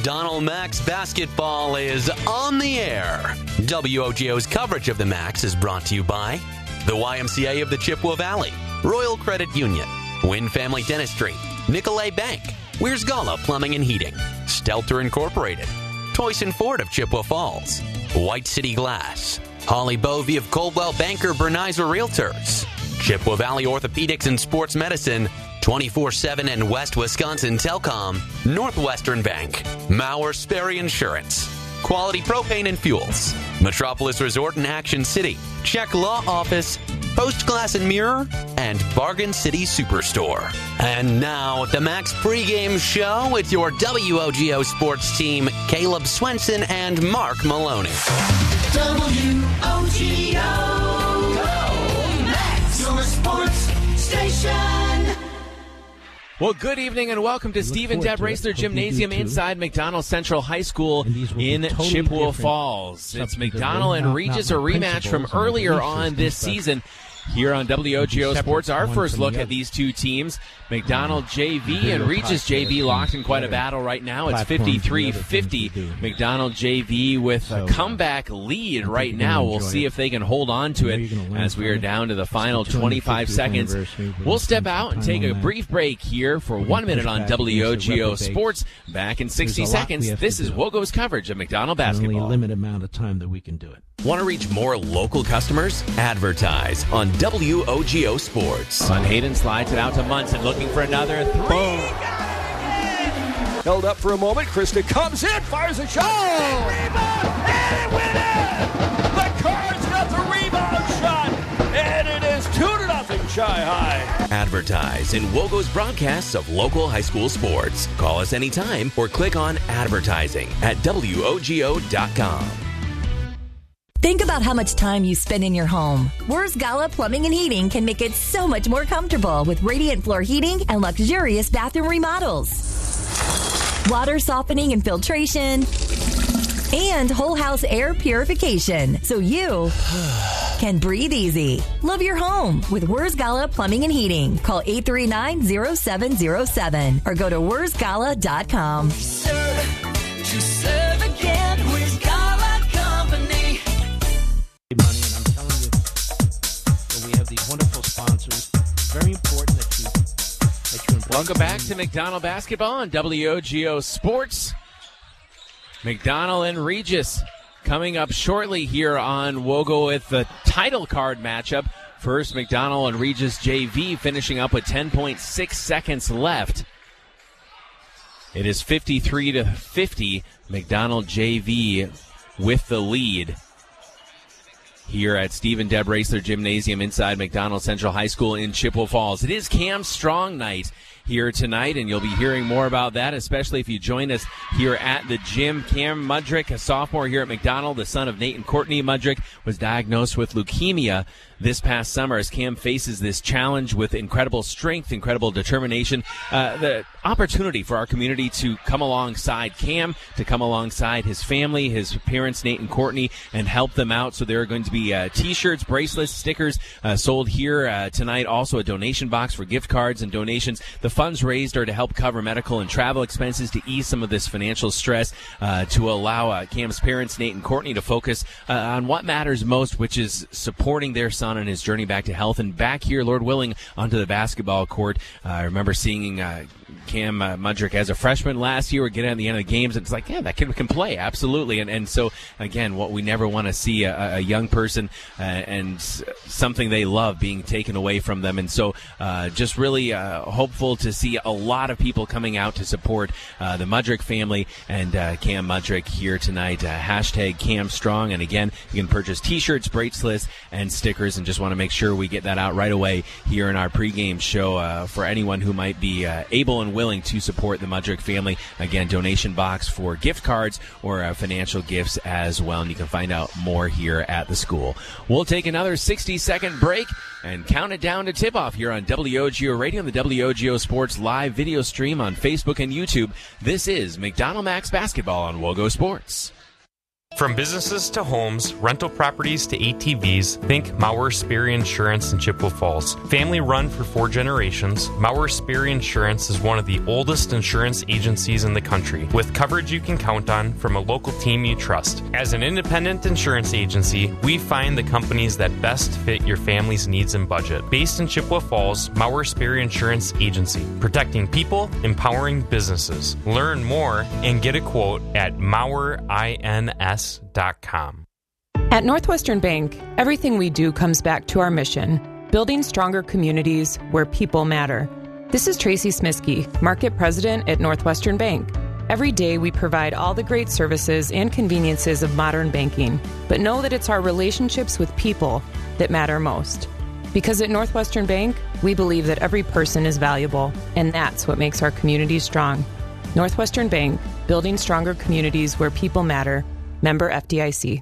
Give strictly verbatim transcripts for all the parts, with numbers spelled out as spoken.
McDonald Max Basketball is on the air. W O G O's coverage of the Max is brought to you by the Y M C A of the Chippewa Valley, Royal Credit Union, Wynn Family Dentistry, Nicolay Bank, Weir's Gala Plumbing and Heating, Stelter Incorporated, Toyson Ford of Chippewa Falls, White City Glass, Holly Bovey of Coldwell Banker Bernizer Realtors, Chippewa Valley Orthopedics and Sports Medicine, twenty-four seven and West Wisconsin Telcom, Northwestern Bank, Mauer Sperry Insurance, Quality Propane and Fuels, Metropolis Resort in Action City, Check Law Office, Post Glass and Mirror, and Bargain City Superstore. And now, the Max pregame show with your W O G O sports team, Caleb Swenson and Mark Maloney. W O G O, go Max, your sports station. Well, good evening and welcome to Stephen Deb Racer Gymnasium inside McDonald Central High School in totally Chippewa Falls. It's McDonald and Regis, a rematch from earlier on this season. Here on W O G O Sports, our first look at these two teams. McDonald J V and Regis J V locked in quite a battle right now. It's fifty-three fifty. McDonald J V with a comeback lead right now. We'll see if they can hold on to it as we are down to the final twenty-five seconds. We'll step out and take a brief break here for one minute on W O G O Sports. Back in sixty seconds, this is Wogo's coverage of McDonald basketball. Only a limited amount of time that we can do it. Want to reach more local customers? Advertise on W O G O Sports. Son Hayden slides it out to Munson, looking for another three. Boom. Held up for a moment. Krista comes in, fires a shot. Oh. Rebound, and it went in. The Cards got the rebound shot, and it is two to nothing Shy High. Advertise in Wogo's broadcasts of local high school sports. Call us anytime or click on advertising at W O G O dot com. Think about how much time you spend in your home. Weir's Gala Plumbing and Heating can make it so much more comfortable with radiant floor heating and luxurious bathroom remodels. Water softening and filtration, and whole house air purification, so you can breathe easy. Love your home with Weir's Gala Plumbing and Heating. Call eight three nine, zero seven zero seven or go to Weir's Gala dot com. Serve, to serve again, Weir's Gala Company. Money, and I'm telling you, that we have these wonderful sponsors. Very important that you that you embrace. Welcome back to McDonald basketball on W O G O Sports. McDonald and Regis coming up shortly here on Wogo with the title card matchup. First, McDonald and Regis J V finishing up with ten point six seconds left. It is fifty-three to fifty. McDonald J V with the lead here at Stephen Deb Racer Gymnasium inside McDonald Central High School in Chippewa Falls. It is Cam Strong night here tonight, and you'll be hearing more about that, especially if you join us here at the gym. Cam Mudrick, a sophomore here at McDonald, the son of Nate and Courtney Mudrick, was diagnosed with leukemia this past summer as Cam faces this challenge with incredible strength, incredible determination. Uh, the opportunity for our community to come alongside Cam, to come alongside his family, his parents, Nate and Courtney, and help them out. So there are going to be uh, T-shirts, bracelets, stickers uh, sold here uh, tonight. Also a donation box for gift cards and donations. The funds raised are to help cover medical and travel expenses to ease some of this financial stress, uh, to allow uh, Cam's parents, Nate and Courtney, to focus uh, on what matters most, which is supporting their son on his journey back to health and back here, Lord willing, onto the basketball court. Uh, I remember seeing uh, Cam uh, Mudrick as a freshman last year, getting at the end of the games, and it's like, yeah, that kid can play, absolutely. And and so, again, what we never want to see a, a young person uh, and something they love being taken away from them. And so uh, just really uh, hopeful to see a lot of people coming out to support uh, the Mudrick family and uh, Cam Mudrick here tonight. Uh, hashtag Cam Strong. And again, you can purchase T-shirts, bracelets, and stickers, and just want to make sure we get that out right away here in our pregame show uh, for anyone who might be uh, able and willing to support the Mudrick family. Again, donation box for gift cards or uh, financial gifts as well, and you can find out more here at the school. We'll take another sixty-second break and count it down to tip-off here on W O G O Radio and the W O G O Sports live video stream on Facebook and YouTube. This is McDonald Max Basketball on Wogo Sports. From businesses to homes, rental properties to A T Vs, think Maurer Sperry Insurance in Chippewa Falls. Family run for four generations, Maurer Sperry Insurance is one of the oldest insurance agencies in the country, with coverage you can count on from a local team you trust. As an independent insurance agency, we find the companies that best fit your family's needs and budget. Based in Chippewa Falls, Maurer Sperry Insurance Agency, protecting people, empowering businesses. Learn more and get a quote at Maurer Ins dot com. At Northwestern Bank, everything we do comes back to our mission, building stronger communities where people matter. This is Tracy Smiskey, Market President at Northwestern Bank. Every day we provide all the great services and conveniences of modern banking, but know that it's our relationships with people that matter most. Because at Northwestern Bank, we believe that every person is valuable, and that's what makes our communities strong. Northwestern Bank, building stronger communities where people matter. Member F D I C.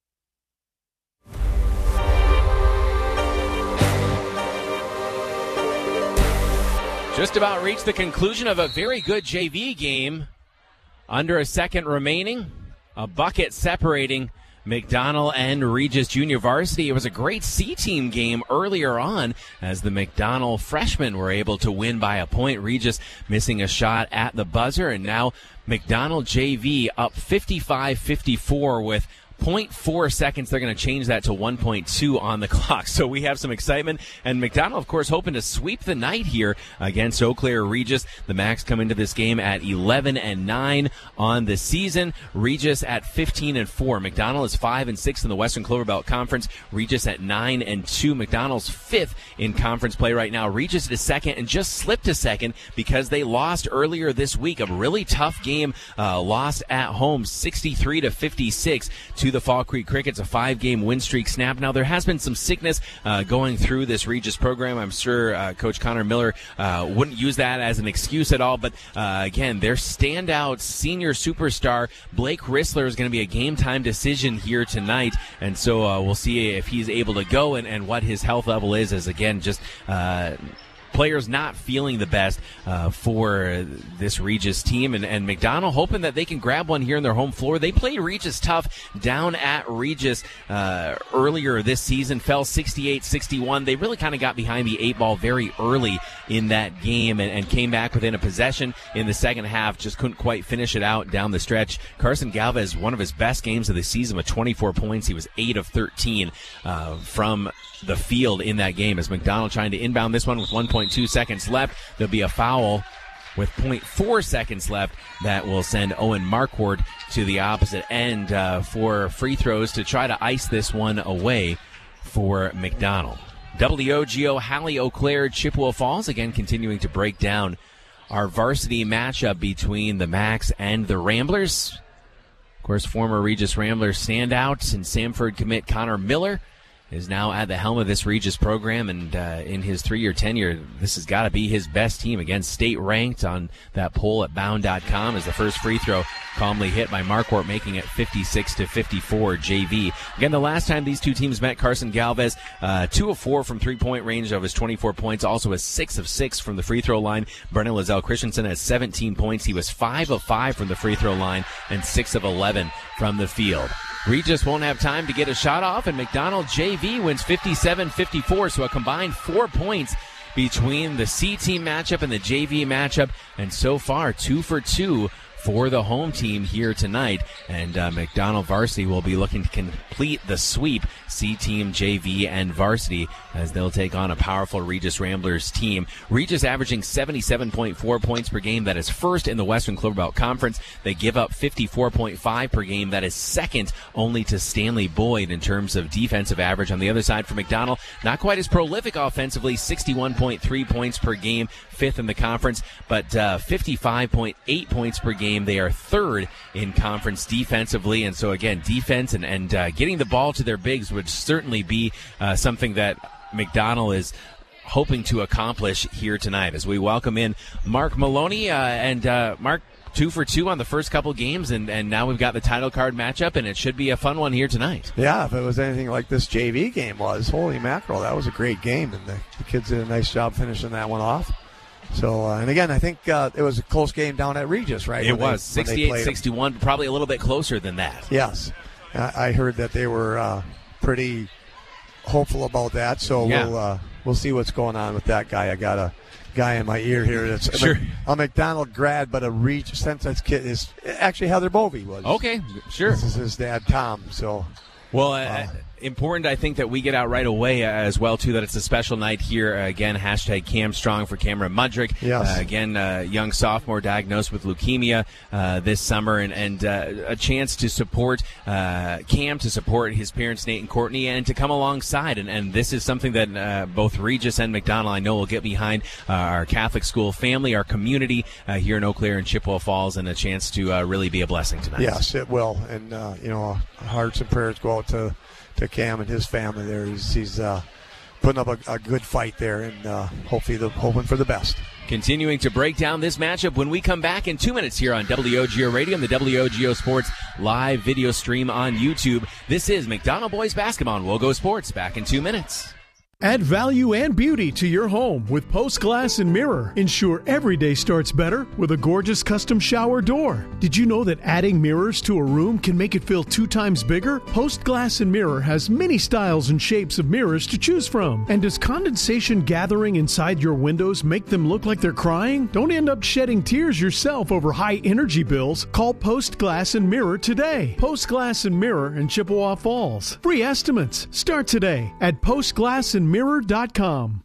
Just about reached the conclusion of a very good J V game. Under a second remaining, a bucket separating McDonell and Regis Junior Varsity. It was a great C-team game earlier on as the McDonell freshmen were able to win by a point. Regis missing a shot at the buzzer, and now McDonell J V up fifty-five fifty-four with zero point four seconds. They're going to change that to one point two on the clock. So we have some excitement. And McDonell, of course, hoping to sweep the night here against Eau Claire Regis. The Macs come into this game at eleven and nine on the season. Regis at fifteen and four. McDonell is five and six in the Western Clover Belt Conference. Regis at nine and two. McDonell's fifth in conference play right now. Regis is second and just slipped to second because they lost earlier this week. A really tough game, uh, lost at home sixty-three to fifty-six to the Fall Creek Crickets. A five-game win streak snap. Now, there has been some sickness uh, going through this Regis program. I'm sure uh, Coach Connor Miller uh, wouldn't use that as an excuse at all. But, uh, again, their standout senior superstar, Blake Rissler, is going to be a game-time decision here tonight. And so uh, we'll see if he's able to go and, and what his health level is, as, again, just uh, players not feeling the best uh, for this Regis team. And, and McDonell hoping that they can grab one here in their home floor. They played Regis tough down at Regis uh, earlier this season, fell sixty-eight sixty-one. They really kind of got behind the eight ball very early in that game and, and came back within a possession in the second half. Just couldn't quite finish it out down the stretch. Carson Galvez, one of his best games of the season with twenty-four points. He was eight of thirteen uh, from the field in that game as McDonell trying to inbound this one with one point two seconds left. There'll be a foul with zero point four seconds left that will send Owen Marquardt to the opposite end uh, for free throws to try to ice this one away for McDonell. W O G O, Hallie, Eau Claire, Chippewa Falls, again continuing to break down our varsity matchup between the Macs and the Ramblers. Of course, former Regis Ramblers standout and Samford commit Connor Miller is now at the helm of this Regis program, and uh, in his three-year tenure, this has got to be his best team. Again, state-ranked on that poll at bound dot com as the first free throw calmly hit by Marquardt, making it fifty-six to fifty-four J V. Again, the last time these two teams met, Carson Galvez, uh, two of four from three-point range of his twenty-four points, also a six of six from the free throw line. Brennan Lazelle Christensen has seventeen points. He was five of five from the free throw line and six of eleven from the field. Regis won't have time to get a shot off, and McDonell J V wins fifty-seven fifty-four, so a combined four points between the C-team matchup and the J V matchup, and so far two for two for the home team here tonight. And uh, McDonell Varsity will be looking to complete the sweep, C-team, J V, and Varsity, as they'll take on a powerful Regis Ramblers team. Regis averaging seventy-seven point four points per game. That is first in the Western Clover Belt Conference. They give up fifty-four point five per game. That is second only to Stanley Boyd in terms of defensive average. On the other side for McDonell, not quite as prolific offensively, sixty-one point three points per game, fifth in the conference, but uh, fifty-five point eight points per game. They are third in conference defensively, and so again, defense and, and uh, getting the ball to their bigs would certainly be uh, something that McDonell is hoping to accomplish here tonight. As we welcome in Mark Maloney, uh, and uh, Mark, two for two on the first couple games, and, and now we've got the title card matchup, and it should be a fun one here tonight. Yeah, if it was anything like this J V game was, holy mackerel, that was a great game, and the, the kids did a nice job finishing that one off. So, uh, and again, I think uh, it was a close game down at Regis, right? It was, sixty-eight sixty-one, probably a little bit closer than that. Yes. I, I heard that they were uh, pretty hopeful about that. So Yeah. we'll uh, we'll see what's going on with that guy. I got a guy in my ear here that's Sure. a, a McDonald grad, but a Regis. Since that kid is actually Heather Bovey was. Okay, sure. This is his dad, Tom. So. Well, uh, important, I think, that we get out right away uh, as well, too, that it's a special night here. Uh, again, hashtag Cam Strong for Cameron Mudrick. Yes. Uh, again, uh, young sophomore diagnosed with leukemia uh, this summer, and, and uh, a chance to support uh, Cam, to support his parents, Nate and Courtney, and to come alongside. And, and this is something that uh, both Regis and McDonald, I know, will get behind uh, our Catholic school family, our community uh, here in Eau Claire and Chippewa Falls, and a chance to uh, really be a blessing tonight. Yes, it will. And, uh, you know, hearts and prayers go out to, to Cam and his family there. He's, he's uh, putting up a, a good fight there, and uh, hopefully the, hoping for the best. Continuing to break down this matchup when we come back in two minutes here on W O G O Radio and the W O G O Sports live video stream on YouTube. This is McDonald Boys Basketball on Wogo Sports. Back in two minutes. Add value and beauty to your home with Post Glass and Mirror. Ensure every day starts better with a gorgeous custom shower door. Did you know that adding mirrors to a room can make it feel two times bigger? Post Glass and Mirror has many styles and shapes of mirrors to choose from. And does condensation gathering inside your windows make them look like they're crying? Don't end up shedding tears yourself over high energy bills. Call Post Glass and Mirror today. Post Glass and Mirror in Chippewa Falls. Free estimates start today at post glass and mirror dot com.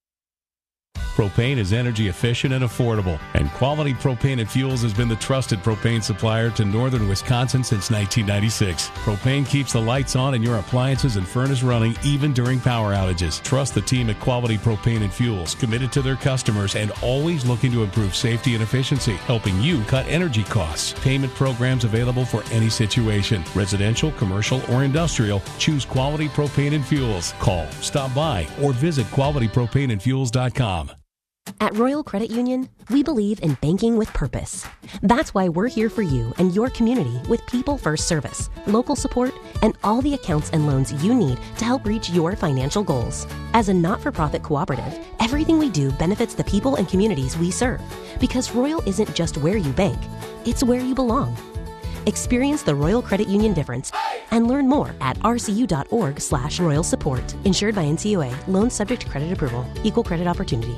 Propane is energy efficient and affordable, and Quality Propane and Fuels has been the trusted propane supplier to northern Wisconsin since nineteen ninety-six. Propane keeps the lights on and your appliances and furnace running even during power outages. Trust the team at Quality Propane and Fuels, committed to their customers and always looking to improve safety and efficiency, helping you cut energy costs. Payment programs available for any situation. Residential, commercial, or industrial, choose Quality Propane and Fuels. Call, stop by, or visit quality propane and fuels dot com. At Royal Credit Union, we believe in banking with purpose. That's why we're here for you and your community with people first service, local support, and all the accounts and loans you need to help reach your financial goals. As a not-for-profit cooperative, everything we do benefits the people and communities we serve, because Royal isn't just where you bank, it's where you belong. Experience the Royal Credit Union difference and learn more at r c u dot org slash royal support. Insured by N C U A. Loans subject to credit approval. Equal credit opportunity.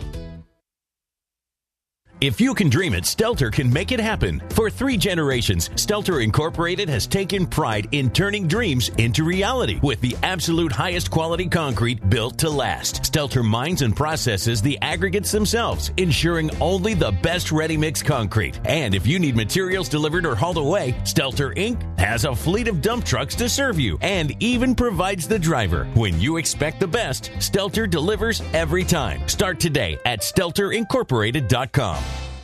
If you can dream it, Stelter can make it happen. For three generations, Stelter Incorporated has taken pride in turning dreams into reality with the absolute highest quality concrete built to last. Stelter mines and processes the aggregates themselves, ensuring only the best ready-mix concrete. And if you need materials delivered or hauled away, Stelter Incorporated has a fleet of dump trucks to serve you and even provides the driver. When you expect the best, Stelter delivers every time. Start today at stelter incorporated dot com.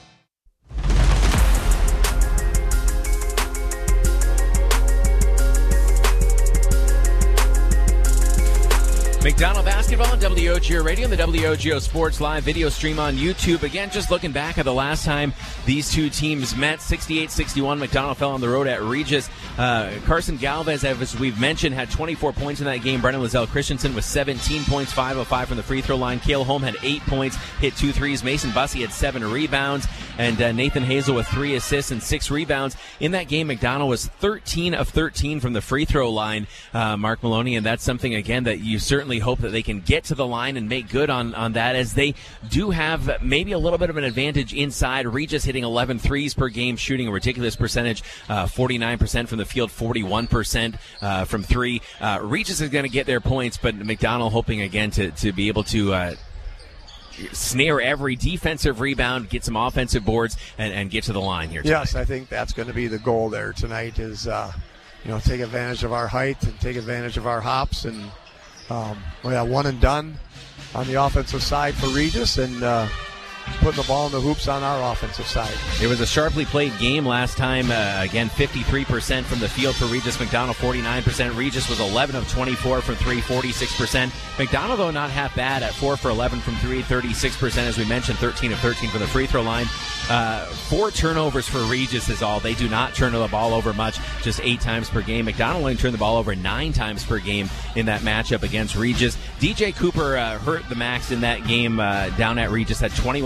McDonald Basketball on W O G O Radio and the W O G O Sports live video stream on YouTube. Again, just looking back at the last time these two teams met, sixty-eight sixty-one. McDonald fell on the road at Regis. Uh, Carson Galvez, as we've mentioned, had twenty-four points in that game. Brennan Lizelle Christensen with seventeen points, five of five from the free throw line. Cale Holm had eight points, hit two threes. Mason Bussey had seven rebounds. And uh, Nathan Hazel with three assists and six rebounds. In that game, McDonald was thirteen of thirteen from the free throw line, uh, Mark Maloney. And that's something, again, that you certainly hope that they can get to the line and make good on, on that, as they do have maybe a little bit of an advantage inside. Regis hitting eleven threes per game, shooting a ridiculous percentage, uh, forty-nine percent from the field, forty-one percent uh, from three. Uh, Regis is going to get their points, but McDonald hoping again to, to be able to uh, snare every defensive rebound, get some offensive boards, and, and get to the line here tonight. Yes, I think that's going to be the goal there tonight is, uh, you know, take advantage of our height and take advantage of our hops. And um, we got one and done on the offensive side for Regis, and uh, putting the ball in the hoops on our offensive side. It was a sharply played game last time. Uh, again, fifty-three percent from the field for Regis. McDonald, forty-nine percent. Regis was eleven of twenty-four from three, forty-six percent. McDonald, though, not half bad at four for eleven from three, thirty-six percent. As we mentioned, thirteen of thirteen from the free throw line. Uh, four turnovers for Regis is all. They do not turn the ball over much, just eight times per game. McDonald only turned the ball over nine times per game in that matchup against Regis. D J Cooper uh, hurt the Max in that game uh, down at Regis, had twenty-one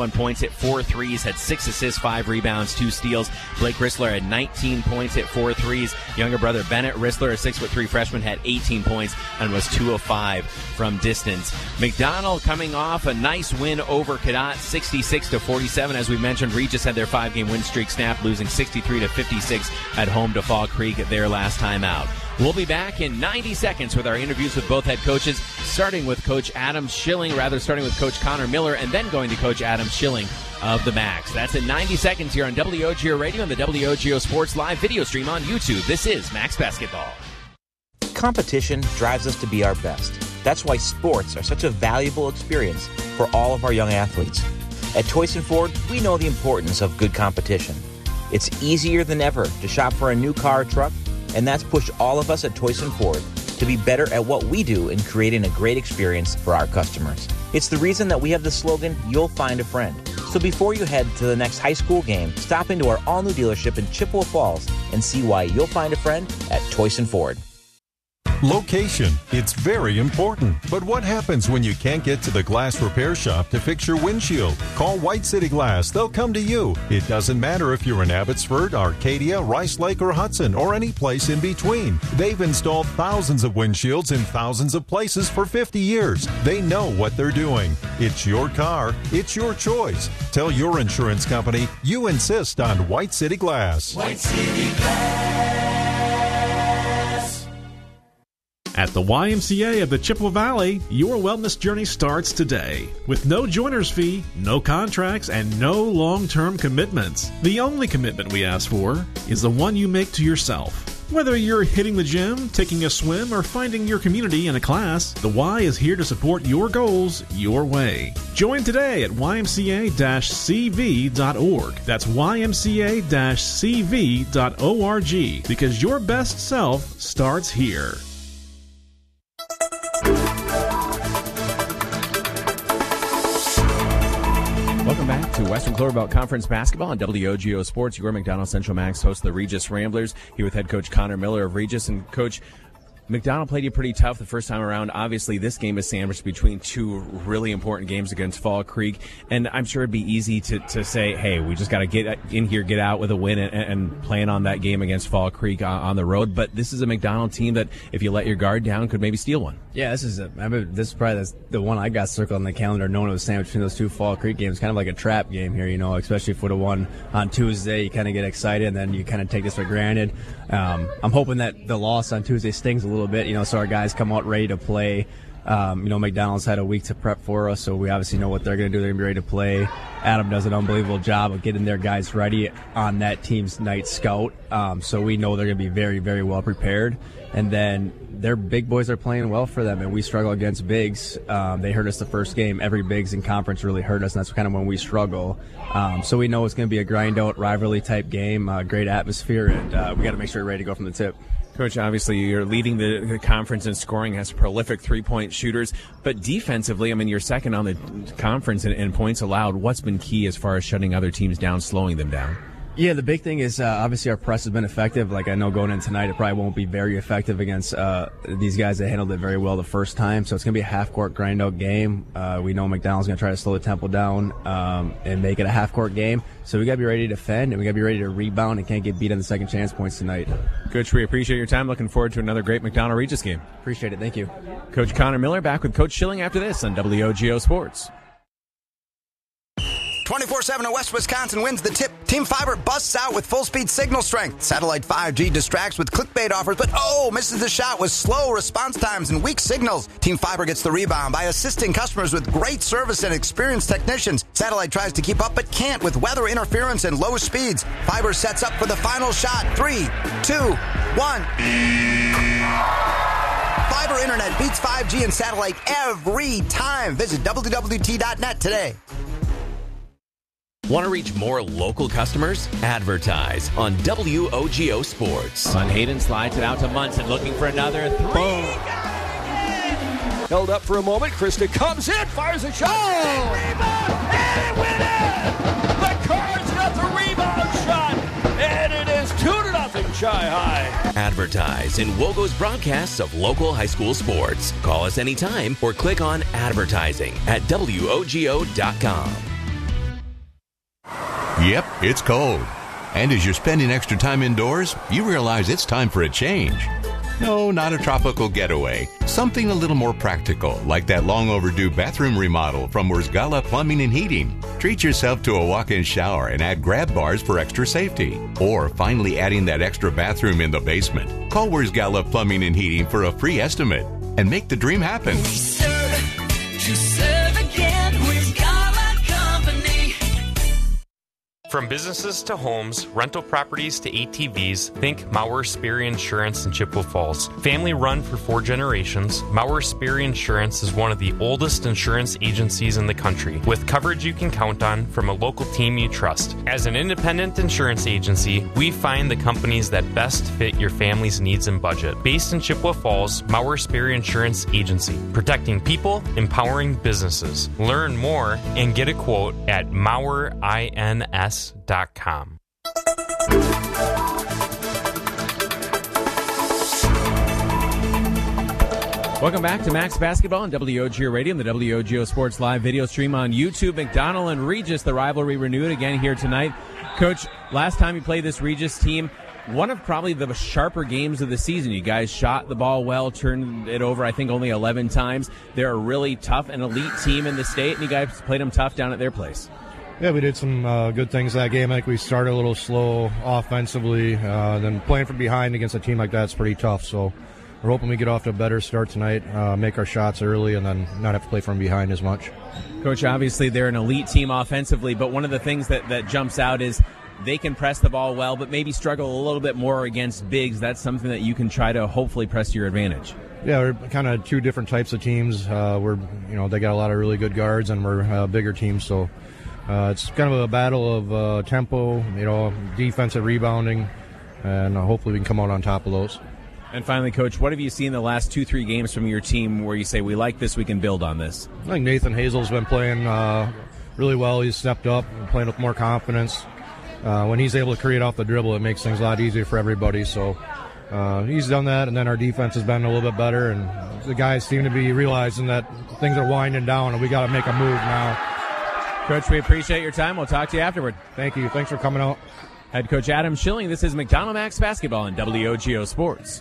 twenty-one points, hit four threes, had six assists, five rebounds, two steals. Blake Rissler had nineteen points, hit four threes. Younger brother Bennett Rissler, a six foot three freshman, had eighteen points and was two of five from distance. McDonald coming off a nice win over Cadott, sixty-six to forty-seven. As we mentioned, Regis had their five-game win streak snapped, losing sixty-three to fifty-six at home to Fall Creek at their last time out. We'll be back in ninety seconds with our interviews with both head coaches, starting with Coach Adam Schilling, rather starting with Coach Connor Miller, and then going to Coach Adam Schilling of the Max. That's in ninety seconds here on W O G O Radio and the W O G O Sports Live video stream on YouTube. This is Max Basketball. Competition drives us to be our best. That's why sports are such a valuable experience for all of our young athletes. At Toyson Ford, we know the importance of good competition. It's easier than ever to shop for a new car or truck, and that's pushed all of us at Toyson Ford to be better at what we do in creating a great experience for our customers. It's the reason that we have the slogan, "You'll find a friend." So before you head to the next high school game, stop into our all-new dealership in Chippewa Falls and see why you'll find a friend at Toyson Ford. Location, it's very important. But what happens when you can't get to the glass repair shop to fix your windshield? Call White City Glass. They'll come to you. It doesn't matter if you're in Abbotsford, Arcadia, Rice Lake, or Hudson, or any place in between. They've installed thousands of windshields in thousands of places for fifty years. They know what they're doing. It's your car. It's your choice. Tell your insurance company you insist on White City Glass. White City Glass. At the Y M C A of the Chippewa Valley, your wellness journey starts today. With no joiner's fee, no contracts, and no long-term commitments. The only commitment we ask for is the one you make to yourself. Whether you're hitting the gym, taking a swim, or finding your community in a class, the Y is here to support your goals your way. Join today at Y M C A C V dot org. That's Y M C A C V dot org, because your best self starts here. Welcome back to Western Clover Belt Conference Basketball on W O G O Sports. Your McDonald Central Max host of the Regis Ramblers, here with head coach Connor Miller of Regis. And Coach, McDonald played you pretty tough the first time around. Obviously, this game is sandwiched between two really important games against Fall Creek, and I'm sure it'd be easy to, to say, hey, we just got to get in here, get out with a win, and, and plan on that game against Fall Creek on, on the road. But this is a McDonald team that, if you let your guard down, could maybe steal one. Yeah, this is a, I mean, this is probably the, the one I got circled on the calendar, knowing it was sandwiched between those two Fall Creek games. Kind of like a trap game here, you know, especially for the one on Tuesday. You kind of get excited, and then you kind of take this for granted. Um, I'm hoping that the loss on Tuesday stings a little bit, you know, so our guys come out ready to play. Um, you know, McDonald's had a week to prep for us, so we obviously know what they're going to do. They're going to be ready to play. Adam does an unbelievable job of getting their guys ready on that team's night scout, um, so we know they're going to be very, very well prepared. And then their big boys are playing well for them, and we struggle against bigs. Um, they hurt us the first game. Every bigs in conference really hurt us, and that's kind of when we struggle. Um, so we know it's going to be a grind-out, rivalry-type game, uh, great atmosphere, and uh, we got to make sure we're ready to go from the tip. Coach, obviously you're leading the, the conference in scoring, has prolific three-point shooters, but defensively, I mean, you're second on the conference in, in points allowed. What's been key as far as shutting other teams down, slowing them down? Yeah, the big thing is uh, obviously our press has been effective. Like I know going in tonight, it probably won't be very effective against uh, these guys that handled it very well the first time. So it's going to be a half-court grind-out game. Uh, we know McDonald's going to try to slow the tempo down um, and make it a half-court game. So we got to be ready to defend, and we got to be ready to rebound and can't get beat on the second chance points tonight. Coach, we appreciate your time. Looking forward to another great McDonald Regis game. Appreciate it. Thank you. Coach Connor Miller back with Coach Schilling after this on W O G O Sports. twenty-four seven in West Wisconsin wins the tip. Team Fiber busts out with full-speed signal strength. Satellite five G distracts with clickbait offers, but oh, misses the shot with slow response times and weak signals. Team Fiber gets the rebound by assisting customers with great service and experienced technicians. Satellite tries to keep up, but can't with weather interference and low speeds. Fiber sets up for the final shot. Three, two, one. Fiber Internet beats five G and satellite every time. Visit W W T dot net today. Want to reach more local customers? Advertise on W O G O Sports. Son Hayden slides it out to Munson, looking for another three. Boom. Held up for a moment. Krista comes in, fires a shot. Oh! Rebound, and win it! The Cards got the rebound shot, and it is two to nothing Shy High. Advertise in WOGO's broadcasts of local high school sports. Call us anytime or click on advertising at W O G O dot com. Yep, it's cold. And as you're spending extra time indoors, you realize it's time for a change. No, not a tropical getaway. Something a little more practical, like that long overdue bathroom remodel from Wurzgala Plumbing and Heating. Treat yourself to a walk-in shower and add grab bars for extra safety. Or finally adding that extra bathroom in the basement. Call Wurzgala Plumbing and Heating for a free estimate and make the dream happen. We serve to serve again. Wurzgala Company. From businesses to homes, rental properties to A T Vs, think Mauer Sperry Insurance in Chippewa Falls. Family run for four generations, Mauer Sperry Insurance is one of the oldest insurance agencies in the country, with coverage you can count on from a local team you trust. As an independent insurance agency, we find the companies that best fit your family's needs and budget. Based in Chippewa Falls, Mauer Sperry Insurance Agency, protecting people, empowering businesses. Learn more and get a quote at Mauer I N S dot com. Welcome back to Max Basketball on W O G O Radio and the W O G O Sports Live video stream on YouTube. McDonald and Regis, the rivalry renewed again here tonight. Coach, last time you played this Regis team, one of probably the sharper games of the season. You guys shot the ball well, turned it over, I think, only eleven times. They're a really tough and elite team in the state, and you guys played them tough down at their place. Yeah, we did some uh, good things that game. I think we started a little slow offensively. Uh, then playing from behind against a team like that's pretty tough. So we're hoping we get off to a better start tonight, uh, make our shots early, and then not have to play from behind as much. Coach, obviously they're an elite team offensively, but one of the things that, that jumps out is they can press the ball well, but maybe struggle a little bit more against bigs. That's something that you can try to hopefully press to your advantage. Yeah, we're kind of two different types of teams. Uh, we're, you know, they got a lot of really good guards, and we're a bigger team, so uh, it's kind of a battle of uh, tempo, you know, defensive rebounding, and uh, hopefully we can come out on top of those. And finally, Coach, what have you seen the last two, three games from your team where you say, we like this, we can build on this? I think Nathan Hazel's been playing uh, really well. He's stepped up, playing with more confidence. Uh, when he's able to create off the dribble, it makes things a lot easier for everybody. So uh, he's done that, and then our defense has been a little bit better. And the guys seem to be realizing that things are winding down, and we got to make a move now. Coach, we appreciate your time. We'll talk to you afterward. Thank you. Thanks for coming out. Head Coach Adam Schilling. This is McDonald Max Basketball on W O G O Sports.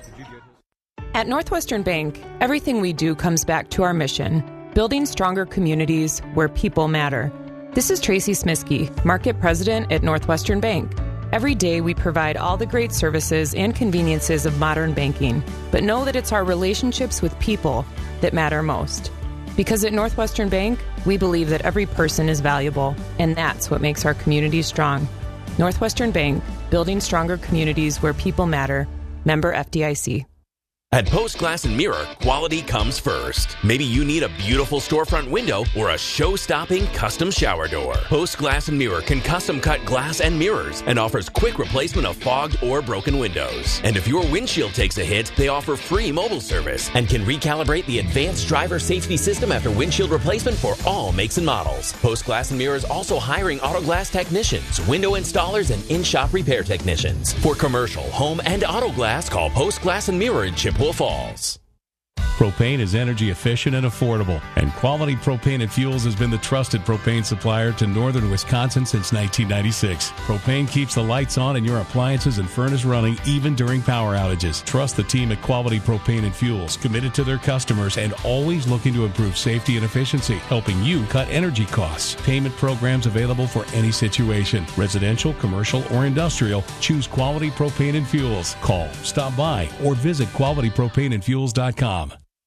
At Northwestern Bank, everything we do comes back to our mission, building stronger communities where people matter. This is Tracy Smisky, Market President at Northwestern Bank. Every day we provide all the great services and conveniences of modern banking, but know that it's our relationships with people that matter most. Because at Northwestern Bank, we believe that every person is valuable, and that's what makes our communities strong. Northwestern Bank, building stronger communities where people matter. Member F D I C. At Post Glass and Mirror, quality comes first. Maybe you need a beautiful storefront window or a show-stopping custom shower door. Post Glass and Mirror can custom cut glass and mirrors and offers quick replacement of fogged or broken windows. And if your windshield takes a hit, they offer free mobile service and can recalibrate the advanced driver safety system after windshield replacement for all makes and models. Post Glass and Mirror is also hiring auto glass technicians, window installers, and in-shop repair technicians. For commercial, home, and auto glass, call Post Glass and Mirror in Chippewa Falls. Propane is energy efficient and affordable, and Quality Propane and Fuels has been the trusted propane supplier to northern Wisconsin since nineteen ninety-six. Propane keeps the lights on and your appliances and furnace running even during power outages. Trust the team at Quality Propane and Fuels, committed to their customers and always looking to improve safety and efficiency, helping you cut energy costs. Payment programs available for any situation, residential, commercial, or industrial. Choose Quality Propane and Fuels. Call, stop by, or visit quality propane and fuels dot com.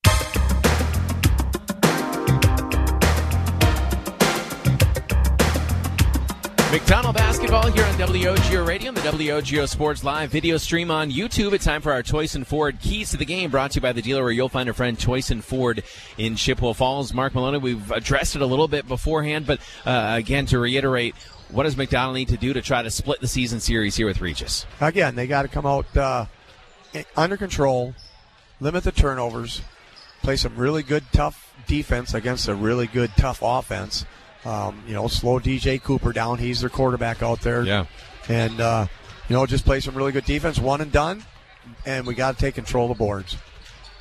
McDonald Basketball here on W O G O Radio and the W O G O Sports Live video stream on YouTube. It's time for our Toyson Ford Keys to the Game, brought to you by the dealer where you'll find a friend, Toyson Ford in Chippewa Falls. Mark Maloney, we've addressed it a little bit beforehand, but uh, again, to reiterate, what does McDonald need to do to try to split the season series here with Regis? Again, they got to come out uh, under control, limit the turnovers, play some really good, tough defense against a really good, tough offense. Um, you know, slow D J Cooper down. He's their quarterback out there. Yeah. And, uh, you know, just play some really good defense, one and done, and we got to take control of the boards.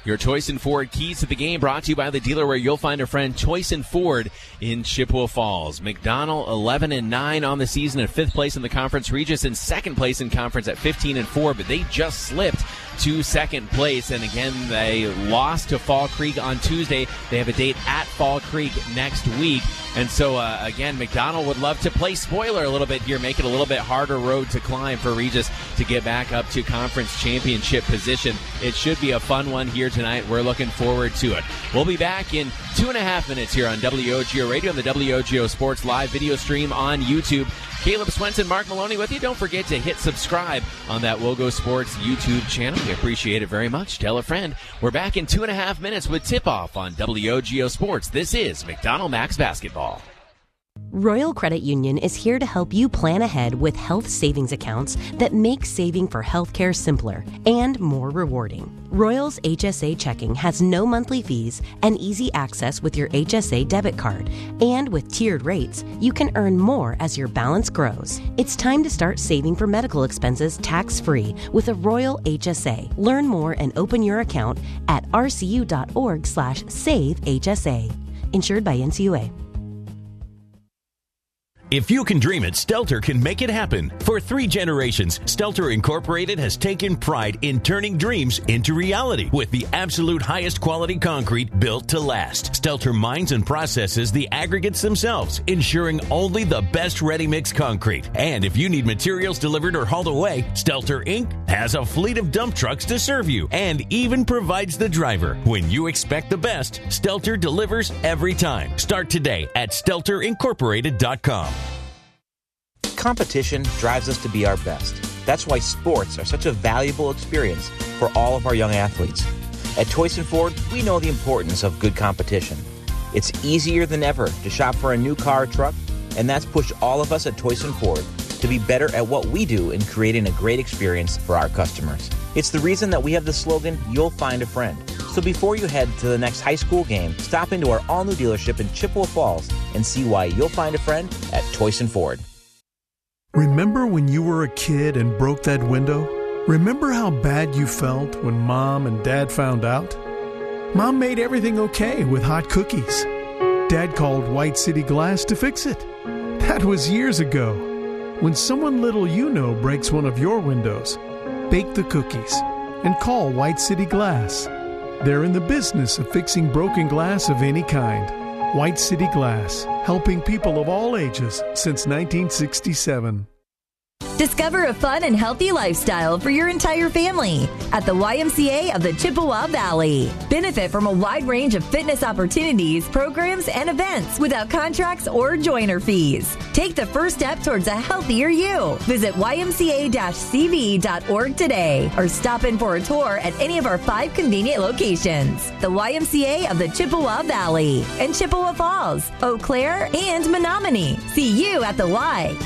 Your Toyson Ford keys to the game brought to you by the dealer where you'll find a friend, Toyson Ford in Chippewa Falls. McDonald eleven and nine on the season at fifth place in the conference. Regis in second place in conference at fifteen and four, but they just slipped to second place. And again, they lost to Fall Creek on Tuesday. They have a date at Fall Creek next week. And so, uh, again, McDonald would love to play spoiler a little bit here, make it a little bit harder road to climb for Regis to get back up to conference championship position. It should be a fun one here tonight. We're looking forward to it. We'll be back in two and a half minutes here on W O G O Radio and the W O G O Sports live video stream on YouTube. Caleb Swenson, Mark Maloney with you. Don't forget to hit subscribe on that Wogo Sports YouTube channel. We appreciate it very much. Tell a friend. We're back in two and a half minutes with tip-off on W O G O Sports. This is McDonald Max Basketball. Royal Credit Union is here to help you plan ahead with health savings accounts that make saving for healthcare simpler and more rewarding. Royal's H S A checking has no monthly fees and easy access with your H S A debit card. And with tiered rates, you can earn more as your balance grows. It's time to start saving for medical expenses tax-free with a Royal H S A. Learn more and open your account at rcu.org slash save HSA. Insured by N C U A. If you can dream it, Stelter can make it happen. For three generations, Stelter Incorporated has taken pride in turning dreams into reality with the absolute highest quality concrete built to last. Stelter mines and processes the aggregates themselves, ensuring only the best ready-mix concrete. And if you need materials delivered or hauled away, Stelter Incorporated has a fleet of dump trucks to serve you and even provides the driver. When you expect the best, Stelter delivers every time. Start today at stelter incorporated dot com. Competition drives us to be our best. That's why sports are such a valuable experience for all of our young athletes. At Toyson Ford, we know the importance of good competition. It's easier than ever to shop for a new car or truck, and that's pushed all of us at Toyson Ford to be better at what we do in creating a great experience for our customers. It's the reason that we have the slogan, "You'll find a friend." So before you head to the next high school game, stop into our all-new dealership in Chippewa Falls and see why you'll find a friend at Toyson Ford. Remember when you were a kid and broke that window? Remember how bad you felt when Mom and Dad found out? Mom made everything okay with hot cookies. Dad called White City Glass to fix it. That was years ago. When someone little you know breaks one of your windows, bake the cookies and call White City Glass. They're in the business of fixing broken glass of any kind. White City Glass, helping people of all ages since nineteen sixty-seven. Discover a fun and healthy lifestyle for your entire family at the Y M C A of the Chippewa Valley. Benefit from a wide range of fitness opportunities, programs, and events without contracts or joiner fees. Take the first step towards a healthier you. Visit y m c a c v dot org today or stop in for a tour at any of our five convenient locations. The Y M C A of the Chippewa Valley and Chippewa Falls, Eau Claire, and Menominee. See you at the Y.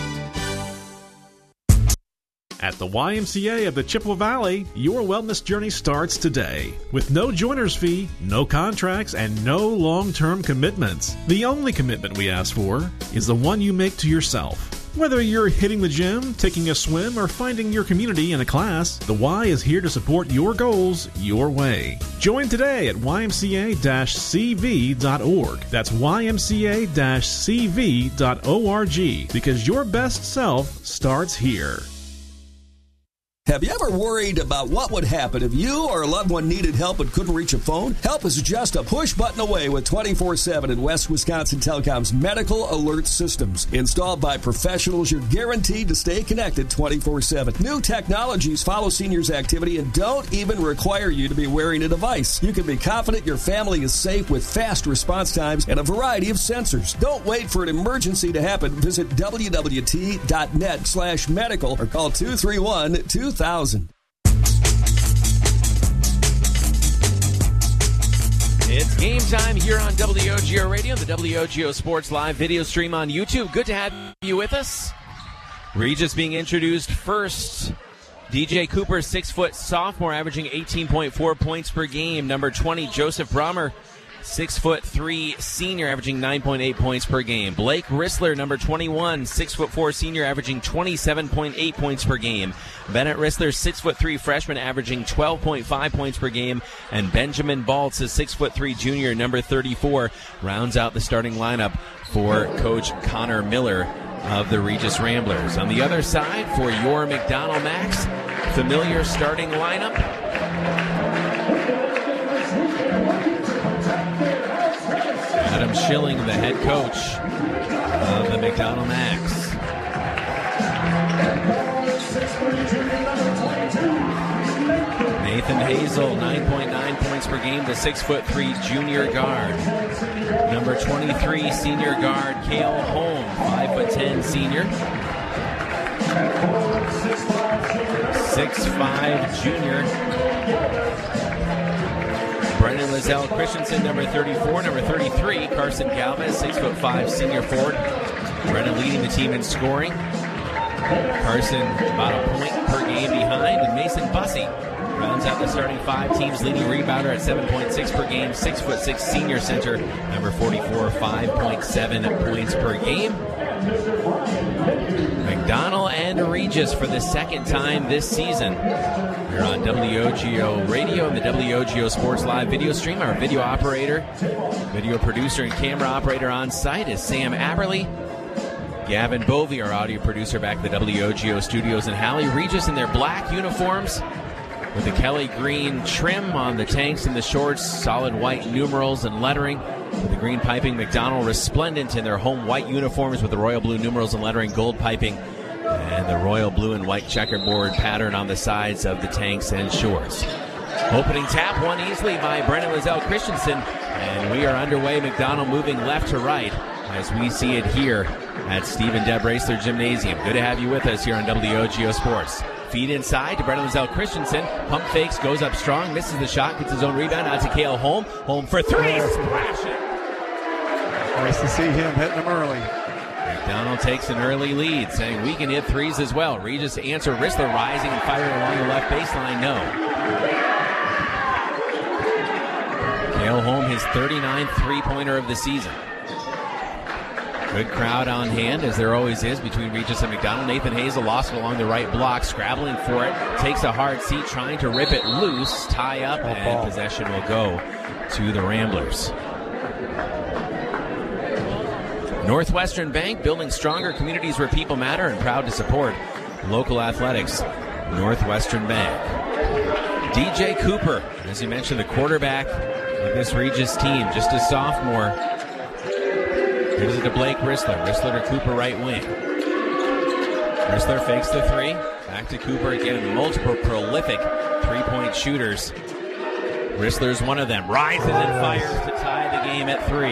At the Y M C A of the Chippewa Valley, your wellness journey starts today. With no joiner's fee, no contracts, and no long-term commitments. The only commitment we ask for is the one you make to yourself. Whether you're hitting the gym, taking a swim, or finding your community in a class, the Y is here to support your goals your way. Join today at y m c a c v dot org. That's y m c a c v dot org because your best self starts here. Have you ever worried about what would happen if you or a loved one needed help but couldn't reach a phone? Help is just a push button away with twenty-four seven and West Wisconsin Telecom's medical alert systems. Installed by professionals, you're guaranteed to stay connected twenty-four seven. New technologies follow seniors' activity and don't even require you to be wearing a device. You can be confident your family is safe with fast response times and a variety of sensors. Don't wait for an emergency to happen. Visit w w t dot net slash medical or call two three one, two thousand. It's game time here on W O G O Radio, the W O G O Sports Live video stream on YouTube. Good to have you with us. Regis being introduced first. D J Cooper, six-foot sophomore, averaging eighteen point four points per game. Number twenty, Joseph Brommer, Six foot three senior, averaging nine point eight points per game. Blake Rissler, number twenty-one, six foot four senior, averaging twenty-seven point eight points per game. Bennett Rissler, six foot three freshman, averaging twelve point five points per game. And Benjamin Baltz, a six foot three junior, number thirty-four, rounds out the starting lineup for Coach Connor Miller of the Regis Ramblers. On the other side, for your McDonald Max, familiar starting lineup. Adam Schilling, the head coach of the McDonald Max. Nathan Hazel, nine point nine points per game, the six foot three junior guard. Number twenty-three, senior guard, Cale Holm, five foot ten senior. six five junior. Brennan Lizelle Christensen, number thirty-four. Number thirty-three, Carson Galvez, six foot five senior forward. Brennan leading the team in scoring. Carson about a point per game behind. And Mason Bussey rounds out the starting five. Teams leading rebounder at seven point six per game. six foot six senior center, number forty-four, five point seven points per game. McDonald and Regis for the second time this season. We're on W O G O Radio and the W O G O Sports Live video stream. Our video operator, video producer, and camera operator on site is Sam Aberly. Gavin Bovey, our audio producer, back at the W O G O studios in Halley. Regis in their black uniforms with the Kelly green trim on the tanks and the shorts, solid white numerals and lettering. With the green piping, McDonald resplendent in their home white uniforms with the royal blue numerals and lettering, gold piping, and the royal blue and white checkerboard pattern on the sides of the tanks and shorts. Opening tap won easily by Brennan Lizelle Christensen, and we are underway. McDonald moving left to right as we see it here at Stephen Deb Raceler Gymnasium. Good to have you with us here on W O G O Sports. Feed inside to Brennan Lizelle Christensen. Pump fakes, goes up strong, misses the shot, gets his own rebound. Out to Cale Holm. Holm for three, splashing. Nice to see him hitting them early. McDonald takes an early lead, saying we can hit threes as well. Regis answer, Rissler rising and firing along the left baseline, no. Cale Holm, his thirty-ninth three-pointer of the season. Good crowd on hand, as there always is, between Regis and McDonald. Nathan Hazel lost it along the right block, scrabbling for it, takes a hard seat, trying to rip it loose, tie up, and possession will go to the Ramblers. Northwestern Bank, building stronger communities where people matter, and proud to support local athletics. Northwestern Bank. D J Cooper, as you mentioned, the quarterback of this Regis team, just a sophomore. Gives it to Blake Rissler. Rissler to Cooper, right wing. Rissler fakes the three. Back to Cooper again. Multiple prolific three-point shooters. Rissler's one of them. Rises and fires to tie the game at three.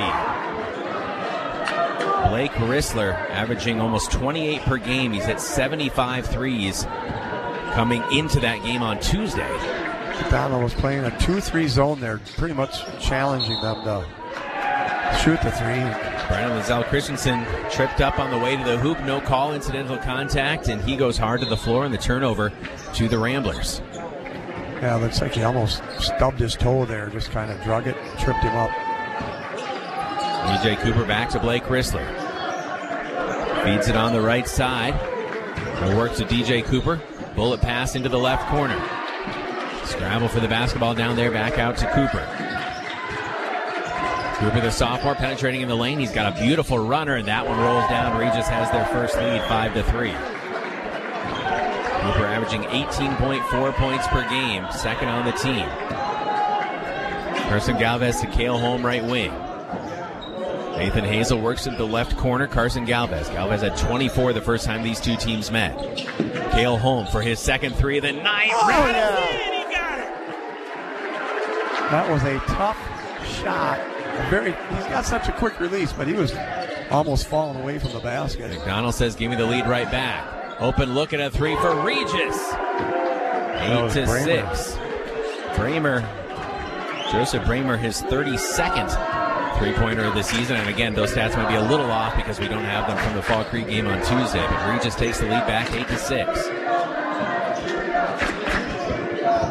Blake Rissler averaging almost twenty-eight per game. He's hit seventy-five threes coming into that game on Tuesday. McDonald was playing a two three zone there, pretty much challenging them to shoot the three. Brennan Lizelle Christensen tripped up on the way to the hoop. No call, incidental contact, and he goes hard to the floor, and the turnover to the Ramblers. Yeah, looks like he almost stubbed his toe there, just kind of drug it, tripped him up. D J Cooper back to Blake Rissler. Feeds it on the right side. It works to D J Cooper. Bullet pass into the left corner. Scramble for the basketball down there, back out to Cooper. Cooper, the sophomore, penetrating in the lane. He's got a beautiful runner, and that one rolls down. Regis has their first lead, five to three. Cooper averaging eighteen point four points per game, second on the team. Carson Galvez to Cale Holm, right wing. Nathan Hazel works into the left corner. Carson Galvez. Galvez had twenty-four the first time these two teams met. Cale Holm for his second three of the night. Oh, yeah. He got it. That was a tough shot. Very, he's got such a quick release, but he was almost falling away from the basket. McDonald says, give me the lead right back. Open look at a three for Regis. Eight to Bramer. six. Bramer, Joseph Bramer, his thirty-second three-pointer of the season. And again, those stats might be a little off because we don't have them from the Fall Creek game on Tuesday. But Regis takes the lead back, eight to six.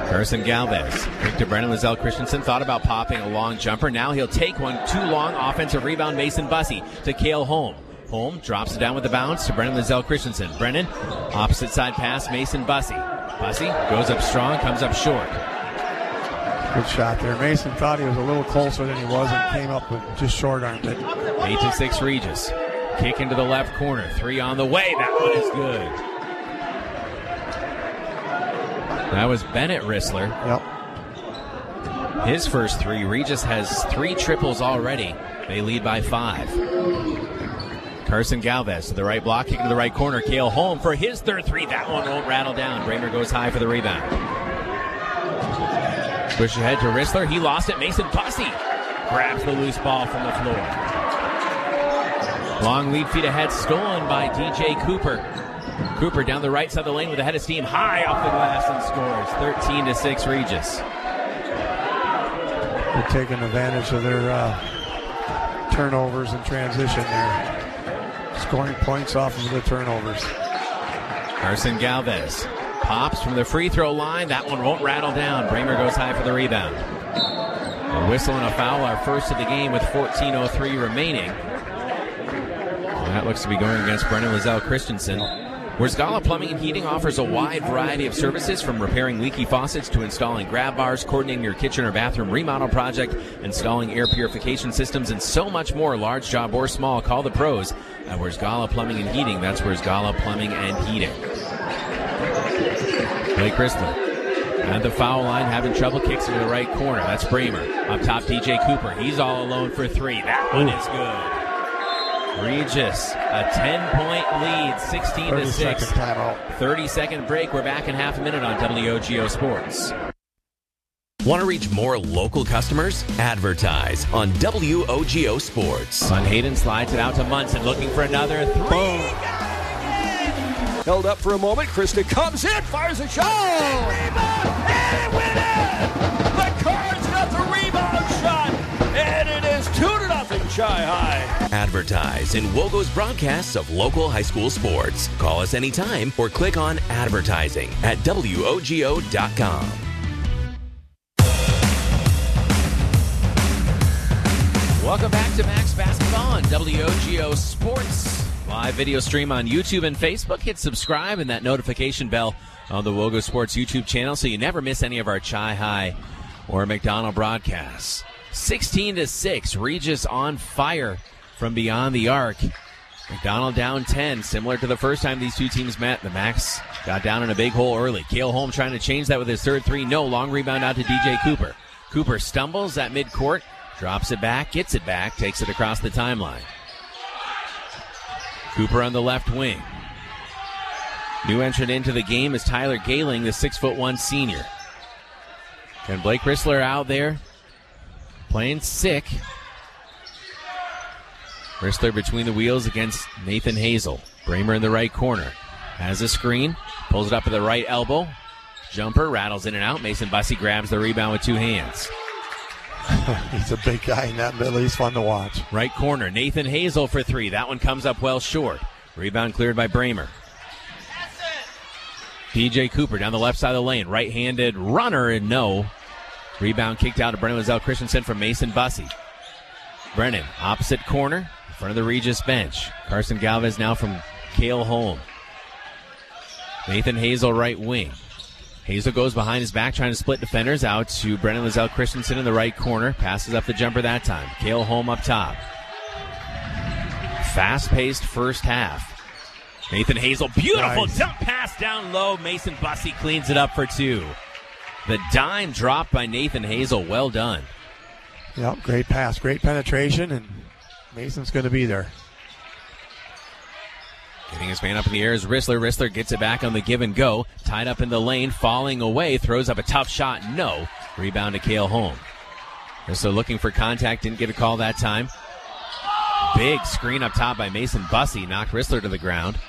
Carson Galvez. Quick to Brennan Lizelle Christensen. Thought about popping a long jumper. Now he'll take one too long. Offensive rebound. Mason Bussey to Cale Holm. Holm drops it down with the bounce to Brennan Lizelle Christensen. Brennan, opposite side pass. Mason Bussey. Bussey goes up strong, comes up short. Good shot there. Mason thought he was a little closer than he was and came up with just short-armed it. eight to six Regis. Kick into the left corner. Three on the way. That one is good. That was Bennett Rissler. Yep. His first three. Regis has three triples already. They lead by five. Carson Galvez to the right block. Kick into the right corner. Cale Holm for his third three. That one won't rattle down. Bramer goes high for the rebound. Push ahead to Rissler. He lost it. Mason Bussey grabs the loose ball from the floor. Long lead feet ahead, stolen by D J Cooper. Cooper down the right side of the lane with a head of steam, high off the glass and scores. thirteen to six Regis. They're taking advantage of their uh, turnovers and transition there. Scoring points off of the turnovers. Carson Galvez pops from the free throw line. That one won't rattle down. Bramer goes high for the rebound. A whistle and a foul, our first of the game with fourteen oh three remaining. And that looks to be going against Brennan Lizelle Christensen. Wersgala Plumbing and Heating offers a wide variety of services, from repairing leaky faucets to installing grab bars, coordinating your kitchen or bathroom remodel project, installing air purification systems, and so much more. Large job or small, call the pros at Wersgala Plumbing and Heating. That's Wersgala Plumbing and Heating. Blake Rissler at the foul line, having trouble, kicks into the right corner. That's Bramer. Up top, D J Cooper. He's all alone for three. That one is good. Regis, a ten-point lead, sixteen to six. thirty-second break. We're back in half a minute on W O G O Sports. Want to reach more local customers? Advertise on W O G O Sports. Son Hayden slides it out to Munson, looking for another three. Boom. Held up for a moment. Krista comes in, fires a shot. Oh! Rebound, and win it! The Cards got the rebound shot, and it is two to nothing Shy High. Advertise in WOGO's broadcasts of local high school sports. Call us anytime or click on advertising at W O G O dot com. Welcome back to Max Basketball on W O G O Sports. Live video stream on YouTube and Facebook. Hit subscribe and that notification bell on the WOGO Sports YouTube channel so you never miss any of our Chi High or McDonald broadcasts. sixteen to six, Regis on fire from beyond the arc. McDonald down ten, similar to the first time these two teams met. The Max got down in a big hole early. Cale Holm trying to change that with his third three. No, long rebound out to D J Cooper. Cooper stumbles at midcourt, drops it back, gets it back, takes it across the timeline. Cooper on the left wing. New entrant into the game is Tyler Gailing, the six foot one senior. And Blake Rissler out there playing sick. Rissler between the wheels against Nathan Hazel. Bramer in the right corner. Has a screen. Pulls it up at the right elbow. Jumper rattles in and out. Mason Bussey grabs the rebound with two hands. He's a big guy in that middle. He's fun to watch. Right corner. Nathan Hazel for three. That one comes up well short. Rebound cleared by Bramer. D J Cooper down the left side of the lane. Right-handed runner and no. Rebound kicked out to Brennan Lizelle Christensen from Mason Bussey. Brennan, opposite corner, in front of the Regis bench. Carson Galvez now from Cale Holm. Nathan Hazel, right wing. Hazel goes behind his back, trying to split defenders out to Brennan Lizelle Christensen in the right corner. Passes up the jumper that time. Cale Holm up top. Fast-paced first half. Nathan Hazel, beautiful nice. Dump pass down low. Mason Bussey cleans it up for two. The dime dropped by Nathan Hazel. Well done. Yep, great pass, great penetration, and Mason's going to be there. Getting his man up in the air is Rissler. Rissler gets it back on the give and go. Tied up in the lane, falling away, throws up a tough shot. No. Rebound to Cale Holm. Rissler looking for contact, didn't get a call that time. Big screen up top by Mason Bussey, knocked Rissler to the ground.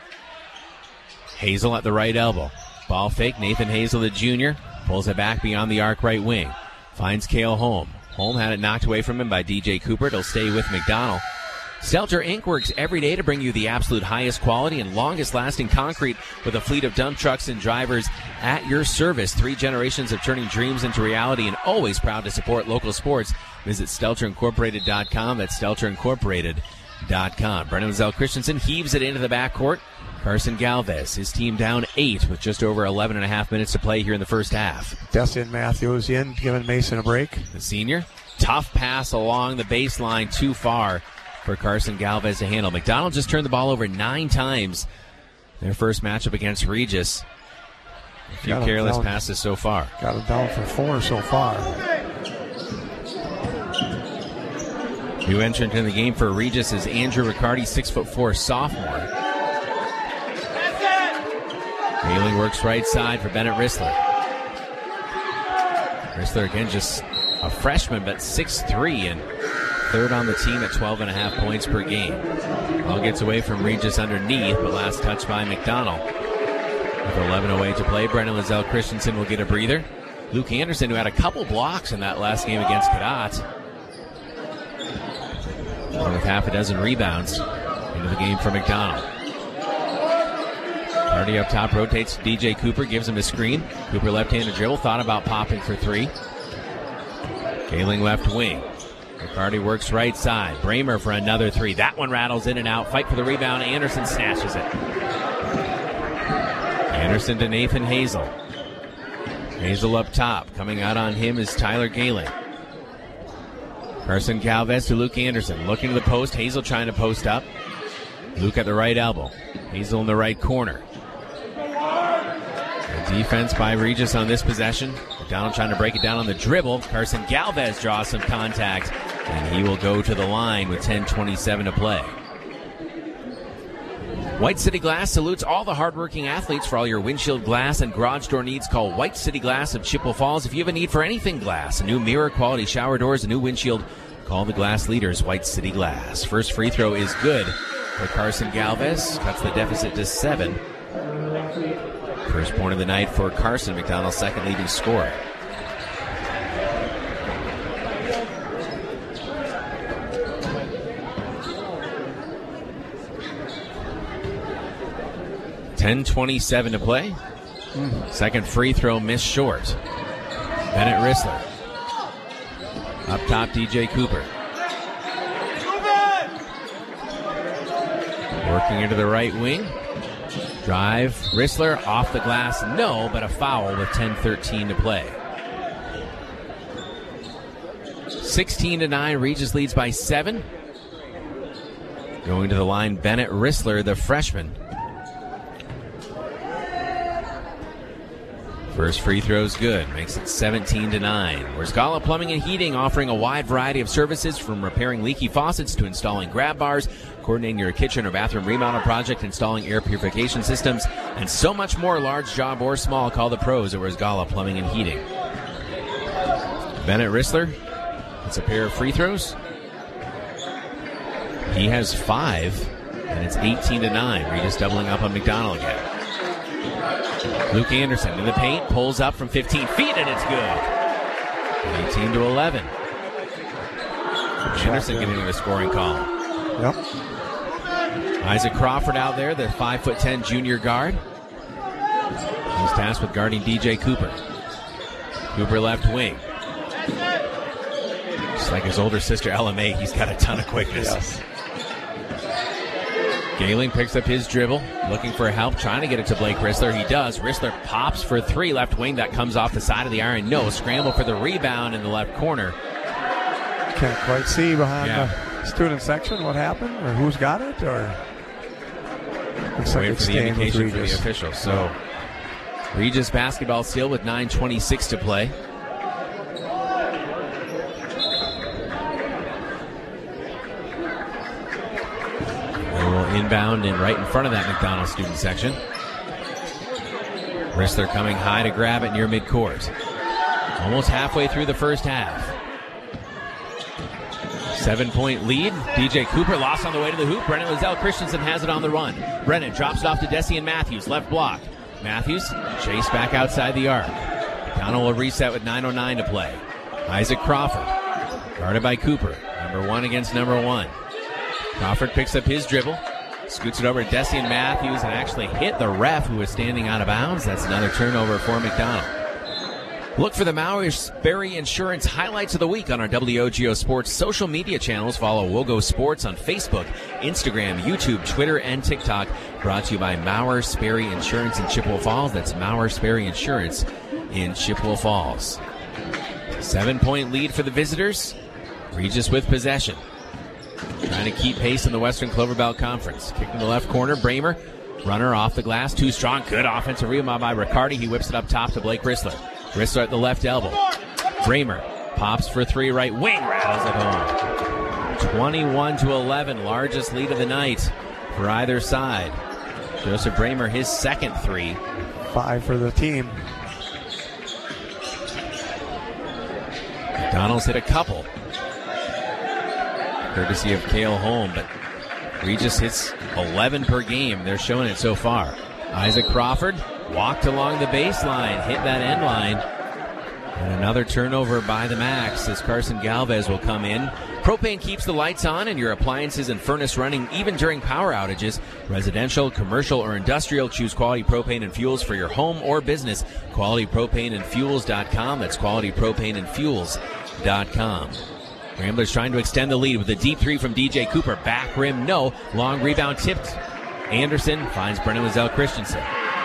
Hazel at the right elbow. Ball fake, Nathan Hazel, the junior, pulls it back beyond the arc right wing. Finds Cale Holm. Holm had it knocked away from him by D J Cooper. It'll stay with McDonald. Stelter Incorporated works every day to bring you the absolute highest quality and longest-lasting concrete with a fleet of dump trucks and drivers at your service. Three generations of turning dreams into reality and always proud to support local sports. Visit Stelter Incorporated dot com. That's Stelter Incorporated dot com. Brennan Zell Christensen heaves it into the backcourt. Carson Galvez, his team down eight with just over eleven and a half minutes to play here in the first half. Dustin Matthews in, giving Mason a break. The senior, tough pass along the baseline, too far for Carson Galvez to handle. McDonald just turned the ball over nine times. Their first matchup against Regis. A few careless down, passes so far. Got him down for four so far. New entrant in the game for Regis is Andrew Riccardi, six foot four sophomore. Gailing works right side for Bennett Rissler. Rissler again just a freshman, but six three and third on the team at twelve and a half points per game. Ball gets away from Regis underneath, but last touch by McDonald. With eleven away to play, Brennan Lizelle Christensen will get a breather. Luke Anderson, who had a couple blocks in that last game against Cadott, with half a dozen rebounds into the game for McDonald. Hardy up top rotates to D J Cooper, gives him a screen. Cooper left-handed dribble, thought about popping for three. Gailing left wing. Riccardi works right side. Bramer for another three. That one rattles in and out. Fight for the rebound. Anderson snatches it. Anderson to Nathan Hazel. Hazel up top. Coming out on him is Tyler Gailing. Carson Galvez to Luke Anderson. Looking to the post. Hazel trying to post up. Luke at the right elbow. Hazel in the right corner. The defense by Regis on this possession. McDonald trying to break it down on the dribble. Carson Galvez draws some contact, and he will go to the line with ten twenty-seven to play. White City Glass salutes all the hardworking athletes. For all your windshield glass and garage door needs, call White City Glass of Chippewa Falls. If you have a need for anything glass, a new mirror, quality shower doors, a new windshield, call the glass leaders, White City Glass. First free throw is good for Carson Galvez. Cuts the deficit to seven. First point of the night for Carson, McDonald's second leading scorer. ten twenty-seven to play. Mm. Second free throw missed short. Bennett Rissler. Up top, D J Cooper. Working into the right wing. Drive. Rissler off the glass. No, but a foul with ten thirteen to play. sixteen to nine. Regis leads by seven. Going to the line, Bennett Rissler, the freshman. First free throw's good. Makes it seventeen to nine. Wersgala Plumbing and Heating, offering a wide variety of services from repairing leaky faucets to installing grab bars, coordinating your kitchen or bathroom remodel project, installing air purification systems, and so much more. Large job or small, call the pros at Wersgala Plumbing and Heating. Bennett Rissler, it's a pair of free throws. He has five, and it's eighteen to nine. Regis doubling up on McDonald again. Luke Anderson in the paint, pulls up from fifteen feet, and it's good. eighteen to eleven. Anderson getting into the scoring column. Yep. Isaac Crawford out there, the five foot ten junior guard. He's tasked with guarding D J Cooper. Cooper left wing. Just like his older sister Ella May, he's got a ton of quickness. Yes. Gailing picks up his dribble, looking for help, trying to get it to Blake Rissler. He does. Rissler pops for three, left wing. That comes off the side of the iron. No, scramble for the rebound in the left corner. Can't quite see behind Yeah. the student section what happened or who's got it. Or looks like Wait it's for the staying with indication from the Regis. official. So Regis basketball still with nine twenty-six to play. Inbound and right in front of that McDonald student section. Rissler coming high to grab it near midcourt. Almost halfway through the first half. Seven-point lead. D J Cooper lost on the way to the hoop. Brennan Lizelle Christensen has it on the run. Brennan drops it off to Desian Matthews. Left block. Matthews chased back outside the arc. McDonald will reset with nine oh nine to play. Isaac Crawford guarded by Cooper. Number one against number one. Crawford picks up his dribble, scoots it over to Dessian Matthews, and actually hit the ref who was standing out of bounds. That's another turnover for McDonald. Look for the Maury Insurance highlights of the week on our W O G O Sports social media channels. Follow Wogo Sports on Facebook, Instagram, YouTube, Twitter, and TikTok. Brought to you by Maurer Sperry Insurance in Chippewa Falls. That's Maurer Sperry Insurance in Chippewa Falls. Seven-point lead for the visitors. Regis with possession. Trying to keep pace in the Western Clover Belt Conference. Kick in the left corner. Bramer, runner off the glass. Too strong. Good offensive rebound by Riccardi. He whips it up top to Blake Rissler. Rissler at the left elbow. Bramer pops for three, right wing. Rattles it home. twenty-one to eleven. Largest lead of the night for either side. Joseph Bramer, his second three. Five for the team. McDonald's hit a couple, courtesy of Cale Holm, but Regis hits eleven per game. They're showing it so far. Isaac Crawford walked along the baseline, hit that end line. And another turnover by the Max as Carson Galvez will come in. Propane keeps the lights on and your appliances and furnace running even during power outages. Residential, commercial, or industrial, choose Quality Propane and Fuels for your home or business. quality propane and fuels dot com. That's quality propane and fuels dot com. Ramblers trying to extend the lead with a deep three from D J Cooper. Back rim, no. Long rebound tipped. Anderson finds Brennan Wazell Christensen.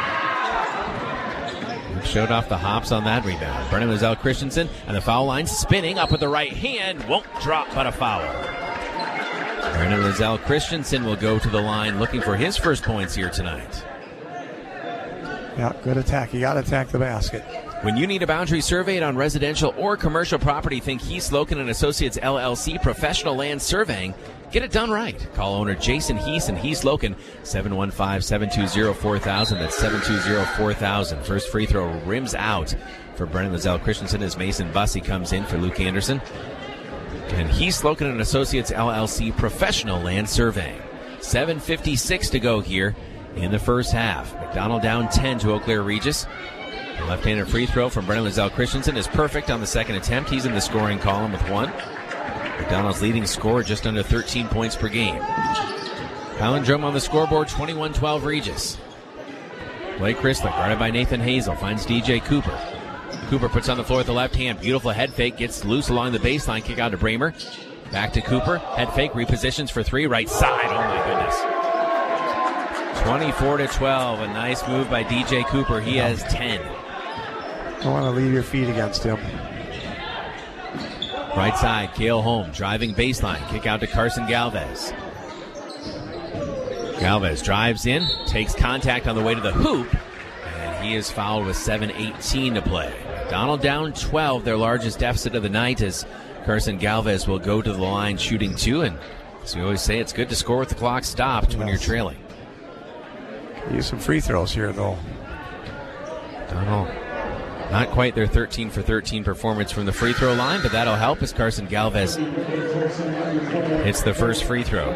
Showed off the hops on that rebound. Brennan Wazell Christensen, and the foul line spinning up with the right hand. Won't drop, but a foul. Brennan Wazell Christensen will go to the line looking for his first points here tonight. Yeah, good attack. You got to attack the basket. When you need a boundary surveyed on residential or commercial property, think Heath Loken and Associates L L C Professional Land Surveying. Get it done right. Call owner Jason Heath and Heath Loken, seven one five, seven two zero, four thousand. That's seven two zero, four thousand. First free throw rims out for Brennan Wazell Christensen as Mason Bussey comes in for Luke Anderson. And Heath Loken and Associates L L C Professional Land Surveying. seven fifty-six to go here in the first half. McDonald down ten to Eau Claire Regis. The left-handed free throw from Brennan Wazell Christensen is perfect on the second attempt. He's in the scoring column with one. McDonald's leading scorer just under thirteen points per game. Palindrome on the scoreboard, twenty-one twelve Regis. Blake Chrysler, guarded by Nathan Hazel, finds D J Cooper. Cooper puts on the floor with the left hand. Beautiful head fake, gets loose along the baseline. Kick out to Bramer. Back to Cooper. Head fake, repositions for three, right side. Oh my goodness. twenty-four to twelve. A nice move by D J Cooper. He has ten. Don't want to leave your feet against him. Right side, Cale Holm driving baseline. Kick out to Carson Galvez. Galvez drives in, takes contact on the way to the hoop, and he is fouled with seven eighteen to play. McDonald down twelve, their largest deficit of the night, as Carson Galvez will go to the line shooting two. And as we always say, it's good to score with the clock stopped yes. when you're trailing. Use some free throws here, though. Donald. Not quite their thirteen for thirteen performance from the free throw line, but that'll help as Carson Galvez hits the first free throw.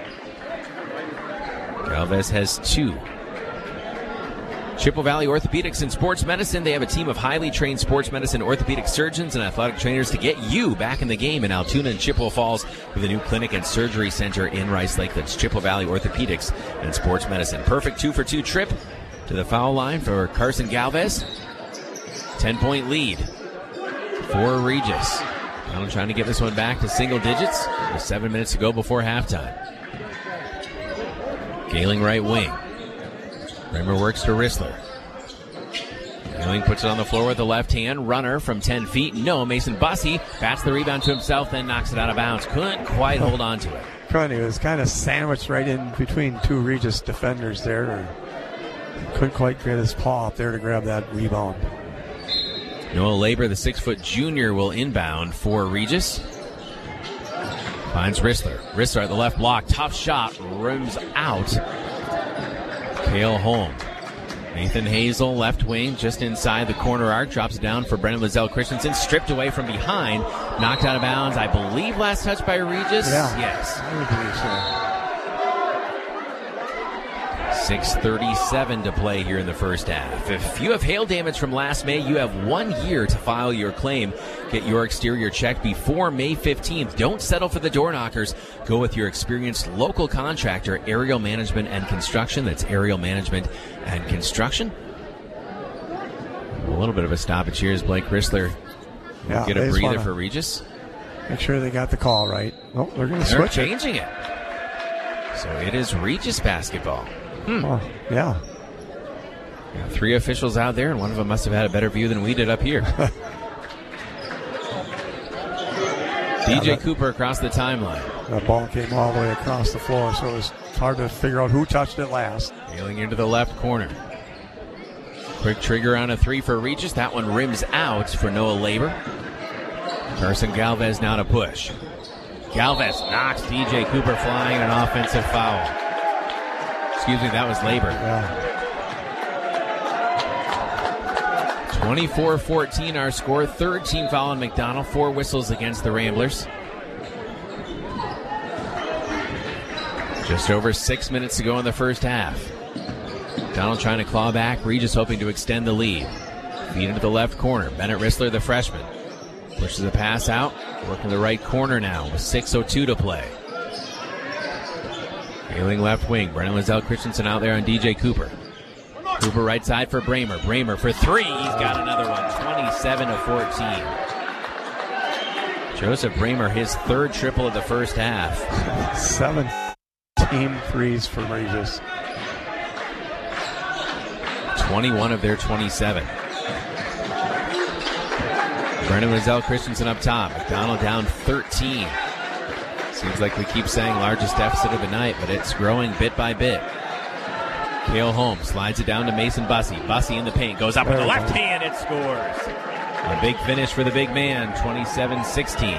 Galvez has two. Chippewa Valley Orthopedics and Sports Medicine. They have a team of highly trained sports medicine orthopedic surgeons and athletic trainers to get you back in the game in Altoona and Chippewa Falls with a new clinic and surgery center in Rice Lake. That's Chippewa Valley Orthopedics and Sports Medicine. Perfect two-for-two trip to the foul line for Carson Galvez. ten-point lead for Regis. Now trying to get this one back to single digits with seven minutes to go before halftime. Gailing right wing. Bramer works to Rissler. Gailing puts it on the floor with the left hand. Runner from ten feet. No, Mason Bussey bats the rebound to himself, then knocks it out of bounds. Couldn't quite hold on to it. He was kind of sandwiched right in between two Regis defenders there. Couldn't quite get his paw up there to grab that rebound. Noah Labor, the six-foot junior, will inbound for Regis. Finds Rissler. Rissler at the left block. Tough shot. Rims out. Cale Holm. Nathan Hazel, left wing, just inside the corner arc. Drops it down for Brennan Wazell Christensen. Stripped away from behind. Knocked out of bounds. I believe last touch by Regis. Yeah. Yes. I would believe so. six thirty-seven to play here in the first half. If you have hail damage from last May, you have one year to file your claim. Get your exterior checked before May fifteenth. Don't settle for the door knockers. Go with your experienced local contractor, Aerial Management and Construction. That's Aerial Management and Construction. A little bit of a stoppage here as Blake Rissler yeah, get a breather for Regis. Make sure they got the call right. Oh, they're going to They're switch changing it. So it is Regis basketball. Hmm. Oh, yeah. yeah. Three officials out there, and one of them must have had a better view than we did up here. D J yeah, that, Cooper across the timeline. That ball came all the way across the floor, so it was hard to figure out who touched it last. Sailing into the left corner. Quick trigger on a three for Regis. That one rims out for Noah Labor. Carson Galvez now to push. Galvez knocks D J Cooper flying, an offensive foul. Excuse me, that was Labor. Yeah. twenty-four fourteen our score. Third team foul on McDonald. Four whistles against the Ramblers. Just over six minutes to go in the first half. McDonald trying to claw back. Regis hoping to extend the lead. Feed into the left corner. Bennett Rissler, the freshman. Pushes the pass out. Working the right corner now with six oh two to play. Hailing left wing. Brennan Lizelle Christensen out there on D J Cooper. Cooper right side for Bramer. Bramer for three. He's got another one. twenty-seven to fourteen. Joseph Bramer, his third triple of the first half. Seven team threes for Regis. twenty-one of their twenty-seven. Brennan Lizelle Christensen up top. McDonald down thirteen. Seems like we keep saying largest deficit of the night, but it's growing bit by bit. Cale Holmes slides it down to Mason Bussey. Bussey in the paint. Goes up with the left hand. It scores. A big finish for the big man. twenty-seven sixteen.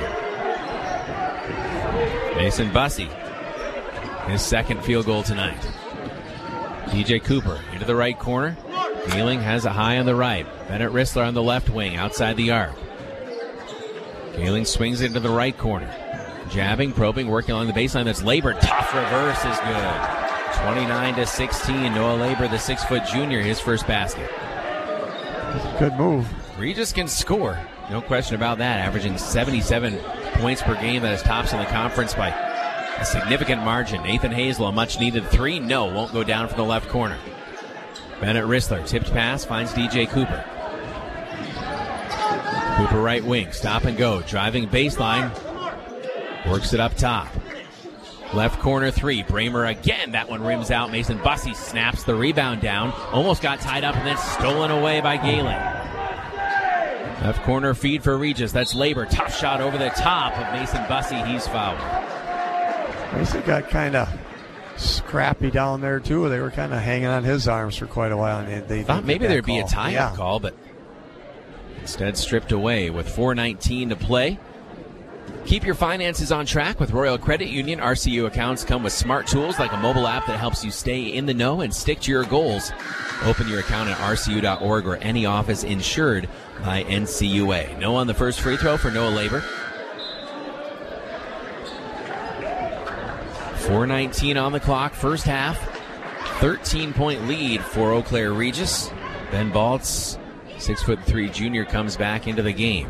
Mason Bussey. His second field goal tonight. D J Cooper into the right corner. Keeling has a high on the right. Bennett Rissler on the left wing outside the arc. Keeling swings it into the right corner. Jabbing, probing, working along the baseline. That's Labor. Tough reverse is good. twenty-nine to sixteen. Noah Labor, the six-foot junior, his first basket. Good move. Regis can score. No question about that. Averaging seventy-seven points per game. That is tops in the conference by a significant margin. Nathan Hazel, a much-needed three. No, won't go down from the left corner. Bennett Rissler, tipped pass, finds D J Cooper. Cooper right wing, stop and go. Driving baseline. Works it up top. Left corner three. Bramer again. That one rims out. Mason Bussey snaps the rebound down. Almost got tied up and then stolen away by Galen. Left corner feed for Regis. That's Labor. Tough shot over the top of Mason Bussey. He's fouled. Mason got kind of scrappy down there, too. They were kind of hanging on his arms for quite a while. And they, they thought maybe there'd call. be a tie-up yeah. call, but instead stripped away with four nineteen to play. Keep your finances on track with Royal Credit Union. R C U accounts come with smart tools like a mobile app that helps you stay in the know and stick to your goals. Open your account at R C U dot org or any office insured by N C U A. No on the first free throw for Noah Labor. four nineteen on the clock, first half. thirteen-point lead for Eau Claire Regis. Ben Baltz, six foot three junior, comes back into the game.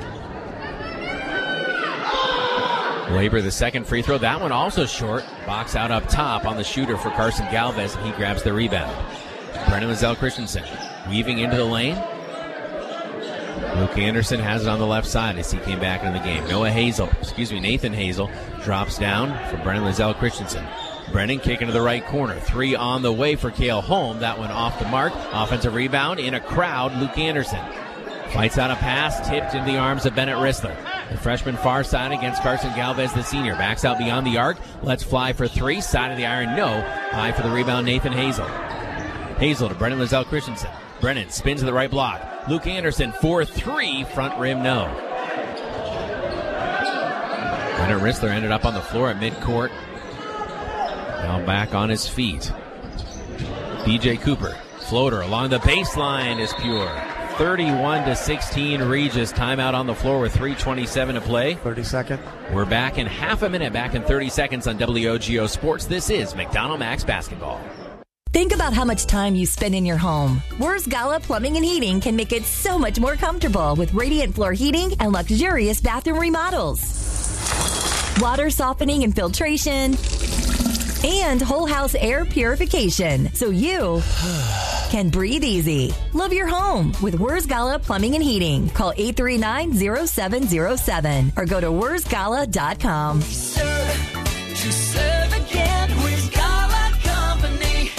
Labor, the second free throw. That one also short. Box out up top on the shooter for Carson Galvez, and he grabs the rebound. Brennan Lizelle Christensen weaving into the lane. Luke Anderson has it on the left side as he came back into the game. Noah Hazel, excuse me, Nathan Hazel drops down for Brennan Lizelle Christensen. Brennan kicking to the right corner. Three on the way for Cale Holm. That one off the mark. Offensive rebound in a crowd. Luke Anderson fights out a pass, tipped into the arms of Bennett Rissler. The freshman far side against Carson Galvez, the senior. Backs out beyond the arc. Let's fly for three. Side of the iron, no. High for the rebound, Nathan Hazel. Hazel to Brennan Lizelle Christensen. Brennan spins to the right block. Luke Anderson for three. Front rim, no. Bennett Rissler ended up on the floor at midcourt. Now back on his feet. D J Cooper. Floater along the baseline is pure. thirty-one to sixteen Regis. Timeout on the floor with three twenty-seven to play. thirty second. We're back in half a minute, back in thirty seconds on W O G O Sports. This is McDonald Max Basketball. Think about how much time you spend in your home. Wurz Gala Plumbing and Heating can make it so much more comfortable with radiant floor heating and luxurious bathroom remodels. Water softening and filtration, and whole house air purification, so you can breathe easy. Love your home with Wurz Gala Plumbing and Heating. Call eight three nine, zero seven zero seven or go to wurz gala dot com. Serve, to serve again with Gala Company.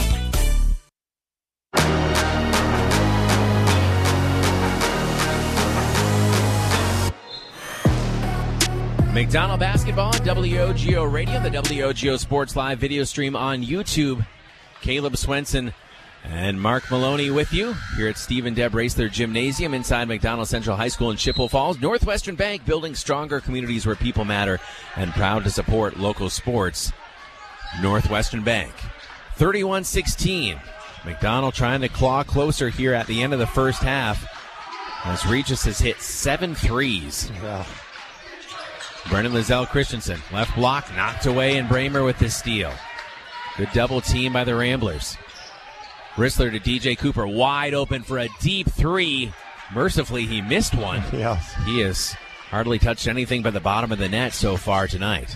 McDonald basketball on W O G O Radio, the W O G O Sports Live video stream on YouTube. Caleb Swenson and Mark Maloney with you here at Stephen Deb Raceler Gymnasium inside McDonald Central High School in Chippewa Falls. Northwestern Bank, building stronger communities where people matter and proud to support local sports. Northwestern Bank. thirty-one sixteen. McDonald trying to claw closer here at the end of the first half as Regis has hit seven threes. Yeah. Brennan Lizelle Christensen, left block, knocked away, and Bramer with the steal. Good double team by the Ramblers. Rissler to D J Cooper, wide open for a deep three. Mercifully, he missed one. Yes. He has hardly touched anything but the bottom of the net so far tonight.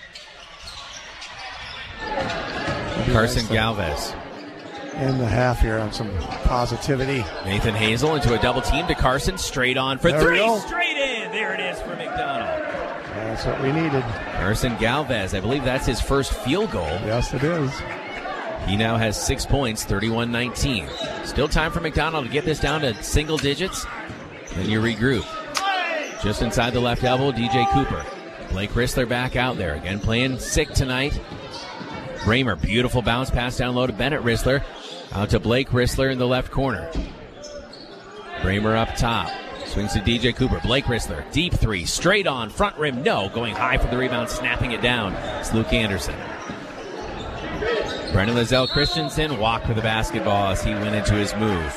Carson Galvez. In the half here on some positivity. Nathan Hazel into a double team to Carson, straight on for There we three, go. straight in. There it is for McDonald. That's what we needed. Carson Galvez, I believe that's his first field goal. Yes, it is. He now has six points, thirty-one nineteen. Still time for McDonald to get this down to single digits. Then you regroup. Just inside the left elbow, D J Cooper. Blake Rissler back out there. Again playing sick tonight. Bramer, beautiful bounce pass down low to Bennett Rissler. Out to Blake Rissler in the left corner. Bramer up top. Swings to D J Cooper. Blake Rissler, deep three, straight on, front rim, no. Going high for the rebound, snapping it down. It's Luke Anderson. Brennan Lizelle Christensen walked with the basketball as he went into his move.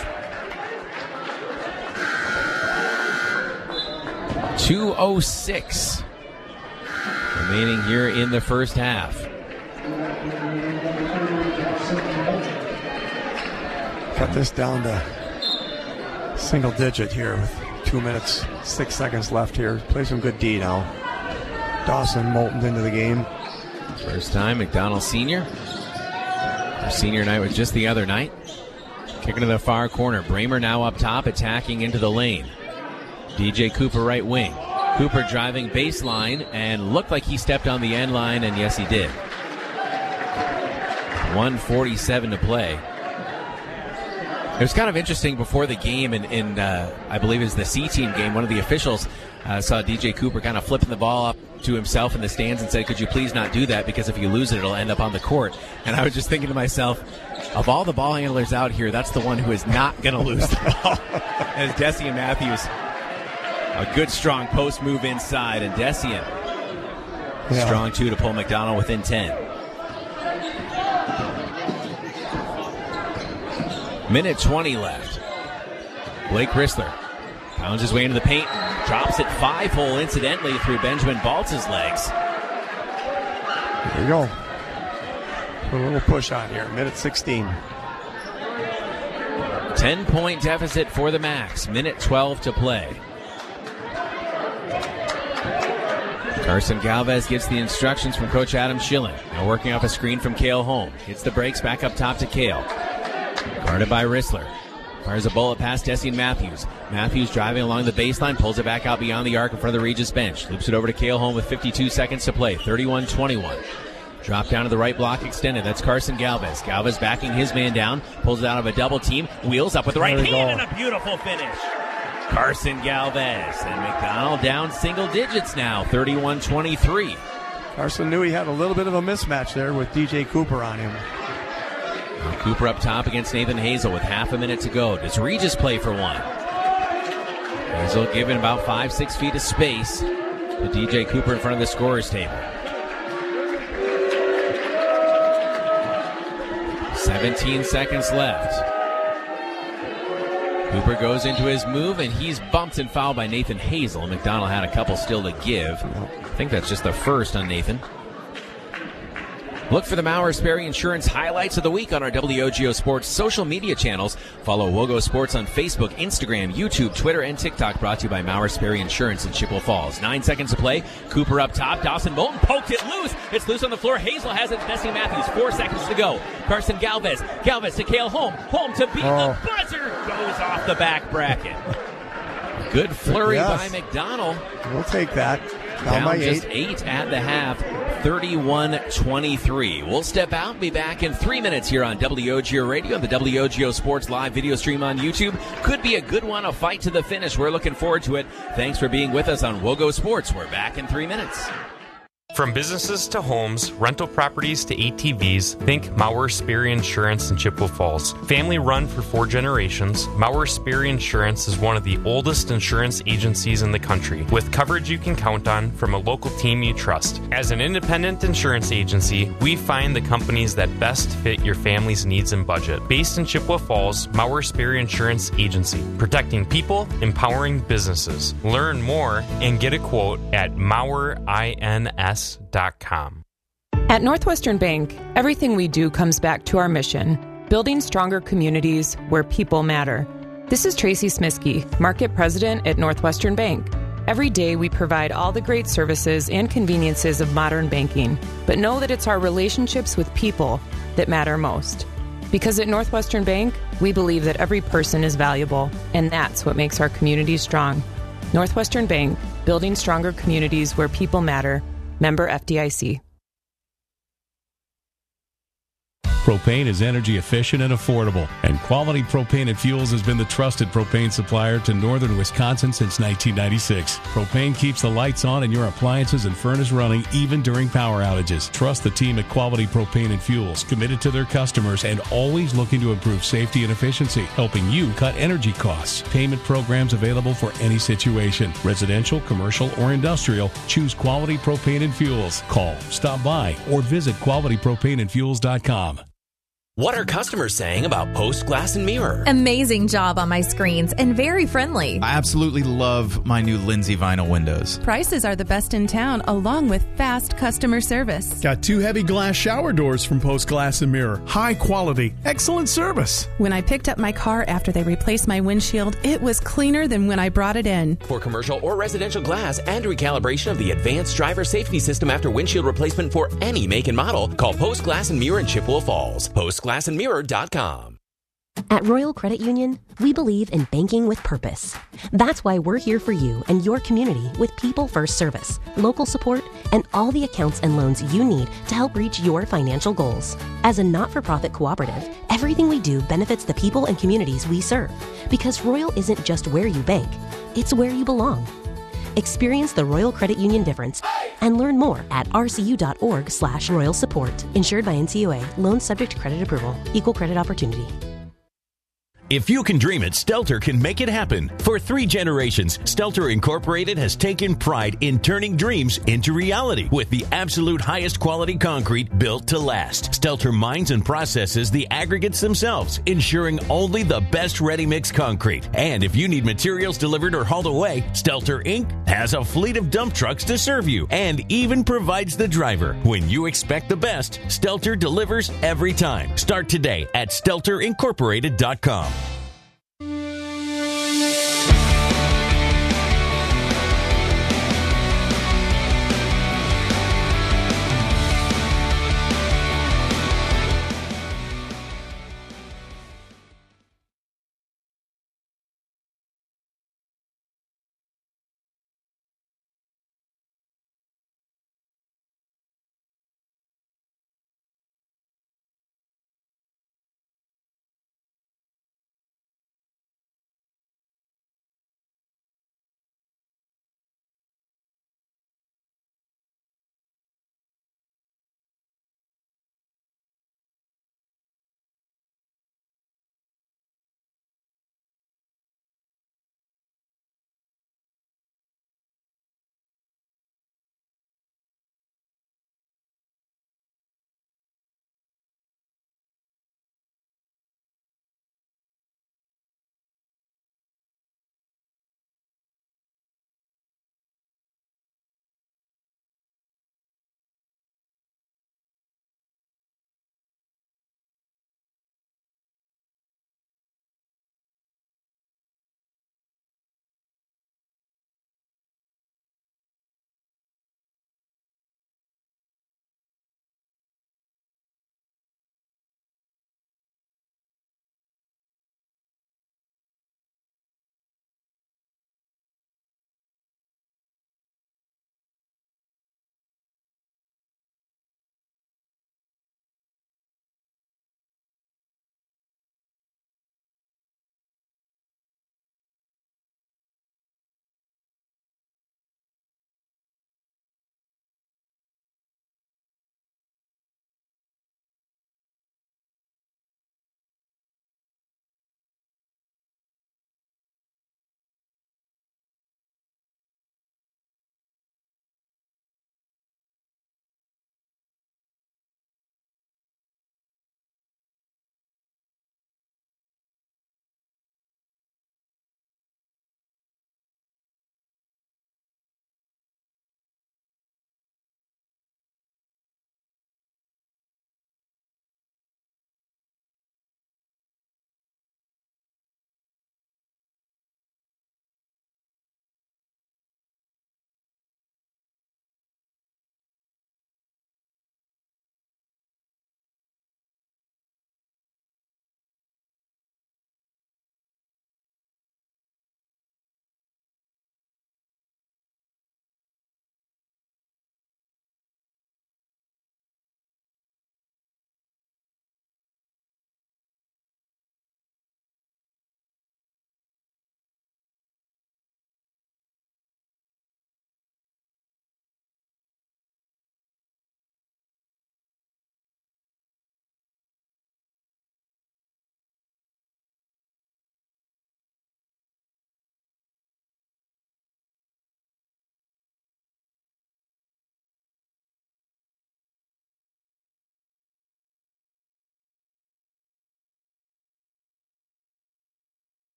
two oh six remaining here in the first half. Cut this down to single digit here with two minutes, six seconds left here. Play some good D now. Dawson Moulton into the game. First time McDonald Senior. Their senior night was just the other night. Kicking to the far corner. Bramer now up top, attacking into the lane. D J Cooper right wing. Cooper driving baseline and looked like he stepped on the end line, and yes, he did. one forty-seven to play. It was kind of interesting before the game, in, in uh, I believe it was the C-team game, one of the officials uh, saw D J Cooper kind of flipping the ball up to himself in the stands and said, could you please not do that, because if you lose it, it'll end up on the court. And I was just thinking to myself, of all the ball handlers out here, that's the one who is not going to lose the ball. As Dessian Matthews, a good strong post move inside, and Dessian, Yeah. strong two to pull McDonald within ten. Minute twenty left. Blake Rissler pounds his way into the paint, drops it five hole incidentally through Benjamin Baltz's legs. There you go. Put a little push on here. Minute sixteen. ten point deficit for the Max. Minute twelve to play. Carson Galvez gets the instructions from Coach Adam Schilling. Now working off a screen from Cale Holm. Hits the brakes back up top to Cale. Guarded by Rissler. Fires a bullet past Dessian Matthews. Matthews driving along the baseline, pulls it back out beyond the arc in front of the Regis bench. Loops it over to Cale Holm with fifty-two seconds to play. thirty-one twenty-one. Drop down to the right block extended. That's Carson Galvez. Galvez backing his man down. Pulls it out of a double team. Wheels up with the right There we hand go. and a beautiful finish. Carson Galvez. And McDonald down single digits now. thirty-one twenty-three. Carson knew he had a little bit of a mismatch there with D J Cooper on him. Cooper up top against Nathan Hazel with half a minute to go. Does Regis play for one? Hazel given about five, six feet of space to D J Cooper in front of the scorer's table. seventeen seconds left. Cooper goes into his move, and he's bumped and fouled by Nathan Hazel. McDonald had a couple still to give. I think that's just the first on Nathan. Look for the Mauer Sperry Insurance highlights of the week on our W O G O Sports social media channels. Follow Wogo Sports on Facebook, Instagram, YouTube, Twitter, and TikTok. Brought to you by Mauer Sperry Insurance in Chippewa Falls. Nine seconds to play. Cooper up top. Dawson Moulton poked it loose. It's loose on the floor. Hazel has it. Bessie Matthews. Four seconds to go. Carson Galvez. Galvez to Cale Holm. Holm to beat Oh. the buzzer. Goes off the back bracket. Good flurry Yes. by McDonald. We'll take that. Down, Down by just eight. eight at the half, thirty-one twenty-three. We'll step out and be back in three minutes here on W O G O Radio and the W O G O Sports live video stream on YouTube. Could be a good one, a fight to the finish. We're looking forward to it. Thanks for being with us on Wogo Sports. We're back in three minutes. From businesses to homes, rental properties to A T Vs, think Mauer Sperry Insurance in Chippewa Falls. Family run for four generations, Mauer Sperry Insurance is one of the oldest insurance agencies in the country, with coverage you can count on from a local team you trust. As an independent insurance agency, we find the companies that best fit your family's needs and budget. Based in Chippewa Falls, Mauer Sperry Insurance Agency, protecting people, empowering businesses. Learn more and get a quote at Mauer I N S dot com. At Northwestern Bank, everything we do comes back to our mission, building stronger communities where people matter. This is Tracy Smiskey, Market President at Northwestern Bank. Every day we provide all the great services and conveniences of modern banking, but know that it's our relationships with people that matter most. Because at Northwestern Bank, we believe that every person is valuable, and that's what makes our communities strong. Northwestern Bank, building stronger communities where people matter. Member F D I C. Propane is energy efficient and affordable, and Quality Propane and Fuels has been the trusted propane supplier to northern Wisconsin since nineteen ninety-six. Propane keeps the lights on and your appliances and furnace running even during power outages. Trust the team at Quality Propane and Fuels, committed to their customers and always looking to improve safety and efficiency, helping you cut energy costs. Payment programs available for any situation. Residential, commercial, or industrial, choose Quality Propane and Fuels. Call, stop by, or visit quality propane and fuels dot com. What are customers saying about Post Glass and Mirror? Amazing job on my screens and very friendly. I absolutely love my new Lindsay vinyl windows. Prices are the best in town, along with fast customer service. Got two heavy glass shower doors from Post Glass and Mirror. High quality, excellent service. When I picked up my car after they replaced my windshield, it was cleaner than when I brought it in. For commercial or residential glass and recalibration of the advanced driver safety system after windshield replacement for any make and model, call Post Glass and Mirror in Chippewa Falls. Post glass and mirror dot com. At Royal Credit Union, we believe in banking with purpose. That's why we're here for you and your community with people first service, local support, and all the accounts and loans you need to help reach your financial goals. As a not-for-profit cooperative, everything we do benefits the people and communities we serve, because Royal isn't just where you bank, it's where you belong. Experience the Royal Credit Union difference and learn more at r c u dot org slash royal support. Insured by N C U A. Loans subject to credit approval. Equal credit opportunity. If you can dream it, Stelter can make it happen. For three generations, Stelter Incorporated has taken pride in turning dreams into reality with the absolute highest quality concrete built to last. Stelter mines and processes the aggregates themselves, ensuring only the best ready-mix concrete. And if you need materials delivered or hauled away, Stelter Incorporated has a fleet of dump trucks to serve you and even provides the driver. When you expect the best, Stelter delivers every time. Start today at stelter incorporated dot com.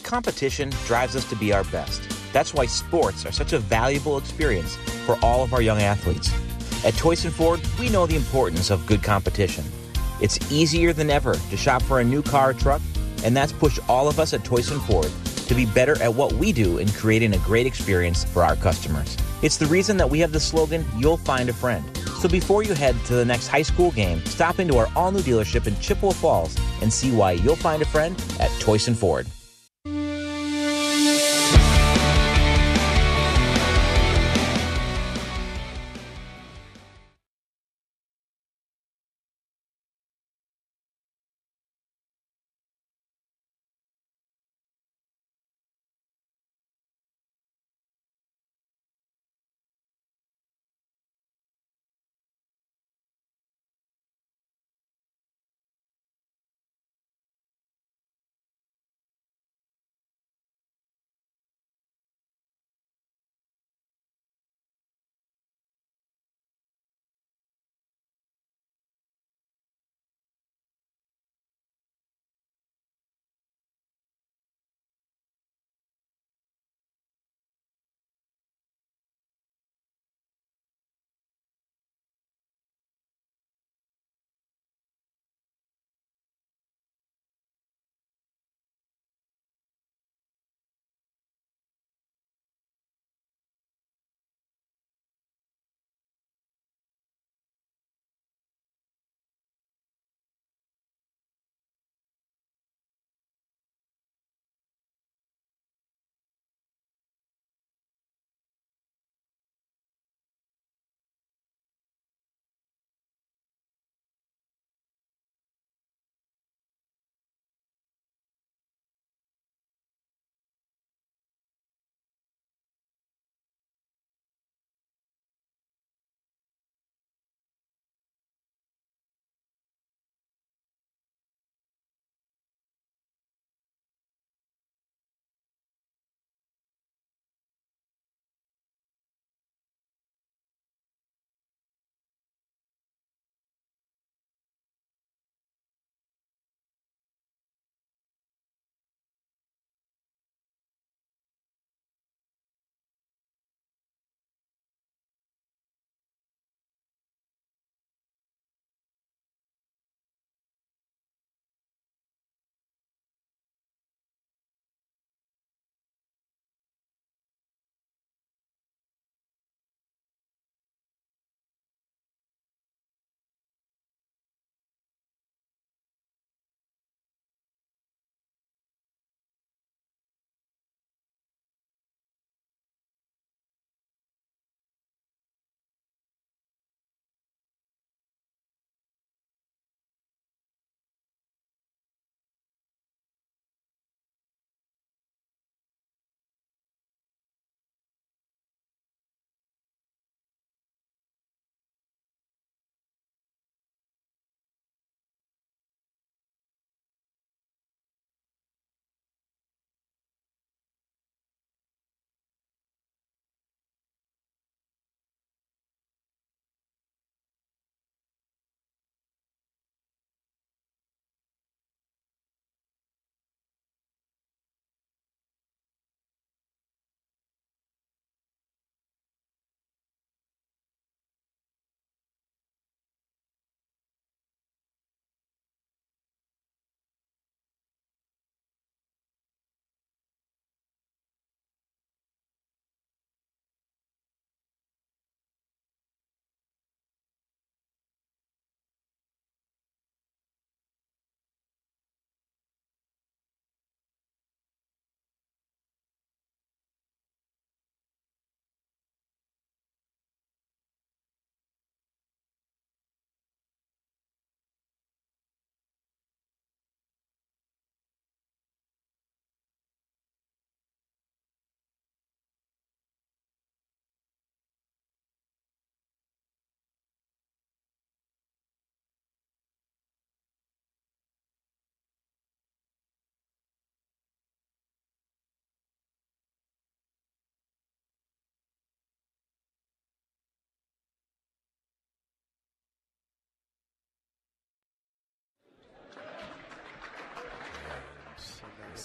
competition drives us to be our best. That's why sports are such a valuable experience for all of our young athletes. At Toyson Ford, we know the importance of good competition. It's easier than ever to shop for a new car or truck, and that's pushed all of us at Toyson Ford to be better at what we do in creating a great experience for our customers. It's the reason that we have the slogan, "You'll find a friend." So before you head to the next high school game, stop into our all-new dealership in Chippewa Falls and see why you'll find a friend at Toyson Ford.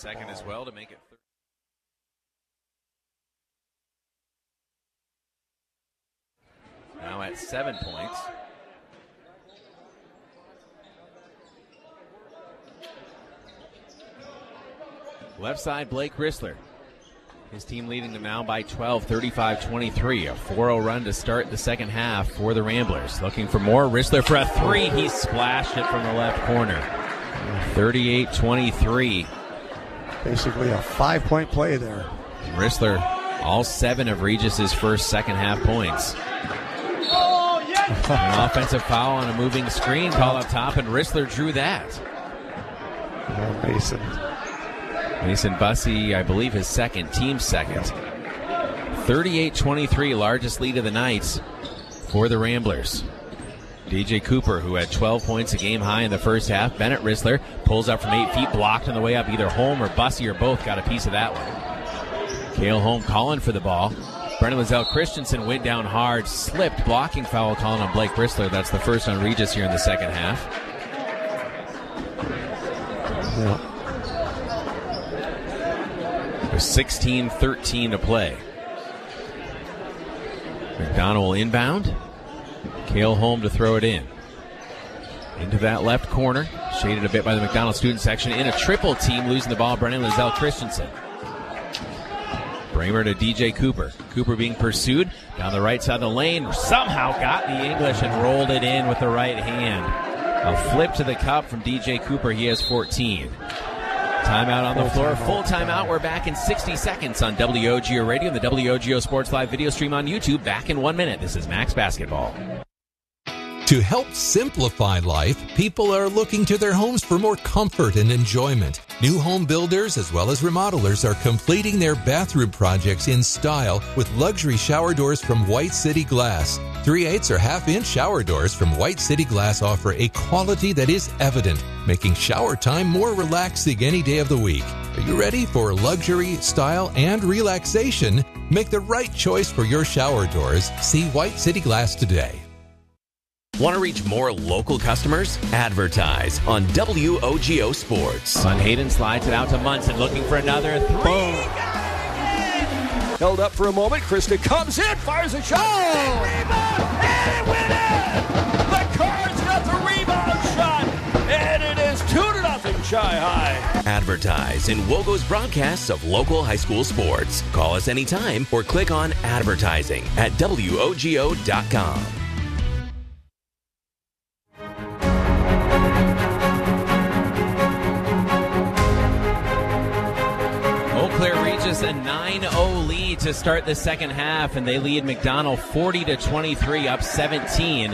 second as well to make it third. Now at seven points. Left side, Blake Rissler. His team leading them now by twelve, thirty-five twenty-three. A four oh run to start the second half for the Ramblers. Looking for more. Rissler for a three. He splashed it from the left corner. thirty-eight twenty-three. Basically a five-point play there. Rissler, all seven of Regis's first second half points. An offensive foul on a moving screen call up top, and Rissler drew that. Oh, Mason. Mason Bussey, I believe his second, team second. thirty-eight twenty-three, largest lead of the night for the Ramblers. D J Cooper, who had twelve points, a game high in the first half. Bennett Rissler pulls up from eight feet, blocked on the way up. Either Holm or Bussey or both got a piece of that one. Cale Holm calling for the ball. Brennan Lizelle Christensen went down hard, slipped, blocking foul calling on Blake Rissler. That's the first on Regis here in the second half. Yeah. There's sixteen thirteen to play. McDonald will inbound. Cale Holm to throw it in. Into that left corner. Shaded a bit by the McDonald student section. In a triple team, losing the ball, Brennan Lizelle Christensen. Bramer to D J Cooper. Cooper being pursued down the right side of the lane. Somehow got the English and rolled it in with the right hand. A flip to the cup from D J Cooper. He has fourteen. Timeout on the floor. Full timeout. We're back in sixty seconds on W O G O Radio and the W O G O Sports Live video stream on YouTube. Back in one minute. This is Max Basketball. To help simplify life, people are looking to their homes for more comfort and enjoyment. New home builders as well as remodelers are completing their bathroom projects in style with luxury shower doors from White City Glass. three eighths or half-inch shower doors from White City Glass offer a quality that is evident, making shower time more relaxing any day of the week. Are you ready for luxury, style, and relaxation? Make the right choice for your shower doors. See White City Glass today. Want to reach more local customers? Advertise on W O G O Sports. Son Hayden slides it out to Munson, looking for another three. Boom. Held up for a moment. Krista comes in, fires a shot. Oh. Rebound, and win it! The Cards got the rebound shot, and it is two to nothing Shy High. Advertise in WOGO's broadcasts of local high school sports. Call us anytime or click on advertising at W O G O dot com. A nine oh lead to start the second half, and they lead McDonald forty to twenty-three, up seventeen.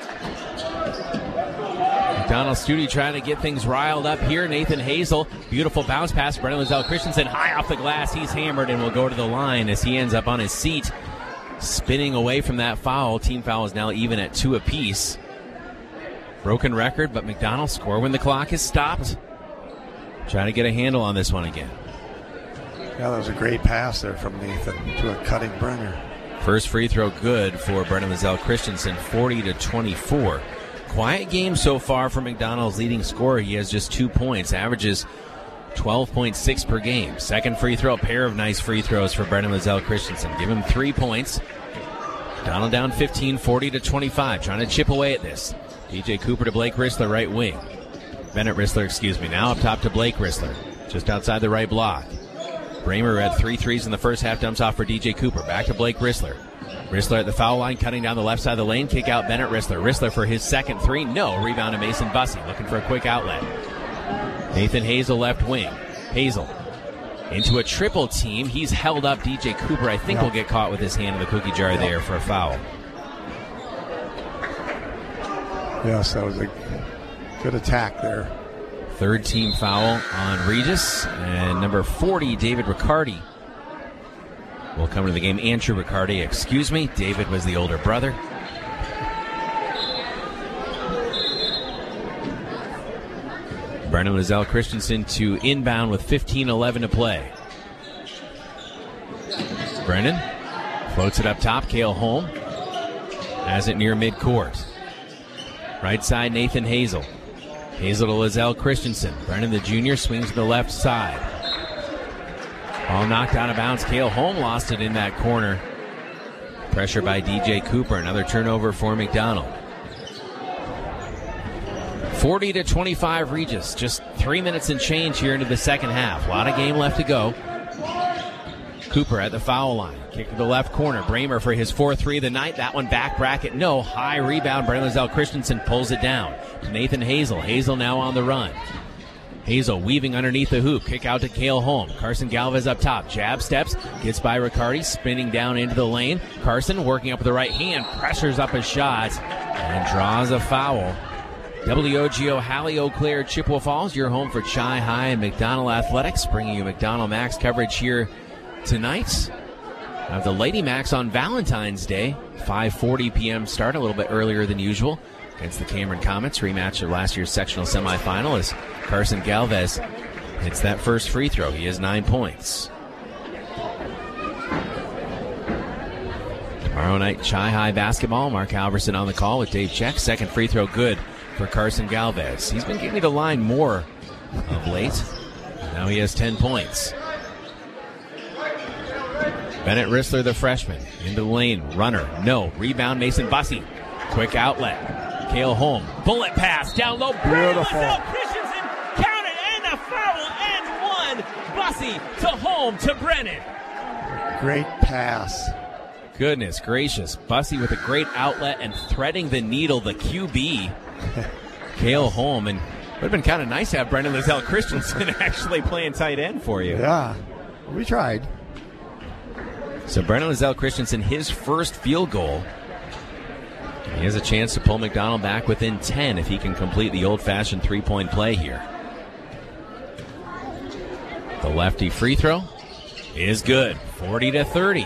McDonald Studi trying to get things riled up here. Nathan Hazel, beautiful bounce pass. Brennan Lizelle Christensen high off the glass. He's hammered and will go to the line as he ends up on his seat, spinning away from that foul. Team foul is now even at two apiece. Broken record, but McDonald score when the clock is stopped. Trying to get a handle on this one again. Yeah, that was a great pass there from Nathan to a cutting Brenner. First free throw good for Brennan Lizelle Christensen, forty to twenty-four. Quiet game so far for McDonald's leading scorer. He has just two points, averages twelve point six per game. Second free throw, a pair of nice free throws for Brennan Lizelle Christensen. Give him three points. McDonald down fifteen, forty to twenty-five, trying to chip away at this. D J Cooper to Blake Rissler, right wing. Bennett Rissler, excuse me. Now up top to Blake Rissler, just outside the right block. Bramer had three threes in the first half, dumps off for D J Cooper. Back to Blake Rissler. Rissler at the foul line, cutting down the left side of the lane. Kick out Bennett Rissler. Rissler for his second three. No. Rebound to Mason Bussey, looking for a quick outlet. Nathan Hazel left wing. Hazel into a triple team. He's held up. D J Cooper, I think, yeah. will get caught with his hand in the cookie jar yeah. there for a foul. Yes, that was a good attack there. Third team foul on Regis. And number forty, David Riccardi, will come to the game. Andrew Riccardi, excuse me. David was the older brother. Brennan Lizelle Christensen to inbound with fifteen eleven to play. Brennan floats it up top. Cale Holm has it near midcourt. Right side, Nathan Hazel. Hazel to Lizelle Christensen. Brennan the junior swings to the left side. Ball knocked out of bounds. Cale Holm lost it in that corner. Pressure by D J Cooper. Another turnover for McDonald. forty to twenty-five Regis. Just three minutes and change here into the second half. A lot of game left to go. Cooper at the foul line. Kick to the left corner. Bramer for his four three of the night. That one back bracket. No. High rebound. Brennan Lazelle Christensen pulls it down. Nathan Hazel. Hazel now on the run. Hazel weaving underneath the hoop. Kick out to Cale Holm. Carson Galvez up top. Jab steps. Gets by Riccardi. Spinning down into the lane. Carson working up with the right hand. Pressures up his shot. And draws a foul. W O G O Halley Eau Claire Chippewa Falls. Your home for Chi High and McDonald Athletics. Bringing you McDonald Max coverage here tonight. Of the Lady Max on Valentine's Day. five forty p.m. start. A little bit earlier than usual. Against the Cameron Comets. Rematch of last year's sectional semifinal as Carson Galvez hits that first free throw. He has nine points. Tomorrow night, Chi High basketball. Mark Alverson on the call with Dave Check. Second free throw good for Carson Galvez. He's been getting me the line more of late. Now he has ten points. Bennett Rissler, the freshman, into the lane. Runner, no. Rebound, Mason Bussey. Quick outlet. Cale Holm, bullet pass, down low. Beautiful. Christensen counted, and a foul, and one. Bussey to Holm to Brennan. Great pass. Goodness gracious. Bussey with a great outlet and threading the needle, the Q B. Cale Holm, and it would have been kind of nice to have Brendan Lazelle Christensen actually playing tight end for you. Yeah, we tried. So Brendan Lazelle Christensen, his first field goal. He has a chance to pull McDonald back within ten if he can complete the old-fashioned three-point play here. The lefty free throw is good. forty to thirty.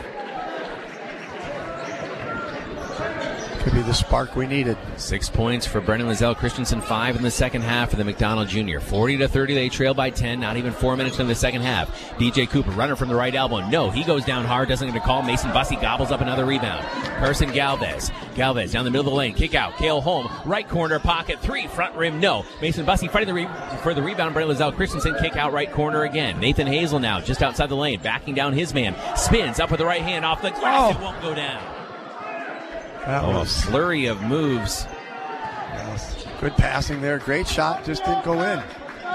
Could be the spark we needed. Six points for Brendan Lazelle Christensen, five in the second half for the McDonald Junior. forty to thirty, they trail by ten, not even four minutes into the second half. D J Cooper, runner from the right elbow. No, he goes down hard, doesn't get a call. Mason Bussey gobbles up another rebound. Carson Galvez. Galvez down the middle of the lane, kick out. Cale Holm, right corner, pocket three, front rim, no. Mason Bussey fighting the re- for the rebound. Brendan Lazelle Christensen, kick out right corner again. Nathan Hazel now just outside the lane, backing down his man. Spins up with the right hand off the glass. Oh. It won't go down. That oh, was a flurry of moves. Yes. Good passing there. Great shot. Just didn't go in.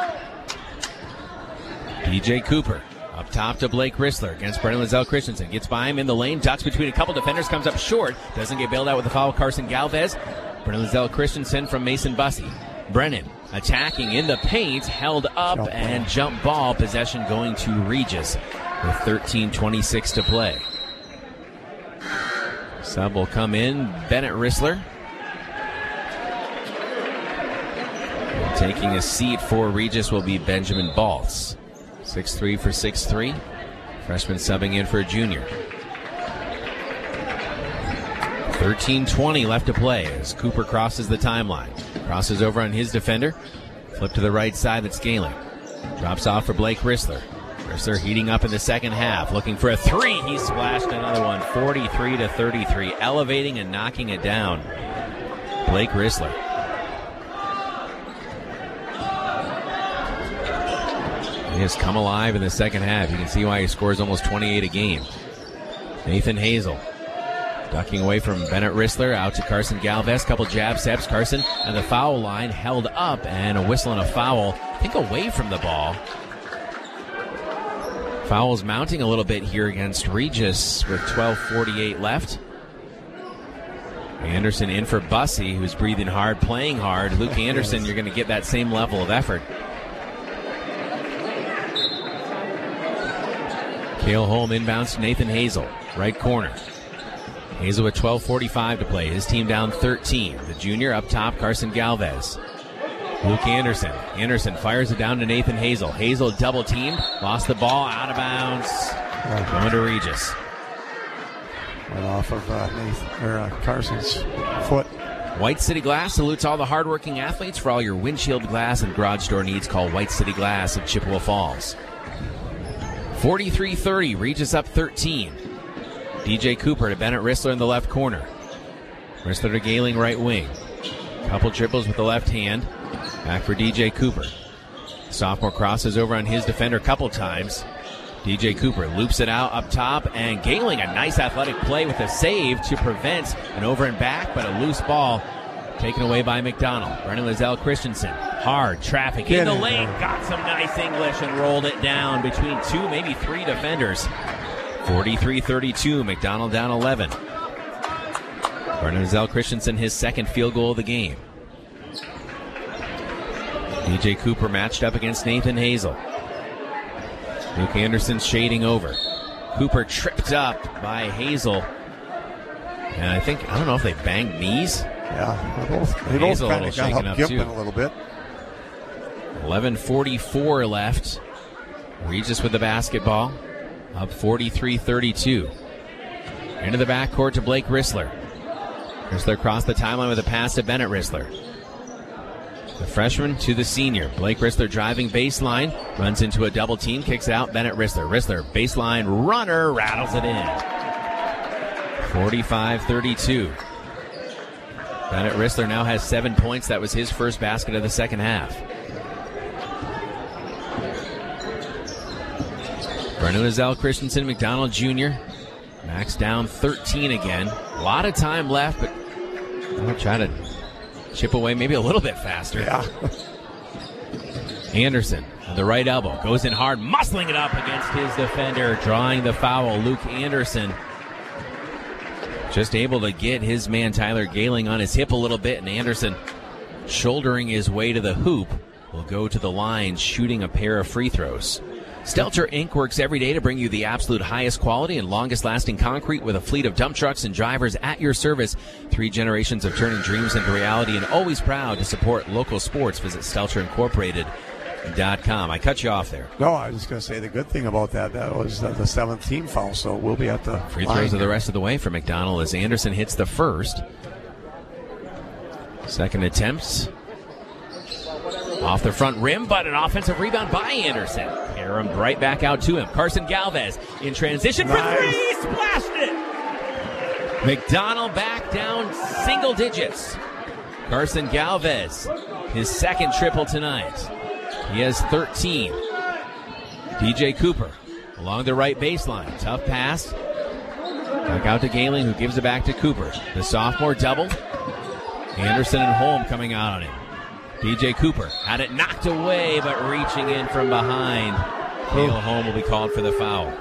D J Cooper up top to Blake Rissler against Brendan Lazelle Christensen. Gets by him in the lane. Ducks between a couple defenders. Comes up short. Doesn't get bailed out with the foul. Carson Galvez. Brendan Lazelle Christensen from Mason Bussey. Brennan attacking in the paint. Held up jump and ball. Jump ball. Possession going to Regis with thirteen twenty-six to play. Sub will come in. Bennett Rissler. And taking a seat for Regis will be Benjamin Baltz. six three for six three. Freshman subbing in for a junior. thirteen twenty left to play as Cooper crosses the timeline. Crosses over on his defender. Flip to the right side, that's Galen. Drops off for Blake Rissler. Rissler heating up in the second half, looking for a three. He splashed another one, forty-three to thirty-three, elevating and knocking it down. Blake Rissler. He has come alive in the second half. You can see why he scores almost twenty-eight a game. Nathan Hazel ducking away from Bennett Rissler, out to Carson Galvez. Couple jab steps. Carson at the foul line, held up, and a whistle and a foul. I think away from the ball. Fouls mounting a little bit here against Regis with twelve forty-eight left. Anderson in for Bussey, who's breathing hard, playing hard. Luke Anderson, you're going to get that same level of effort. Cale Holm inbounds to Nathan Hazel, right corner. Hazel with twelve forty-five to play. His team down thirteen. The junior up top, Carson Galvez. Luke Anderson. Anderson fires it down to Nathan Hazel. Hazel double teamed. Lost the ball. Out of bounds. Going to Regis. Went off of uh, Nathan, or, uh, Carson's foot. White City Glass salutes all the hardworking athletes. For all your windshield glass and garage door needs, call White City Glass of Chippewa Falls. forty-three thirty. Regis up thirteen. D J Cooper to Bennett Rissler in the left corner. Rissler to Gailing right wing. Couple triples with the left hand. Back for D J Cooper. Sophomore crosses over on his defender a couple times. D J Cooper loops it out up top, and Gailing, a nice athletic play with a save to prevent an over and back, but a loose ball taken away by McDonald. Brennan Lizelle Christensen, hard traffic Get in the in lane, there. got some nice English and rolled it down between two, maybe three defenders. forty-three thirty-two, McDonald down eleven. Brennan Lizelle Christensen, his second field goal of the game. D J Cooper matched up against Nathan Hazel. Luke Anderson shading over. Cooper tripped up by Hazel. And I think, I don't know if they banged knees. Yeah, they both, they both Hazel kind a of little got shaken up up Gimpin too. a little bit. eleven forty-four left. Regis with the basketball. Up forty-three thirty-two. Into the backcourt to Blake Rissler. Rissler crossed the timeline with a pass to Bennett Rissler. The freshman to the senior. Blake Rissler driving baseline. Runs into a double team. Kicks out Bennett Rissler. Rissler, baseline runner, rattles it in. forty-five thirty-two. Bennett Rissler now has seven points. That was his first basket of the second half. Brennan Lizelle Christensen, McDonald Junior Max down thirteen again. A lot of time left, but I'm going to try to chip away maybe a little bit faster. Yeah. Anderson on the right elbow. Goes in hard, muscling it up against his defender, drawing the foul. Luke Anderson just able to get his man Tyler Gailing on his hip a little bit, and Anderson shouldering his way to the hoop will go to the line shooting a pair of free throws. Stelter Incorporated works every day to bring you the absolute highest quality and longest lasting concrete with a fleet of dump trucks and drivers at your service. Three generations of turning dreams into reality, and always proud to support local sports. Visit Stelter Incorporated dot com. I cut you off there. No, I was just going to say the good thing about that, that was uh, the seventh team foul, so we'll be at the Free line throws are the here. rest of the way for McDonald as Anderson hits the first. Second attempts. Off the front rim, but an offensive rebound by Anderson. Aram right back out to him. Carson Galvez in transition for Nice. three. Splashed it. McDonald back down single digits. Carson Galvez, his second triple tonight. He has thirteen. D J Cooper along the right baseline. Tough pass. Back out to Gailing, who gives it back to Cooper. The sophomore double. Anderson and Holm coming out on him. D J Cooper had it knocked away, but reaching in from behind. Cale Holm will be called for the foul.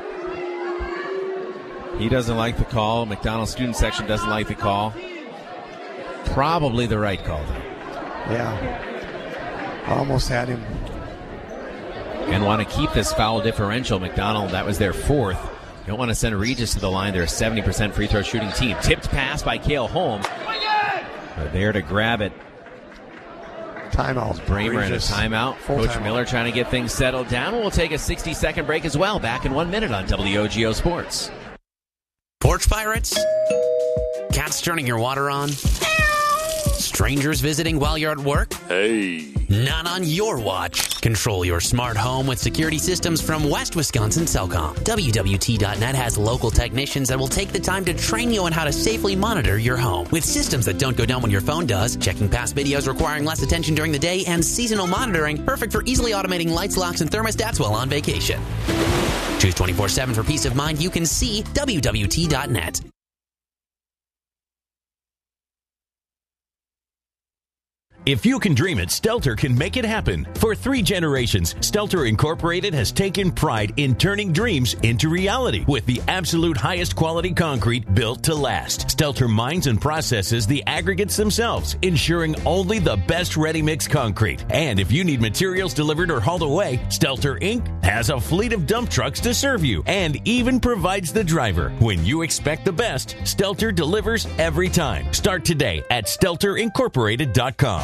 He doesn't like the call. McDonald's student section doesn't like the call. Probably the right call, though. Yeah. I almost had him. And want to keep this foul differential. McDonald, that was their fourth. You don't want to send Regis to the line. They're a seventy percent free throw shooting team. Tipped pass by Cale Holm. But there to grab it. Timeout. Bramer in a Regis. timeout. Full Coach timeout. Miller trying to get things settled down. We'll take a sixty-second break as well. Back in one minute on W O G O Sports. Porch pirates? Cats turning your water on? Strangers visiting while you're at work? Hey. Not on your watch. Control your smart home with security systems from West Wisconsin Cellcom. W W T dot net has local technicians that will take the time to train you on how to safely monitor your home. With systems that don't go down when your phone does, checking past videos requiring less attention during the day, and seasonal monitoring, perfect for easily automating lights, locks, and thermostats while on vacation. Choose twenty-four seven for peace of mind. You can see W W T dot net. If you can dream it, Stelter can make it happen. For three generations, Stelter Incorporated has taken pride in turning dreams into reality with the absolute highest quality concrete built to last. Stelter mines and processes the aggregates themselves, ensuring only the best ready-mix concrete. And if you need materials delivered or hauled away, Stelter Incorporated has a fleet of dump trucks to serve you and even provides the driver. When you expect the best, Stelter delivers every time. Start today at Stelter Incorporated dot com.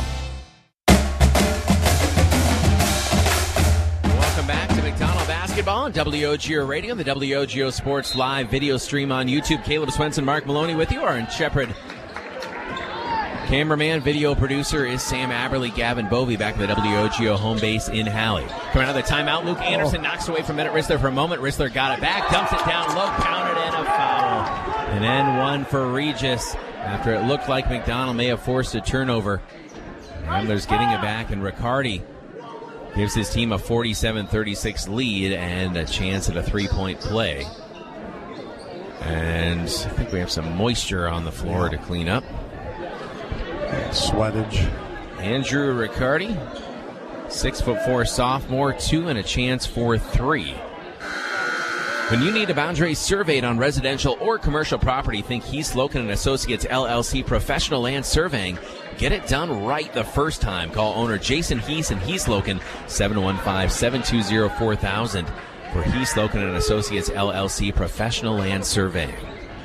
Welcome back to McDonald Basketball on W O G O Radio and the W O G O Sports Live video stream on YouTube. Caleb Swenson, Mark Maloney with you. Aaron Shepard. Cameraman, video producer is Sam Aberly, Gavin Bovey back at the W O G O home base in Halley. Coming out of the timeout, Luke Anderson knocks away from Bennett Rissler for a moment. Rissler got it back, dumps it down low, counted in a foul. And then one for Regis after it looked like McDonald may have forced a turnover. Ramblers getting it back, and Riccardi Gives his team a forty-seven thirty-six lead and a chance at a three-point play. And I think we have some moisture on the floor to clean up. Sweatage. Andrew Riccardi, six foot four sophomore, two and a chance for three. When you need a boundary surveyed on residential or commercial property, think Heath Loken and Associates L L C Professional Land Surveying. Get it done right the first time. Call owner Jason Heath and Heath Loken, seven one five, seven two zero, four thousand for Heath Loken and Associates L L C Professional Land Surveying.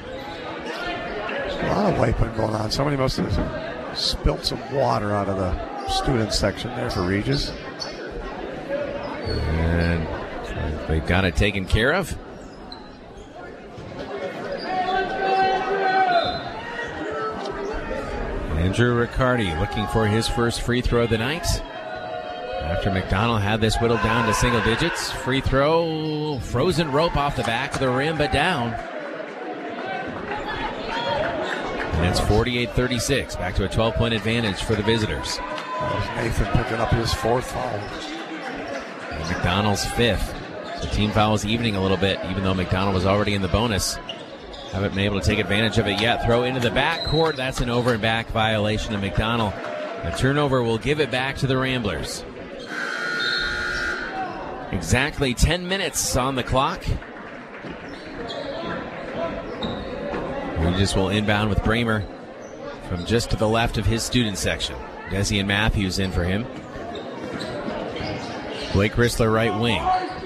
A lot of wiping going on. Somebody must have spilled some water out of the student section there for Regis. And they've got it taken care of. Andrew Riccardi looking for his first free throw of the night. After McDonald had this whittled down to single digits. Free throw, frozen rope off the back of the rim, but down. And it's forty-eight thirty-six. Back to a twelve-point advantage for the visitors. Nathan picking up his fourth foul. And McDonald's fifth. The team fouls evening a little bit, even though McDonald was already in the bonus. Haven't been able to take advantage of it yet. Throw into the backcourt. That's an over and back violation of McDonald. A turnover will give it back to the Ramblers. Exactly ten minutes on the clock. Regis will inbound with Bramer from just to the left of his student section. Desi and Matthews in for him. Blake Rissler right wing.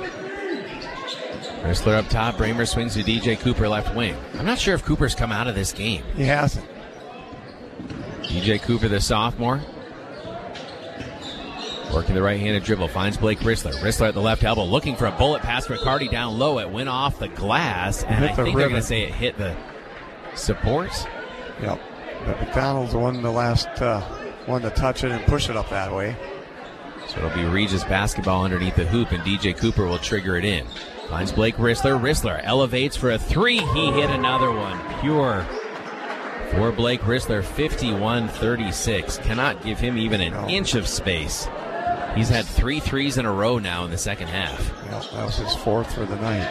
Rissler up top. Bramer swings to D J Cooper left wing. I'm not sure if Cooper's come out of this game. He hasn't. D J Cooper, the sophomore. Working the right-handed dribble. Finds Blake Rissler. Rissler at the left elbow. Looking for a bullet pass for Riccardi down low. It went off the glass. And I think they're going to say it hit the support. Yep. But McDonald's the one the last uh, one to touch it and push it up that way. So it'll be Regis basketball underneath the hoop, and D J Cooper will trigger it in. Finds Blake Rissler. Rissler elevates for a three. He hit another one. Pure for Blake Rissler, fifty-one thirty-six. Cannot give him even an no. inch of space. He's had three threes in a row now in the second half. Yep, that was his fourth for the night.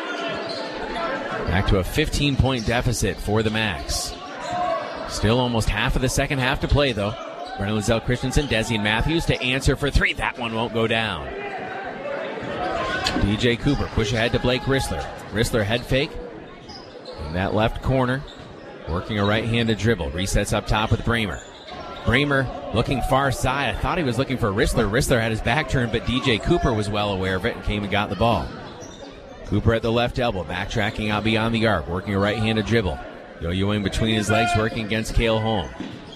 Back to a fifteen-point deficit for the Mags. Still almost half of the second half to play, though. Brennan Lizelle Christensen, Desi and Matthews to answer for three. That one won't go down. D J Cooper push ahead to Blake Rissler. Rissler head fake in that left corner, working a right-handed dribble. Resets up top with Bramer. Bramer looking far side. I thought he was looking for Rissler. Rissler had his back turned, but D J Cooper was well aware of it and came and got the ball. Cooper at the left elbow, backtracking out beyond the arc, working a right-handed dribble. Yo-yoing between his legs, working against Cale Holm.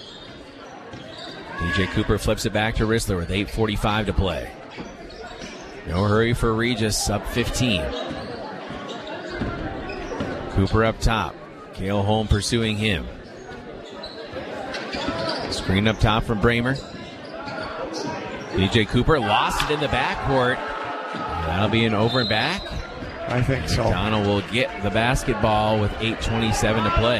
D J Cooper flips it back to Rissler with eight forty-five to play. No hurry for Regis, up fifteen. Cooper up top. Cale Holm pursuing him. Screen up top from Bramer. D J Cooper lost it in the backcourt. That'll be an over and back. I think so. McDonald will get the basketball with eight twenty-seven to play.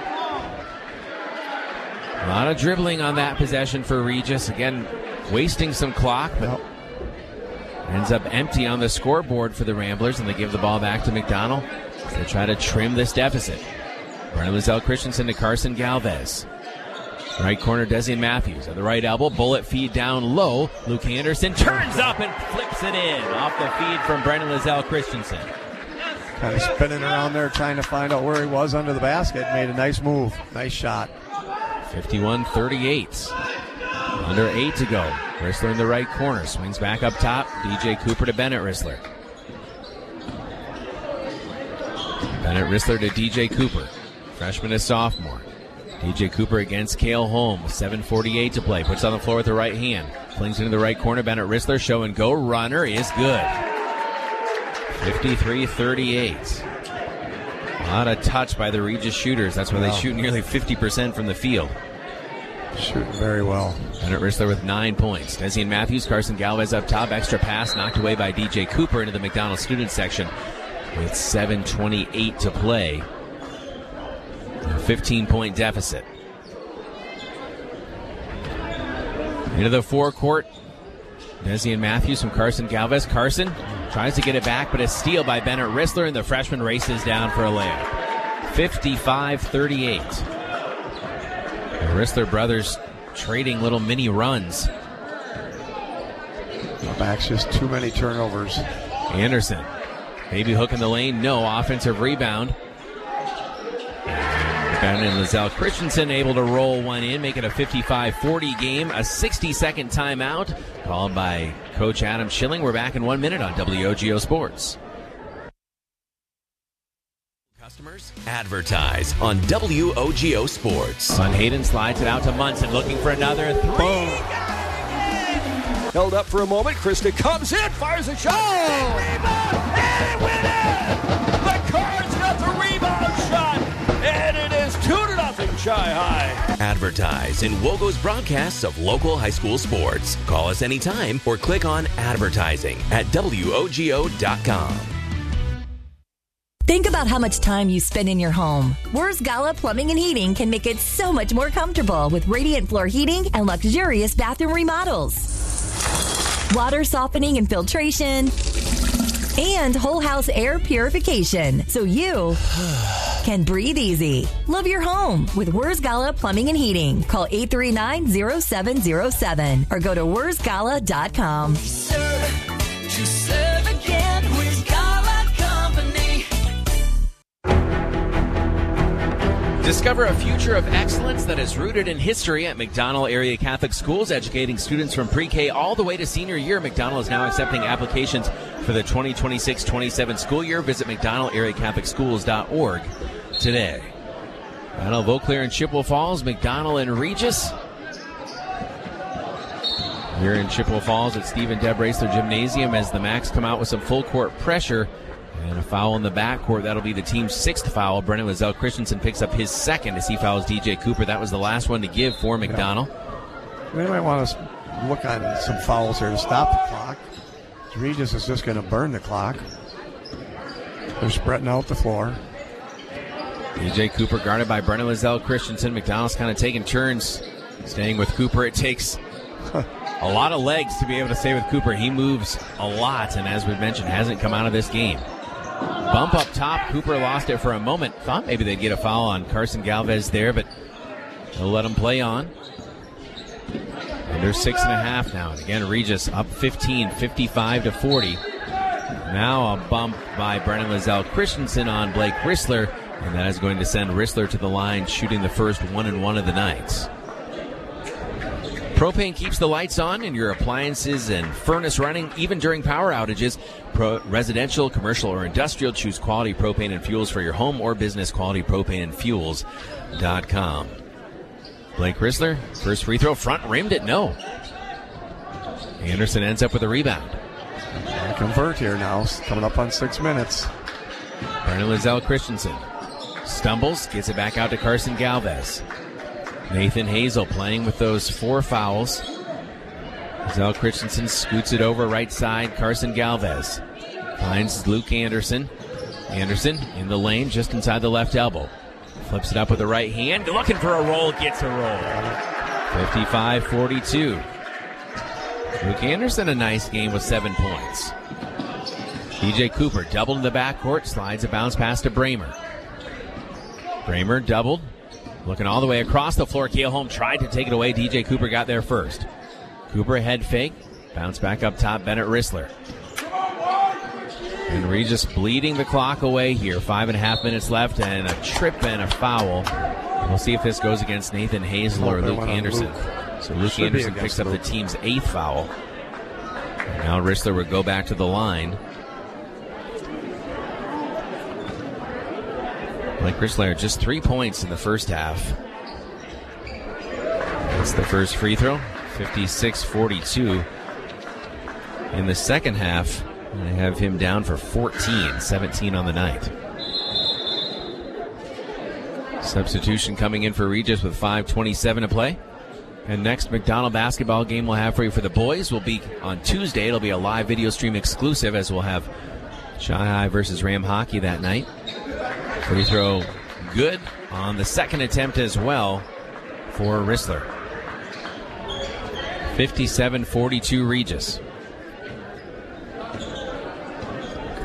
A lot of dribbling on that possession for Regis. Again, wasting some clock, but yep. ends up empty on the scoreboard for the Ramblers, and they give the ball back to McDonald to try to trim this deficit. Brennan Lizelle Christensen to Carson Galvez. Right corner, Desi and Matthews. At the right elbow, bullet feed down low. Luke Anderson turns up and flips it in off the feed from Brennan Lizelle Christensen. Kind of spinning around there trying to find out where he was under the basket. Made a nice move. Nice shot. fifty-one thirty-eight. Under eight to go. Rissler in the right corner. Swings back up top. D J Cooper to Bennett Rissler. Bennett Rissler to D J Cooper. Freshman to sophomore. D J Cooper against Cale Holm. seven forty-eight to play. Puts on the floor with the right hand. Flings into the right corner. Bennett Rissler, show and go. Runner is good. fifty-three thirty-eight. A lot of touch by the Regis shooters. That's why wow. they shoot nearly fifty percent from the field. Shooting very well. Bennett Rissler with nine points. Desi and Matthews, Carson Galvez up top. Extra pass knocked away by D J Cooper into the McDonald student section with seven twenty-eight to play. A fifteen-point deficit. Into the forecourt. Desian Matthews from Carson Galvez. Carson tries to get it back, but a steal by Bennett Rissler, and the freshman races down for a layup. fifty-five thirty-eight. The Rissler brothers trading little mini runs. Backs just too many turnovers. Anderson. Baby hook in the lane. No. Offensive rebound. And Lizelle Christensen able to roll one in, make it a fifty-five forty game. A sixty-second timeout called by Coach Adam Schilling. We're back in one minute on W O G O Sports. Customers, advertise on W O G O Sports. Son Hayden slides it out to Munson, looking for another three. Boom. Held up for a moment. Krista comes in, fires a shot. Oh. Rebound, and win it! The Cards got the rebound shot, and it is two to nothing Shy High. Advertise in WOGO's broadcasts of local high school sports. Call us anytime or click on advertising at W O G O dot com. Think about how much time you spend in your home. Wurz Gala Plumbing and Heating can make it so much more comfortable with radiant floor heating and luxurious bathroom remodels. Water softening and filtration, and whole house air purification, so you can breathe easy. Love your home with Wurz Gala Plumbing and Heating. Call eight three nine, zero seven zero seven or go to wurz gala dot com. Serve, to serve again, Wurz Gala Company. Discover a future of excellence that is rooted in history at McDonell Area Catholic Schools, educating students from pre-K all the way to senior year. McDonell is now accepting applications for the twenty twenty-six twenty-seven school year. Visit mcdonell area catholic schools dot org today. Battle of Eau Claire and Chippewa Falls, McDonell and Regis. Here in Chippewa Falls at Stephen Deb Raceler Gymnasium as the Macs come out with some full court pressure. And a foul in the backcourt. That'll be the team's sixth foul. Brennan Lizelle Christensen picks up his second as he fouls D J Cooper. That was the last one to give for McDonell. Yeah. They might want to look on some fouls here to stop the clock. Regis is just going to burn the clock. They're spreading out the floor. D J Cooper guarded by Brennan Lizelle Christensen. McDonell's kind of taking turns staying with Cooper. It takes a lot of legs to be able to stay with Cooper. He moves a lot, and as we've mentioned, hasn't come out of this game. Bump up top. Cooper lost it for a moment. Thought maybe they'd get a foul on Carson Galvez there, but they'll let him play on. Under six and a half now. And again, Regis up fifteen, fifty-five to forty. Now a bump by Brennan Lizelle Christensen on Blake Rissler, and that is going to send Rissler to the line, shooting the first one and one of the night. Propane keeps the lights on and your appliances and furnace running even during power outages. Pro- residential, commercial, or industrial, choose quality propane and fuels for your home or business. quality propane and fuels dot com. Blake Rissler, first free throw, front rimmed it, no. Anderson ends up with a rebound. They convert here now, coming up on six minutes. Brennan Lizelle Christensen stumbles, gets it back out to Carson Galvez. Nathan Hazel playing with those four fouls. Lizelle Christensen scoots it over right side. Carson Galvez finds Luke Anderson. Anderson in the lane just inside the left elbow. Flips it up with the right hand. Looking for a roll. Gets a roll. fifty-five forty-two. Luke Anderson, a nice game with seven points. D J Cooper doubled in the backcourt. Slides a bounce pass to Bramer. Bramer doubled. Looking all the way across the floor. Kale Holm tried to take it away. D J Cooper got there first. Cooper head fake. Bounce back up top. Bennett Rissler. And Regis bleeding the clock away here. Five and a half minutes left and a trip and a foul. We'll see if this goes against Nathan Hazel or Luke Anderson. Luke. So Luke Should Anderson picks Luke. up the team's eighth foul. And now Rissler would go back to the line. Blake Rissler, just three points in the first half. That's the first free throw, fifty-six forty-two. In the second half, I have him down for fourteen, seventeen on the night. Substitution coming in for Regis with five twenty-seven to play. And next McDonell basketball game we'll have for you for the boys will be on Tuesday. It'll be a live video stream exclusive as we'll have Shy High versus Ram Hockey that night. Free throw good on the second attempt as well for Rissler. fifty-seven forty-two Regis.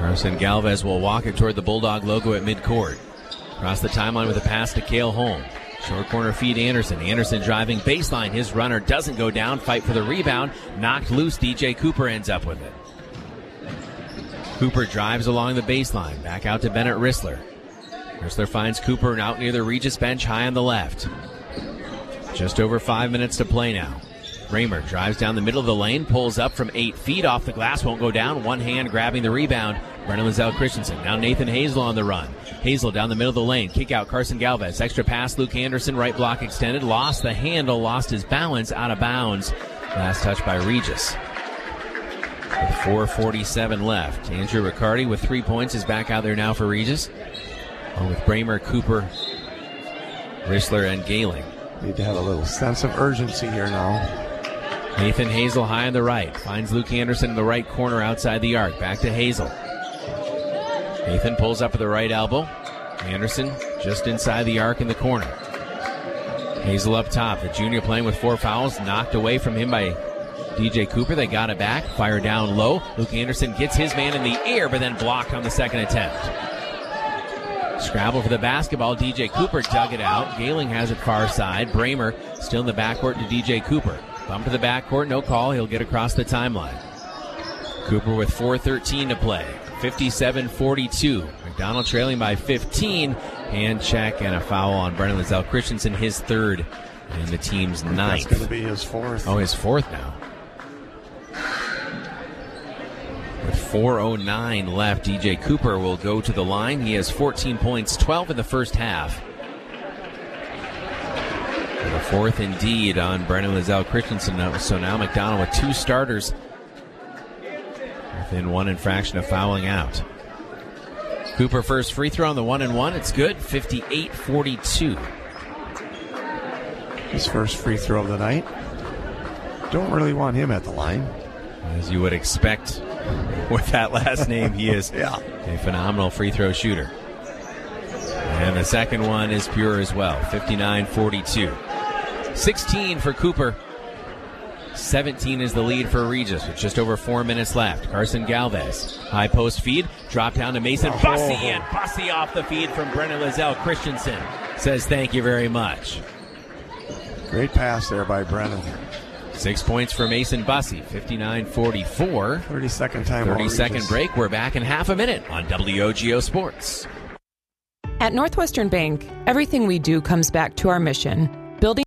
Carson Galvez will walk it toward the Bulldog logo at midcourt. Across the timeline with a pass to Cale Holm. Short corner feed Anderson. Anderson driving baseline. His runner doesn't go down. Fight for the rebound. Knocked loose. D J Cooper ends up with it. Cooper drives along the baseline. Back out to Bennett Rissler. Rissler finds Cooper out near the Regis bench high on the left. Just over five minutes to play now. Bramer drives down the middle of the lane. Pulls up from eight feet off the glass. Won't go down. One hand grabbing the rebound. Brennan Lizelle Christensen. Now Nathan Hazel on the run. Hazel down the middle of the lane. Kick out Carson Galvez. Extra pass Luke Anderson. Right block extended. Lost the handle. Lost his balance. Out of bounds. Last touch by Regis. With four forty-seven left. Andrew Riccardi with three points is back out there now for Regis. Oh, with Bramer, Cooper, Rissler, and Gehling. Need to have a little sense of urgency here now. Nathan Hazel high on the right. Finds Luke Anderson in the right corner outside the arc. Back to Hazel. Nathan pulls up at the right elbow. Anderson just inside the arc in the corner. Hazel up top. The junior playing with four fouls. Knocked away from him by D J Cooper. They got it back. Fire down low. Luke Anderson gets his man in the air, but then blocked on the second attempt. Scrabble for the basketball. D J Cooper dug it out. Gehling has it far side. Bramer still in the backcourt to D J Cooper. Bump to the backcourt. No call. He'll get across the timeline. Cooper with four thirteen to play. fifty-seven forty-two. McDonald trailing by fifteen. Hand check and a foul on Brennan Lizelle Christensen, his third and the team's ninth. That's going to be his fourth. Oh, his fourth now. With four oh nine left, D J Cooper will go to the line. He has fourteen points, twelve in the first half. And the fourth indeed on Brennan Lizelle Christensen. So now McDonald with two starters within one infraction of fouling out. Cooper first free throw on the one and one. It's good, fifty-eight forty-two. His first free throw of the night. Don't really want him at the line. As you would expect with that last name, he is yeah. a phenomenal free throw shooter. And the second one is pure as well, fifty-nine forty-two. sixteen for Cooper. seventeen is the lead for Regis with just over four minutes left. Carson Galvez, high post feed, drop down to Mason Oh. Bussey, and Bussey off the feed from Brennan Lizelle Christensen. Says thank you very much. Great pass there by Brennan. Six points for Mason Bussey, fifty-nine forty-four. thirty-second time. thirty-second break. We're back in half a minute on W O G O Sports. At Northwestern Bank, everything we do comes back to our mission, building.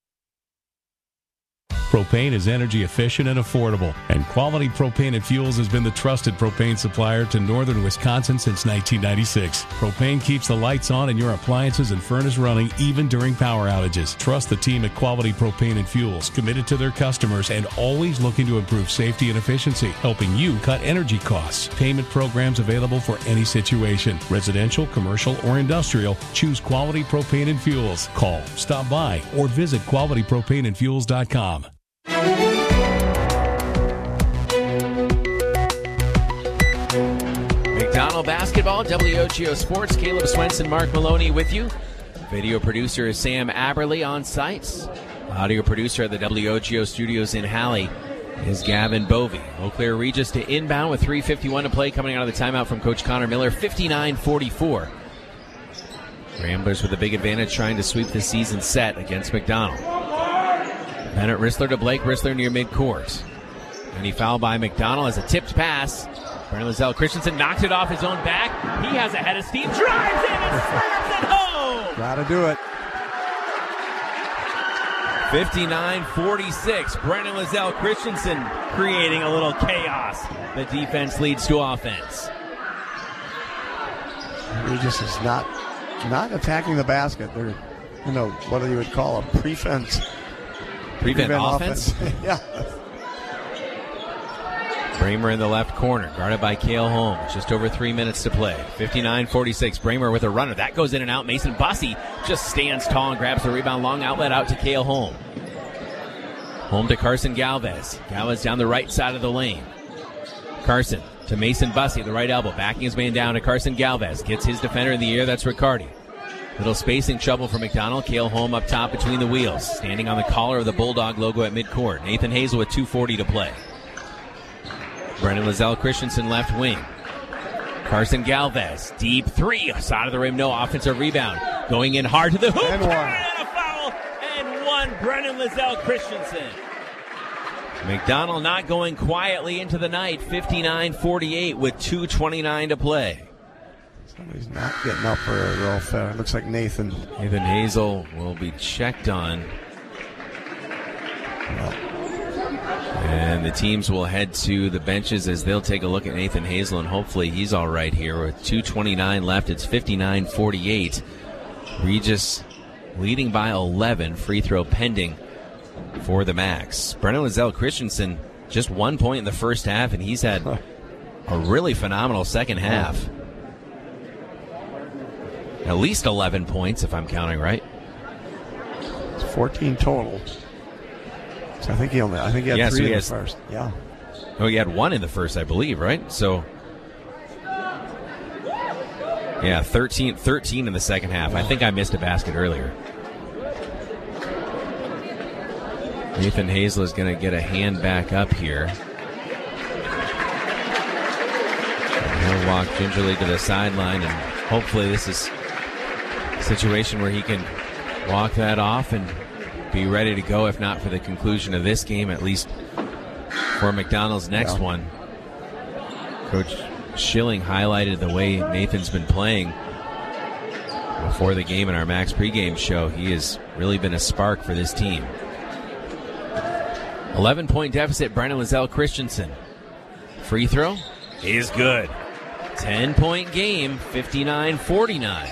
Propane is energy efficient and affordable, and Quality Propane and Fuels has been the trusted propane supplier to northern Wisconsin since nineteen ninety-six. Propane keeps the lights on and your appliances and furnace running even during power outages. Trust the team at Quality Propane and Fuels, committed to their customers and always looking to improve safety and efficiency, helping you cut energy costs. Payment programs available for any situation, residential, commercial, or industrial. Choose Quality Propane and Fuels. Call, stop by, or visit quality propane and fuels dot com. McDonald basketball, W O G O Sports. Caleb Swenson, Mark Maloney with you. Video producer is Sam Aberley on site. Audio producer at the W O G O studios in Halley is Gavin Bovey. Eau Claire Regis to inbound with three fifty-one to play, coming out of the timeout from Coach Connor Miller, fifty-nine forty-four. Ramblers with a big advantage trying to sweep the season set against McDonald. Bennett Rissler to Blake Rissler near midcourt. And he fouled by McDonald as a tipped pass. Brennan Lizelle Christensen knocked it off his own back. He has a head of steam, drives in and slams it home. Gotta do it. fifty-nine forty-six. Brennan Lizelle Christensen creating a little chaos. The defense leads to offense. Regis is not not attacking the basket. They're, you know, what you would call a prevent. Prevent, prevent offense? offense. Yeah. Bramer in the left corner, guarded by Cale Holm. Just over three minutes to play. fifty-nine forty-six. Bramer with a runner. That goes in and out. Mason Bussey just stands tall and grabs the rebound. Long outlet out to Cale Holm. Holm to Carson Galvez. Galvez down the right side of the lane. Carson to Mason Bussey, the right elbow. Backing his man down to Carson Galvez. Gets his defender in the air. That's Riccardi. Little spacing trouble for McDonald. Cale Holm up top between the wheels. Standing on the collar of the Bulldog logo at midcourt. Nathan Hazel with two forty to play. Brennan Lizelle Christensen left wing. Carson Galvez, deep three, side of the rim, no offensive rebound. Going in hard to the hoop, And one. and a foul, and one, Brennan Lizelle Christensen. McDonald not going quietly into the night, fifty-nine forty-eight with two twenty-nine to play. Somebody's not getting up for a roll fair. It looks like Nathan. Nathan Hazel will be checked on. And the teams will head to the benches as they'll take a look at Nathan Hazel, and hopefully he's all right here. With two twenty-nine left, it's fifty-nine forty-eight. Regis leading by eleven, free throw pending for the Max. Brennan Lizelle Christensen, just one point in the first half, and he's had a really phenomenal second half. At least eleven points, if I'm counting right. It's fourteen total. So I think he only. I think he had Yeah, three so he in has- the first. Yeah. Oh, he had one in the first, I believe, right? So, yeah, thirteen, thirteen in the second half. I think I missed a basket earlier. Nathan Hazel is going to get a hand back up here. He'll walk gingerly to the sideline, and hopefully this is a situation where he can walk that off and be ready to go, if not for the conclusion of this game, at least for McDonald's next Yeah. one. Coach Schilling highlighted the way Nathan's been playing before the game in our Max pregame show. He has really been a spark for this team. eleven-point deficit, Brennan Lizelle Christensen. Free throw is good. ten-point game, fifty-nine forty-nine.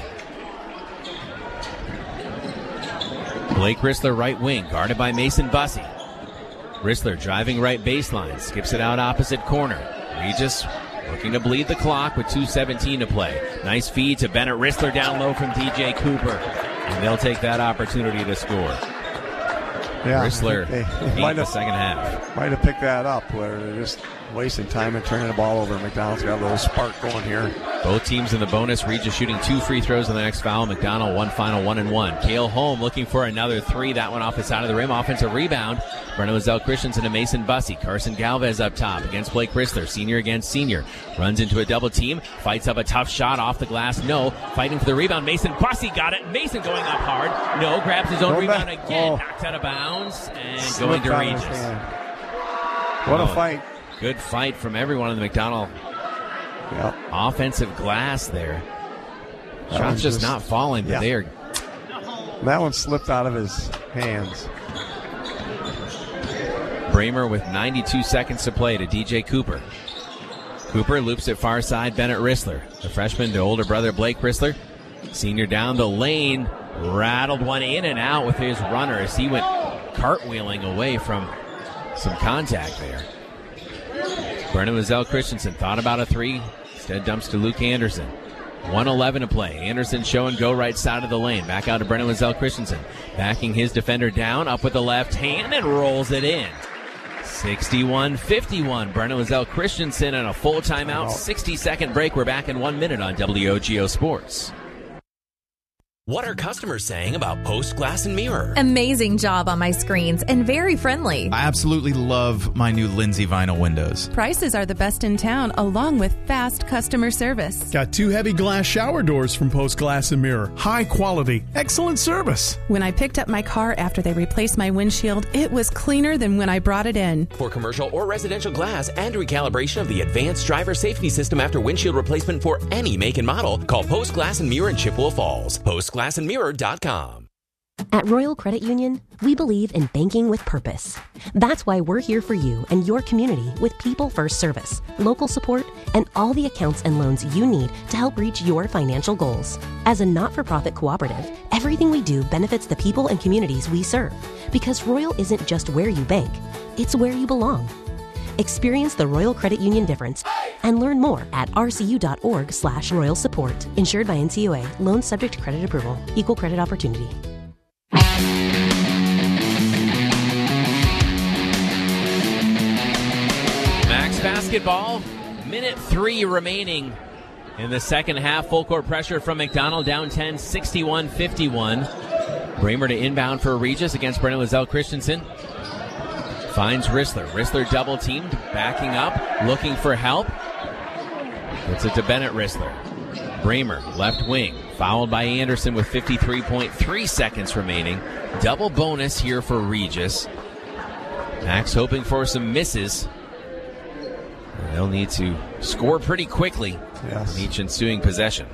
Blake Rissler, right wing, guarded by Mason Bussey. Rissler driving right baseline, skips it out opposite corner. Regis looking to bleed the clock with two seventeen to play. Nice feed to Bennett Rissler down low from D J Cooper. And they'll take that opportunity to score. Yeah. Rissler, They- they eight might in the have- second half. Might have picked that up where they're just wasting time and turning the ball over. McDonald's got a little spark going here. Both teams in the bonus. Regis shooting two free throws on the next foul. McDonald one final one and one. Cale Holm looking for another three. That one off the side of the rim. Offensive rebound. Brennan Lizelle Christensen and Mason Bussey. Carson Galvez up top against Blake Rissler. Senior against senior. Runs into a double team. Fights up a tough shot off the glass. No. Fighting for the rebound. Mason Bussey got it. Mason going up hard. No. Grabs his own Go rebound back. again. Oh. Knocked out of bounds. And Slipped going to out of his Regis. hand. What a Oh, fight. Good fight from everyone in the McDonald Yep. offensive glass there. That Shots one's just, just- not falling, but yeah. they are. That one slipped out of his hands. Bramer with ninety-two seconds to play to D J Cooper. Cooper loops it far side, Bennett Rissler. The freshman to older brother Blake Rissler. Senior down the lane, rattled one in and out with his runner as he went cartwheeling away from some contact there. Brennan Lizelle Christensen thought about a three, instead dumps to Luke Anderson. one eleven to play. Anderson show and go right side of the lane. Back out to Brennan Lizelle Christensen. Backing his defender down, up with the left hand and rolls it in. sixty-one fifty-one. Brennan Lizelle Christensen and a full timeout. sixty-second break. We're back in one minute on W O G O Sports. What are customers saying about Post Glass and Mirror? Amazing job on my screens and very friendly. I absolutely love my new Lindsay vinyl windows. Prices are the best in town, along with fast customer service. Got two heavy glass shower doors from Post Glass and Mirror. High quality, excellent service. When I picked up my car after they replaced my windshield, it was cleaner than when I brought it in. For commercial or residential glass and recalibration of the advanced driver safety system after windshield replacement for any make and model, call Post Glass and Mirror in Chippewa Falls. post glass and mirror dot com. At Royal Credit Union, we believe in banking with purpose. That's why we're here for you and your community with people first service, local support, and all the accounts and loans you need to help reach your financial goals. As a not-for-profit cooperative, everything we do benefits the people and communities we serve. Because Royal isn't just where you bank, it's where you belong. Experience the Royal Credit Union difference and learn more at rcu.org slash royal support. Insured by N C U A. Loans subject to credit approval. Equal credit opportunity. Max basketball, minute three remaining in the second half. Full court pressure from McDonald, down ten, sixty-one fifty-one. Bramer to inbound for Regis against Brennan Lizelle Christensen. Finds Rissler. Rissler double teamed, backing up, looking for help. Gets it to Bennett Rissler. Bramer, left wing, fouled by Anderson with fifty-three point three seconds remaining. Double bonus here for Regis. Max hoping for some misses. They'll need to score pretty quickly yes. in each ensuing possession.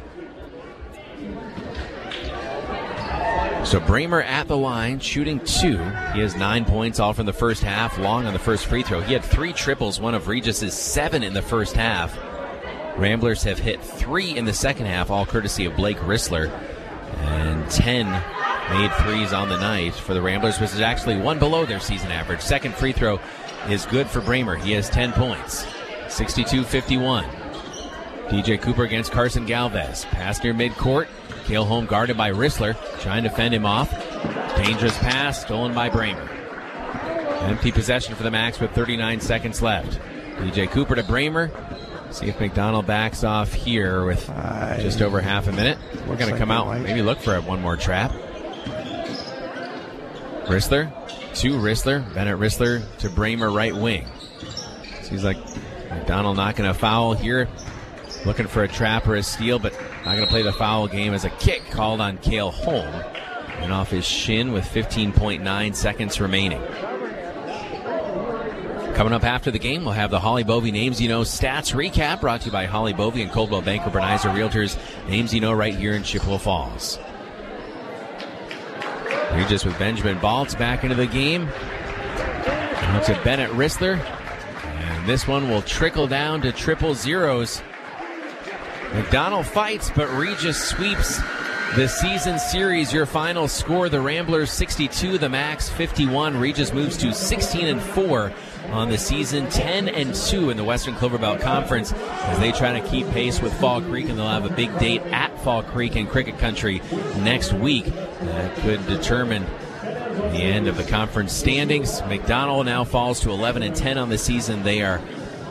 So Bramer at the line, shooting two. He has nine points, all from the first half, long on the first free throw. He had three triples, one of Regis's seven in the first half. Ramblers have hit three in the second half, all courtesy of Blake Rissler. And ten made threes on the night for the Ramblers, which is actually one below their season average. Second free throw is good for Bramer. He has ten points. sixty-two fifty-one. D J Cooper against Carson Galvez. Pass near midcourt. Cale Holm guarded by Rissler, trying to fend him off. Dangerous pass, stolen by Bramer. Empty possession for the Max with thirty-nine seconds left. D J Cooper to Bramer. See if McDonald backs off here with uh, just over half a minute. We're going to come out and maybe look for one more trap. Rissler to Rissler. Bennett Rissler to Bramer, right wing. Seems like McDonald not going to foul here. Looking for a trap or a steal, but not going to play the foul game as a kick called on Cale Holm. And off his shin with fifteen point nine seconds remaining. Coming up after the game, we'll have the Holly Bovey Names You Know Stats Recap, brought to you by Holly Bovey and Coldwell Banker Bernizer Realtors. Names You Know right here in Chippewa Falls. Regis with Benjamin Baltz back into the game. Now to Bennett Rissler. And this one will trickle down to triple zeros. McDonald fights, but Regis sweeps the season series. Your final score, the Ramblers sixty-two, the Max fifty-one. Regis moves to sixteen and four on the season, ten and two in the Western Clover Belt Conference as they try to keep pace with Fall Creek, and they'll have a big date at Fall Creek in Cricket Country next week. That could determine the end of the conference standings. McDonald now falls to eleven and ten on the season. They are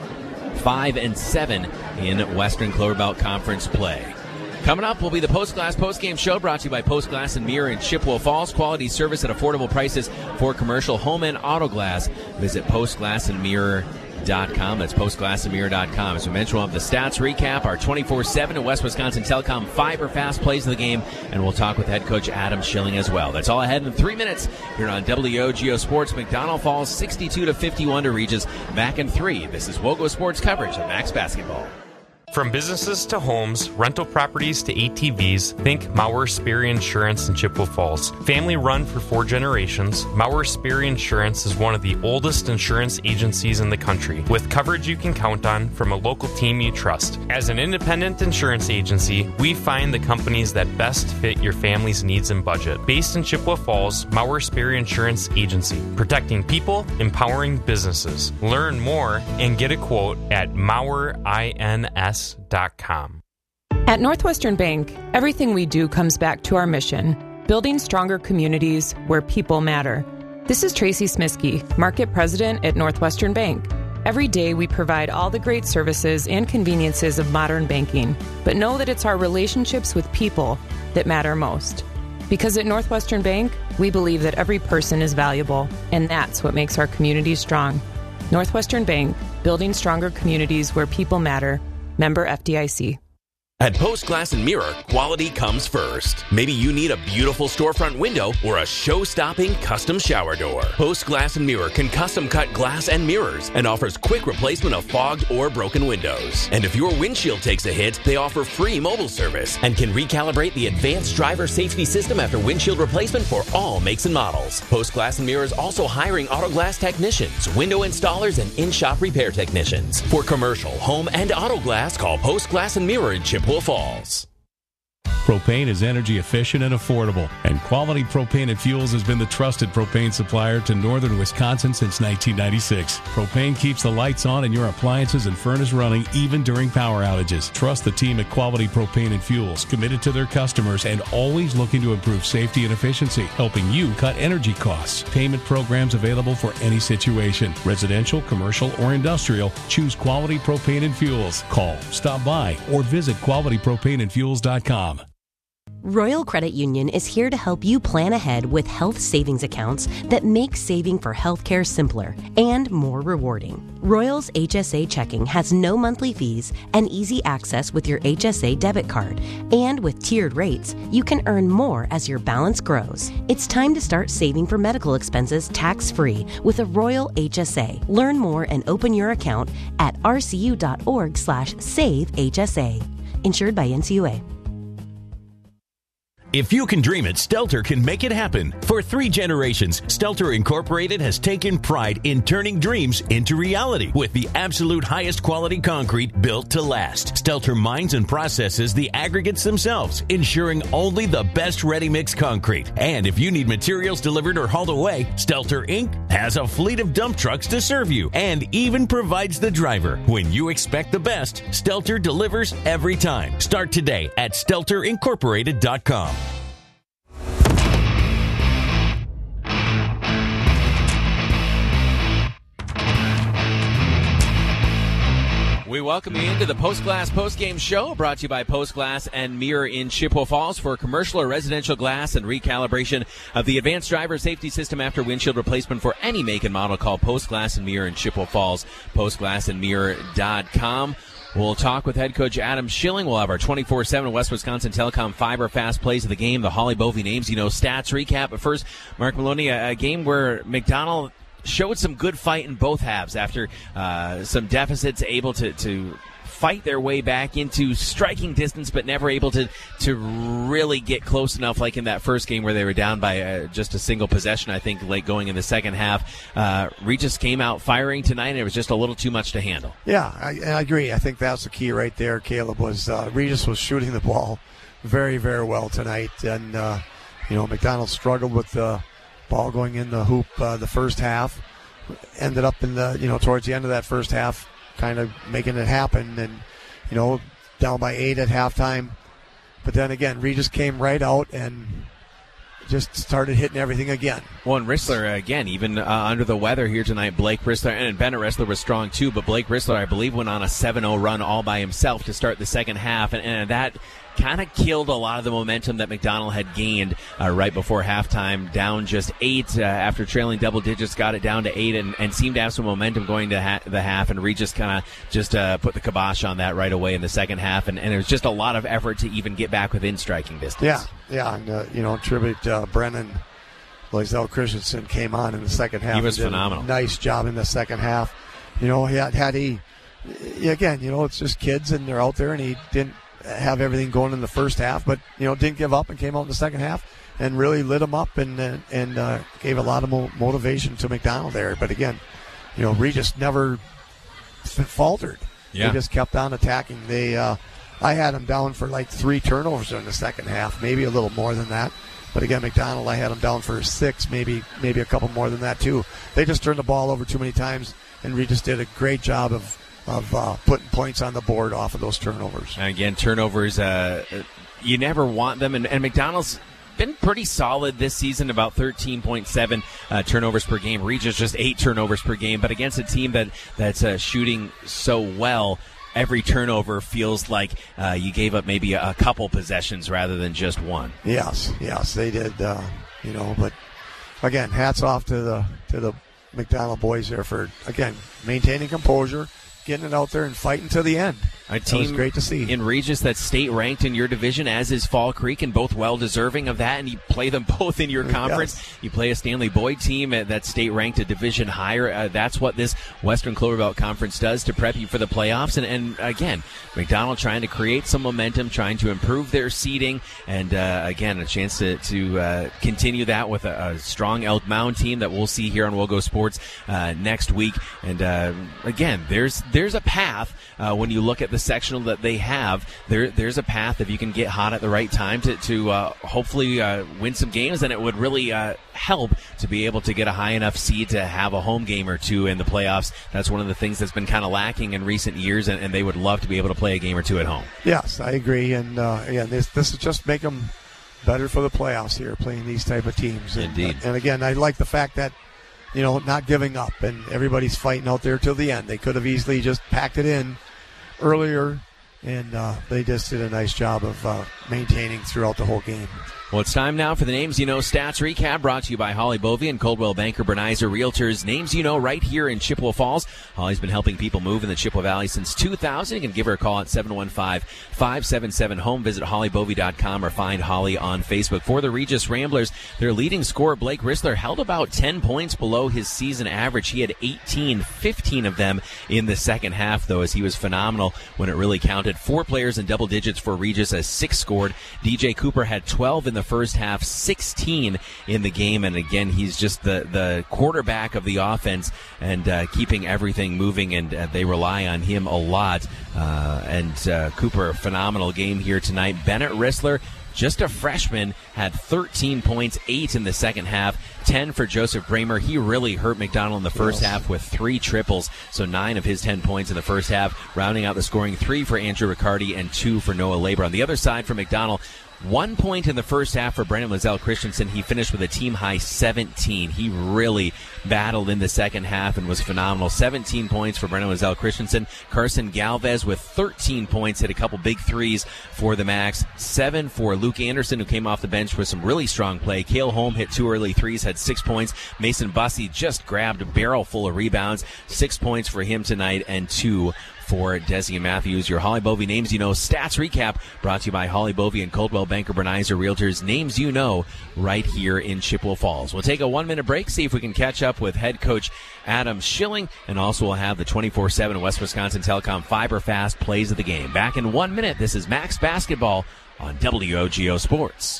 five and seven in Western Clover Belt Conference play. Coming up will be the Post Glass Postgame Show, brought to you by Post Glass and Mirror in Chippewa Falls. Quality service at affordable prices for commercial, home, and auto glass. Visit post glass and mirror dot com. That's post glass and mirror dot com. As we mentioned, we'll have the stats recap, our twenty-four seven and West Wisconsin Telecom fiber fast plays of the game, and we'll talk with head coach Adam Schilling as well. That's all ahead in three minutes here on W O G O Sports. McDonald falls sixty-two to fifty-one to Regis. Back in three. This is WOGO Sports coverage of Max Basketball. From businesses to homes, rental properties to A T Vs, think Maurer Sperry Insurance in Chippewa Falls. Family run for four generations, Maurer Sperry Insurance is one of the oldest insurance agencies in the country, with coverage you can count on from a local team you trust. As an independent insurance agency, we find the companies that best fit your family's needs and budget. Based in Chippewa Falls, Maurer Sperry Insurance Agency, protecting people, empowering businesses. Learn more and get a quote at Maurer I N S dot com. At Northwestern Bank, everything we do comes back to our mission, building stronger communities where people matter. This is Tracy Smiskey, Market President at Northwestern Bank. Every day we provide all the great services and conveniences of modern banking, but know that it's our relationships with people that matter most. Because at Northwestern Bank, we believe that every person is valuable, and that's what makes our communities strong. Northwestern Bank, building stronger communities where people matter. Member F D I C. At Post Glass and Mirror, quality comes first. Maybe you need a beautiful storefront window or a show-stopping custom shower door. Post Glass and Mirror can custom cut glass and mirrors and offers quick replacement of fogged or broken windows. And if your windshield takes a hit, they offer free mobile service and can recalibrate the advanced driver safety system after windshield replacement for all makes and models. Post Glass and Mirror is also hiring auto glass technicians, window installers, and in-shop repair technicians. For commercial, home, and auto glass, call Post Glass and Mirror in Chippewa Falls. Propane is energy efficient and affordable, and Quality Propane and Fuels has been the trusted propane supplier to northern Wisconsin since nineteen ninety-six. Propane keeps the lights on and your appliances and furnace running even during power outages. Trust the team at Quality Propane and Fuels, committed to their customers and always looking to improve safety and efficiency, helping you cut energy costs. Payment programs available for any situation. Residential, commercial, or industrial, choose Quality Propane and Fuels. Call, stop by, or visit quality propane and fuels dot com. Royal Credit Union is here to help you plan ahead with health savings accounts that make saving for healthcare simpler and more rewarding. Royal's H S A checking has no monthly fees and easy access with your H S A debit card. And with tiered rates, you can earn more as your balance grows. It's time to start saving for medical expenses tax-free with a Royal H S A. Learn more and open your account at rcu.org slash save HSA. Insured by N C U A. If you can dream it, Stelter can make it happen. For three generations, Stelter Incorporated has taken pride in turning dreams into reality with the absolute highest quality concrete built to last. Stelter mines and processes the aggregates themselves, ensuring only the best ready-mix concrete. And if you need materials delivered or hauled away, Stelter Incorporated has a fleet of dump trucks to serve you and even provides the driver. When you expect the best, Stelter delivers every time. Start today at stelter incorporated dot com. We welcome you into the Post Glass Postgame Show, brought to you by Post Glass and Mirror in Chippewa Falls for commercial or residential glass and recalibration of the advanced driver safety system after windshield replacement for any make and model. Call Post Glass and Mirror in Chippewa Falls, post glass and mirror dot com. We'll talk with head coach Adam Schilling. We'll have our twenty-four seven West Wisconsin Telecom Fiber Fast Plays of the game, the Holly Bovey Names, you know, stats recap. But first, Mark Maloney, a, a game where McDonald showed some good fight in both halves after uh, some deficits, able to, to fight their way back into striking distance, but never able to, to really get close enough, like in that first game where they were down by uh, just a single possession, I think, late going in the second half. Uh, Regis came out firing tonight, and it was just a little too much to handle. Yeah, I, I agree. I think that's the key right there, Caleb, was uh, Regis was shooting the ball very, very well tonight. And, uh, you know, McDonald struggled with the ball going in the hoop uh, the first half. Ended up in the, you know, towards the end of that first half, kind of making it happen. And, you know, down by eight at halftime. But then again, Regis came right out and just started hitting everything again. Well, and Rissler, again, even uh, under the weather here tonight, Blake Rissler, and Bennett Rissler was strong too, but Blake Rissler, I believe, went on a seven oh run all by himself to start the second half, and, and that kind of killed a lot of the momentum that McDonald had gained uh, right before halftime, down just eight uh, after trailing double digits, got it down to eight, and, and seemed to have some momentum going to ha- the half, and Regis kind of just uh, put the kibosh on that right away in the second half, and, and it was just a lot of effort to even get back within striking distance. Yeah, yeah, and, uh, you know, tribute uh, Brennan Blaisdell Christensen came on in the second half. He was did phenomenal. A nice job in the second half. You know, he had, had he, again, you know, it's just kids, and they're out there, and he didn't have everything going in the first half, but, you know, didn't give up and came out in the second half and really lit them up and and, and uh, gave a lot of mo- motivation to McDonald there. But again, you know, Regis never faltered. Yeah. They just kept on attacking. They, uh, I had them down for like three turnovers in the second half, maybe a little more than that. But again, McDonald, I had them down for six, maybe maybe a couple more than that too. They just turned the ball over too many times, and Regis did a great job of of uh, putting points on the board off of those turnovers. And again, turnovers, uh, you never want them. And, and McDonald's been pretty solid this season, about thirteen point seven uh, turnovers per game. Regis just eight turnovers per game. But against a team that that's uh, shooting so well, every turnover feels like uh, you gave up maybe a, a couple possessions rather than just one. Yes, yes, they did. Uh, you know, but again, hats off to the to the McDonald boys there for, again, maintaining composure, getting it out there and fighting to the end. A team was great to see. In Regis that's state ranked in your division, as is Fall Creek, and both well deserving of that. And you play them both in your conference. Yes. You play a Stanley Boyd team that's state ranked a division higher. Uh, that's what this Western Cloverbelt Conference does to prep you for the playoffs. And, and again, McDonald trying to create some momentum, trying to improve their seeding, and uh, again, a chance to, to uh, continue that with a, a strong Elk Mound team that we'll see here on Wogo Sports uh, next week. And uh, again, there's there's a path uh, when you look at the sectional that they have. There, there's a path if you can get hot at the right time to, to uh, hopefully uh, win some games, and it would really uh, help to be able to get a high enough seed to have a home game or two in the playoffs. That's one of the things that's been kind of lacking in recent years, and, and they would love to be able to play a game or two at home. Yes, I agree. And uh, again, this this is just make them better for the playoffs here, playing these type of teams. And, Indeed. And again, I like the fact that, you know, not giving up, and everybody's fighting out there till the end. They could have easily just packed it in earlier, and uh, they just did a nice job of uh, maintaining throughout the whole game. Well, it's time now for the Names You Know Stats Recap, brought to you by Holly Bovey and Coldwell Banker Bernizer Realtors. Names you know right here in Chippewa Falls. Holly's been helping people move in the Chippewa Valley since two thousand. You can give her a call at seven one five, five seven seven, home. Visit holly bovey dot com or find Holly on Facebook. For the Regis Ramblers, their leading scorer, Blake Rissler, held about ten points below his season average. He had eighteen, fifteen of them in the second half, though, as he was phenomenal when it really counted. Four players in double digits for Regis as six scored. D J Cooper had twelve in the first half, sixteen in the game, and again, he's just the, the quarterback of the offense and uh, keeping everything moving, and uh, they rely on him a lot. Uh, and uh, Cooper, a phenomenal game here tonight. Bennett Rissler, just a freshman, had thirteen points, eight in the second half, ten for Joseph Bramer. He really hurt McDonald in the first yes. half with three triples, so nine of his ten points in the first half, rounding out the scoring, three for Andrew Riccardi and two for Noah Labor. On the other side for McDonald, one point in the first half for Brendan Lizelle Christensen. He finished with a team-high seventeen. He really battled in the second half and was phenomenal. seventeen points for Brendan Lizelle Christensen. Carson Galvez with thirteen points, hit a couple big threes for the Max. Seven for Luke Anderson, who came off the bench with some really strong play. Cale Holm hit two early threes, had six points. Mason Bussey just grabbed a barrel full of rebounds. Six points for him tonight and two for Desi Matthews. Your Holly Bovey Names You Know Stats Recap, brought to you by Holly Bovey and Coldwell Banker Bernizer Realtors. Names you know right here in Chippewa Falls. We'll take a one-minute break, see if we can catch up with head coach Adam Schilling, and also we'll have the twenty-four seven West Wisconsin Telecom Fiber Fast Plays of the Game. Back in one minute, this is Max Basketball on W O G O Sports.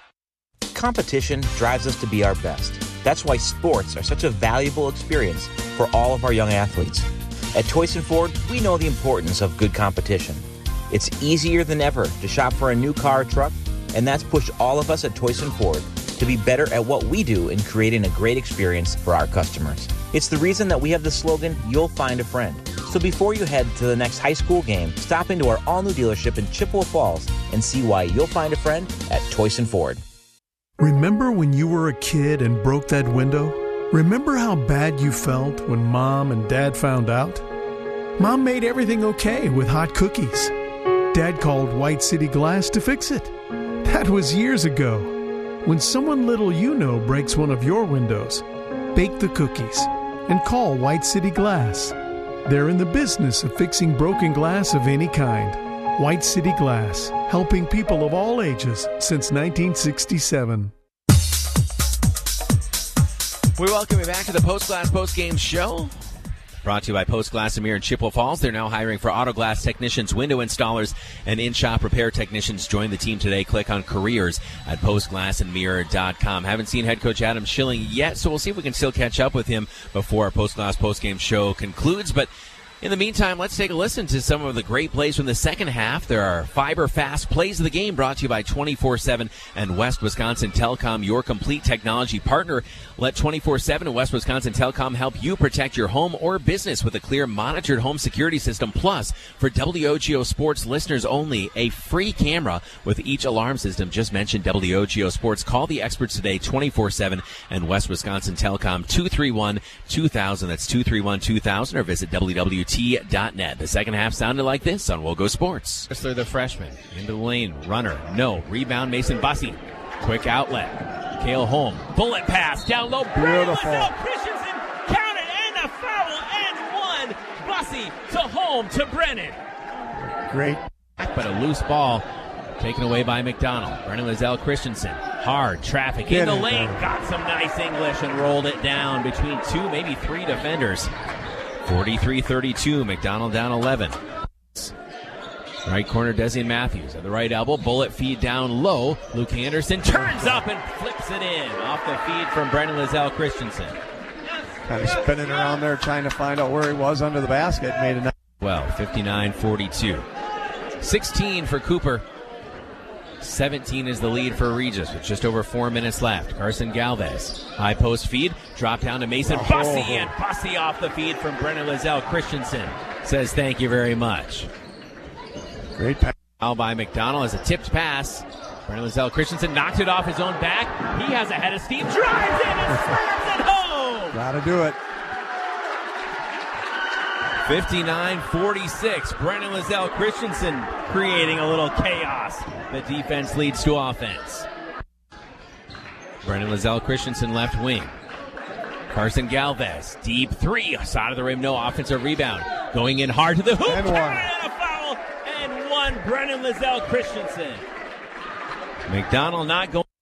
Competition drives us to be our best. That's why sports are such a valuable experience for all of our young athletes. At Toyson Ford, we know the importance of good competition. It's easier than ever to shop for a new car or truck, and that's pushed all of us at Toyson Ford to be better at what we do in creating a great experience for our customers. It's the reason that we have the slogan, "You'll find a friend." So before you head to the next high school game, stop into our all-new dealership in Chippewa Falls and see why you'll find a friend at Toyson Ford. Remember when you were a kid and broke that window? Remember how bad you felt when Mom and Dad found out? Mom made everything okay with hot cookies. Dad called White City Glass to fix it. That was years ago. When someone little you know breaks one of your windows, bake the cookies and call White City Glass. They're in the business of fixing broken glass of any kind. White City Glass, helping people of all ages since nineteen sixty-seven. We welcome you back to the Post Glass Post Game Show, brought to you by Post Glass and Mirror in Chippewa Falls. They're now hiring for auto glass technicians, window installers, and in-shop repair technicians. Join the team today. Click on careers at post glass and mirror dot com. Haven't seen head coach Adam Schilling yet, so we'll see if we can still catch up with him before our Post Glass Post Game Show concludes. But in the meantime, let's take a listen to some of the great plays from the second half. There are Fiber Fast Plays of the Game, brought to you by twenty-four seven and West Wisconsin Telecom, your complete technology partner. Let twenty-four seven and West Wisconsin Telecom help you protect your home or business with a clear monitored home security system. Plus, for W O G O Sports listeners only, a free camera with each alarm system. Just mentioned W O G O Sports. Call the experts today, twenty-four seven and West Wisconsin Telecom, two three one, two thousand. That's two three one, two thousand, or visit W W T dot net. The second half sounded like this on Wogo Sports. Rissler, the freshman, into the lane, runner, no, rebound, Mason Bussey, quick outlet, Cale Holm, bullet pass, down low, beautiful. Christensen counted, and a foul, and one, Bussey to Holm to Brennan. Great. But a loose ball taken away by McDonald. Brennan Lizelle Christensen, hard traffic Get in the it, lane, man. got some nice English and rolled it down between two, maybe three defenders. forty-three thirty-two, McDonald down eleven. Right corner, Desi Matthews at the right elbow. Bullet feed down low. Luke Anderson turns up and flips it in off the feed from Brendan Lizelle Christensen. Kind of spinning around there trying to find out where he was under the basket. Made a nice. Well, fifty-nine forty-two. sixteen for Cooper. seventeen is the lead for Regis with just over four minutes left. Carson Galvez, high post feed, drop down to Mason Oh. Bussey, and Bussey off the feed from Brennan Lizelle Christensen. Says thank you very much. Great pass. Foul by McDonald as a tipped pass. Brennan Lizelle Christensen knocked it off his own back. He has a head of steam, drives in and slams it home. Gotta do it. fifty-nine forty-six. Brennan Lizelle Christensen creating a little chaos. The defense leads to offense. Brennan Lizelle Christensen left wing. Carson Galvez, deep three, side of the rim, no offensive rebound. Going in hard to the hoop, and one. And a foul, and one, Brennan Lizelle Christensen. McDonald not going.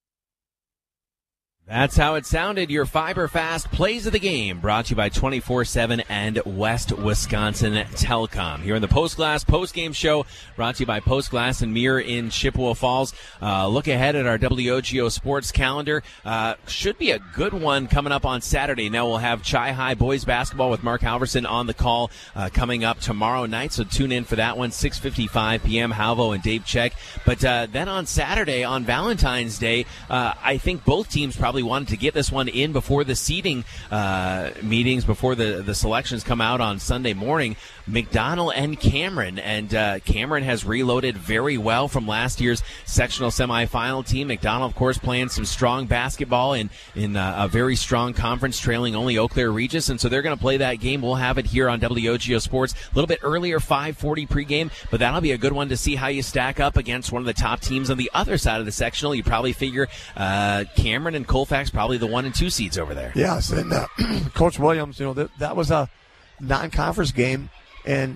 That's how it sounded. Your Fiber Fast plays of the game, brought to you by twenty-four seven and West Wisconsin Telecom. Here in the Post Glass Post Game Show, brought to you by Post Glass and Mirror in Chippewa Falls. Uh, look ahead at our W O G O Sports calendar. Uh, should be a good one coming up on Saturday. Now we'll have Chi High boys basketball with Mark Halverson on the call uh, coming up tomorrow night. So tune in for that one, six fifty-five p.m. Halvo and Dave Check. But uh, then on Saturday, on Valentine's Day, uh, I think both teams probably wanted to get this one in before the seeding uh, meetings, before the, the selections come out on Sunday morning. McDonald and Cameron. And uh, Cameron has reloaded very well from last year's sectional semifinal team. McDonald, of course, playing some strong basketball in, in uh, a very strong conference, trailing only Eau Claire Regis. And so they're going to play that game. We'll have it here on W O G O Sports a little bit earlier, five forty pregame. But that'll be a good one to see how you stack up against one of the top teams on the other side of the sectional. You probably figure uh, Cameron and Colfax probably the one and two seeds over there. Yes, and uh, Coach Williams, you know, that, that was a non-conference game. And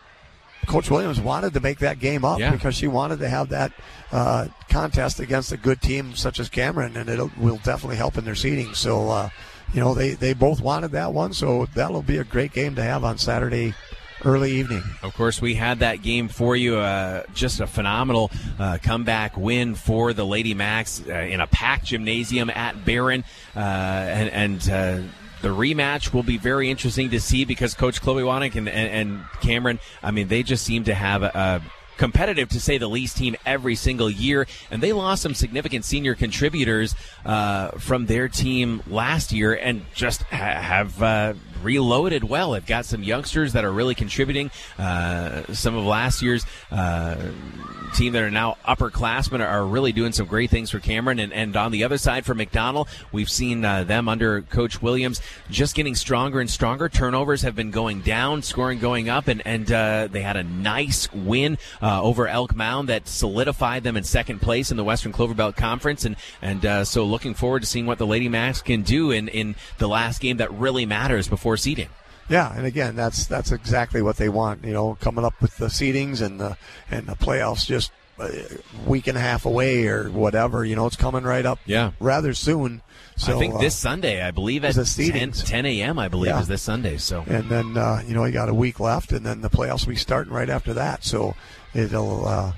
Coach Williams wanted to make that game up yeah. because she wanted to have that uh, contest against a good team such as Cameron, and it will definitely help in their seeding. So, uh, you know, they, they both wanted that one, so that'll be a great game to have on Saturday early evening. Of course, we had that game for you. Uh, just a phenomenal uh, comeback win for the Lady Macs uh, in a packed gymnasium at Barron, uh, and, and uh, the rematch will be very interesting to see because Coach Chloe Wanick and, and, and Cameron, I mean, they just seem to have a, a competitive, to say the least, team every single year, and they lost some significant senior contributors uh, from their team last year and just ha- have uh, reloaded well. They've got some youngsters that are really contributing. Uh, some of last year's uh, team that are now upperclassmen are really doing some great things for Cameron. And, and on the other side for McDonald, we've seen uh, them under Coach Williams just getting stronger and stronger. Turnovers have been going down, scoring going up, and, and uh, they had a nice win uh, over Elk Mound that solidified them in second place in the Western Clover Belt Conference. And, and uh, so looking forward to seeing what the Lady Macs can do in, in the last game that really matters before seeding. Yeah, and again, that's that's exactly what they want. You know, coming up with the seedings and the and the playoffs just a week and a half away or whatever. You know, it's coming right up. Yeah. rather soon. So I think uh, this Sunday, I believe at ten a.m. I believe yeah. is this Sunday. So and then uh, you know you got a week left, and then the playoffs will be starting right after that. So it'll uh,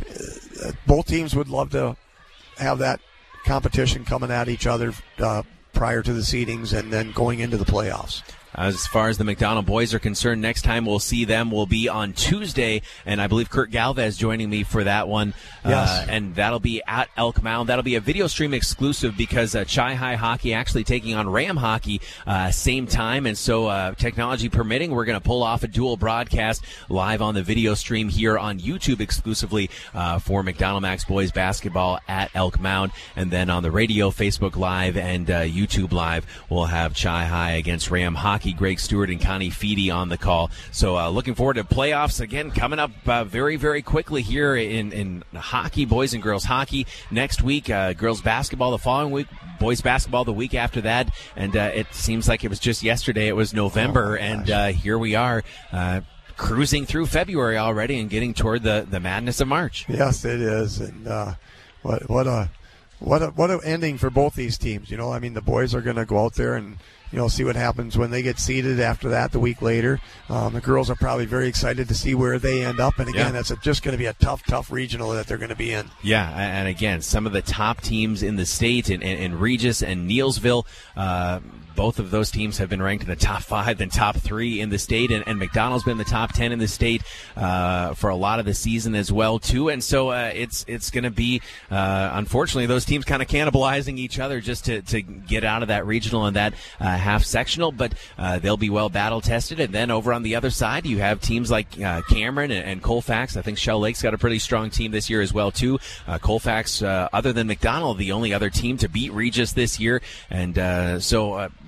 both teams would love to have that competition coming at each other uh, prior to the seedings and then going into the playoffs. As far as the McDonald boys are concerned, next time we'll see them will be on Tuesday, and I believe Kurt Galvez joining me for that one. Yes. Uh, and that'll be at Elk Mound. That'll be a video stream exclusive because uh, Chi High Hockey actually taking on Ram Hockey uh, same time, and so uh, technology permitting, we're going to pull off a dual broadcast live on the video stream here on YouTube exclusively uh, for McDonald Max boys basketball at Elk Mound, and then on the radio, Facebook Live, and uh, YouTube Live, we'll have Chi High against Ram Hockey. Greg Stewart and Connie Feedy on the call. So uh, looking forward to playoffs again coming up uh, very, very quickly here in, in hockey, boys and girls hockey. Next week, uh, girls basketball the following week, boys basketball the week after that. And uh, it seems like it was just yesterday. It was November, oh, and uh, here we are uh, cruising through February already and getting toward the, the madness of March. Yes, it is. And uh, what, what a what a, what an ending for both these teams. You know, I mean, the boys are going to go out there and you know, see what happens when they get seeded after that the week later. Um, the girls are probably very excited to see where they end up. And, again, yeah. that's a, just going to be a tough, tough regional that they're going to be in. Yeah, and, again, some of the top teams in the state, in, in, in Regis and Neelsville, uh, both of those teams have been ranked in the top five, then top three in the state, and, and McDonald's been in the top ten in the state uh, for a lot of the season as well, too. And so uh, it's it's going to be, uh, unfortunately, those teams kind of cannibalizing each other just to, to get out of that regional and that uh, half sectional, but uh, they'll be well battle tested. And then over on the other side, you have teams like uh, Cameron and, and Colfax. I think Shell Lake's got a pretty strong team this year as well, too. Uh, Colfax, uh, other than McDonald, the only other team to beat Regis this year. And uh, so uh,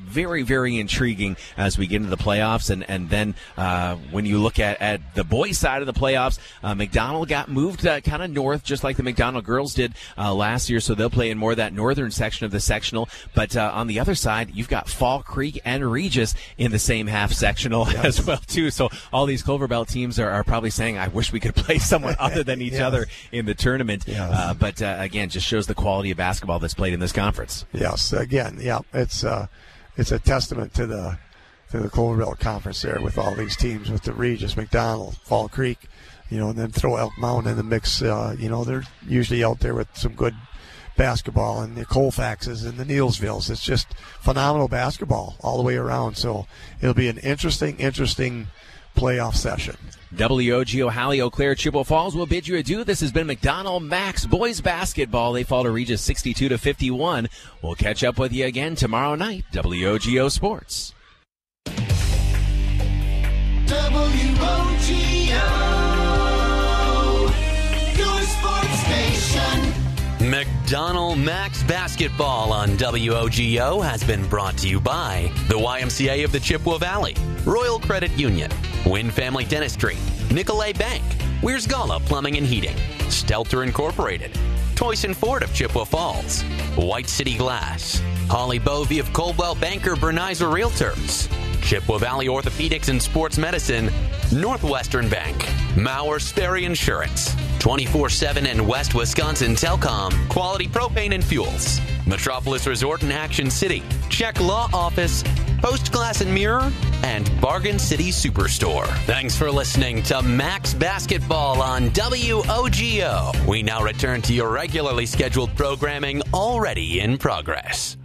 very, very intriguing as we get into the playoffs. And, and then uh, when you look at, at the boys' side of the playoffs, uh, McDonald got moved uh, kind of north, just like the McDonald girls did uh, last year, so they'll play in more of that northern section of the sectional. But uh, on the other side, you've got Fall Creek and Regis in the same half sectional yes. as well, too. So all these Clover Belt teams are, are probably saying, I wish we could play someone other than each yes. other in the tournament. Yes. Uh, but, uh, again, just shows the quality of basketball that's played in this conference. Yes, again, yeah, it's uh, it's a testament to the to the Clover Belt Conference there with all these teams, with the Regis, McDonald, Fall Creek, you know, and then throw Elk Mountain in the mix. Uh, you know, they're usually out there with some good basketball, and the Colfaxes and the Neilsvilles. It's just phenomenal basketball all the way around. So it'll be an interesting, interesting playoff session. W O G O, Halley, Eau Claire, Chippewa Falls will bid you adieu. This has been McDonald Max boys basketball. They fall to Regis sixty-two to fifty-one. We'll catch up with you again tomorrow night. W O G O Sports. W O G O, your sports station. McDonald Max Basketball on W O G O has been brought to you by the Y M C A of the Chippewa Valley, Royal Credit Union, Wynn Family Dentistry, Nicolay Bank, Weir's Gala Plumbing and Heating, Stelter Incorporated, Toyson Ford of Chippewa Falls, White City Glass, Holly Bovey of Coldwell Banker Bernizer Realtors, Chippewa Valley Orthopedics and Sports Medicine, Northwestern Bank, Mauer Sperry Insurance, twenty-four seven and West Wisconsin Telcom, Quality Propane and Fuels, Metropolis Resort in Action City, Czech Law Office, Post Glass and Mirror, and Bargain City Superstore. Thanks for listening to Max Basketball on W O G O. We now return to your regularly scheduled programming already in progress.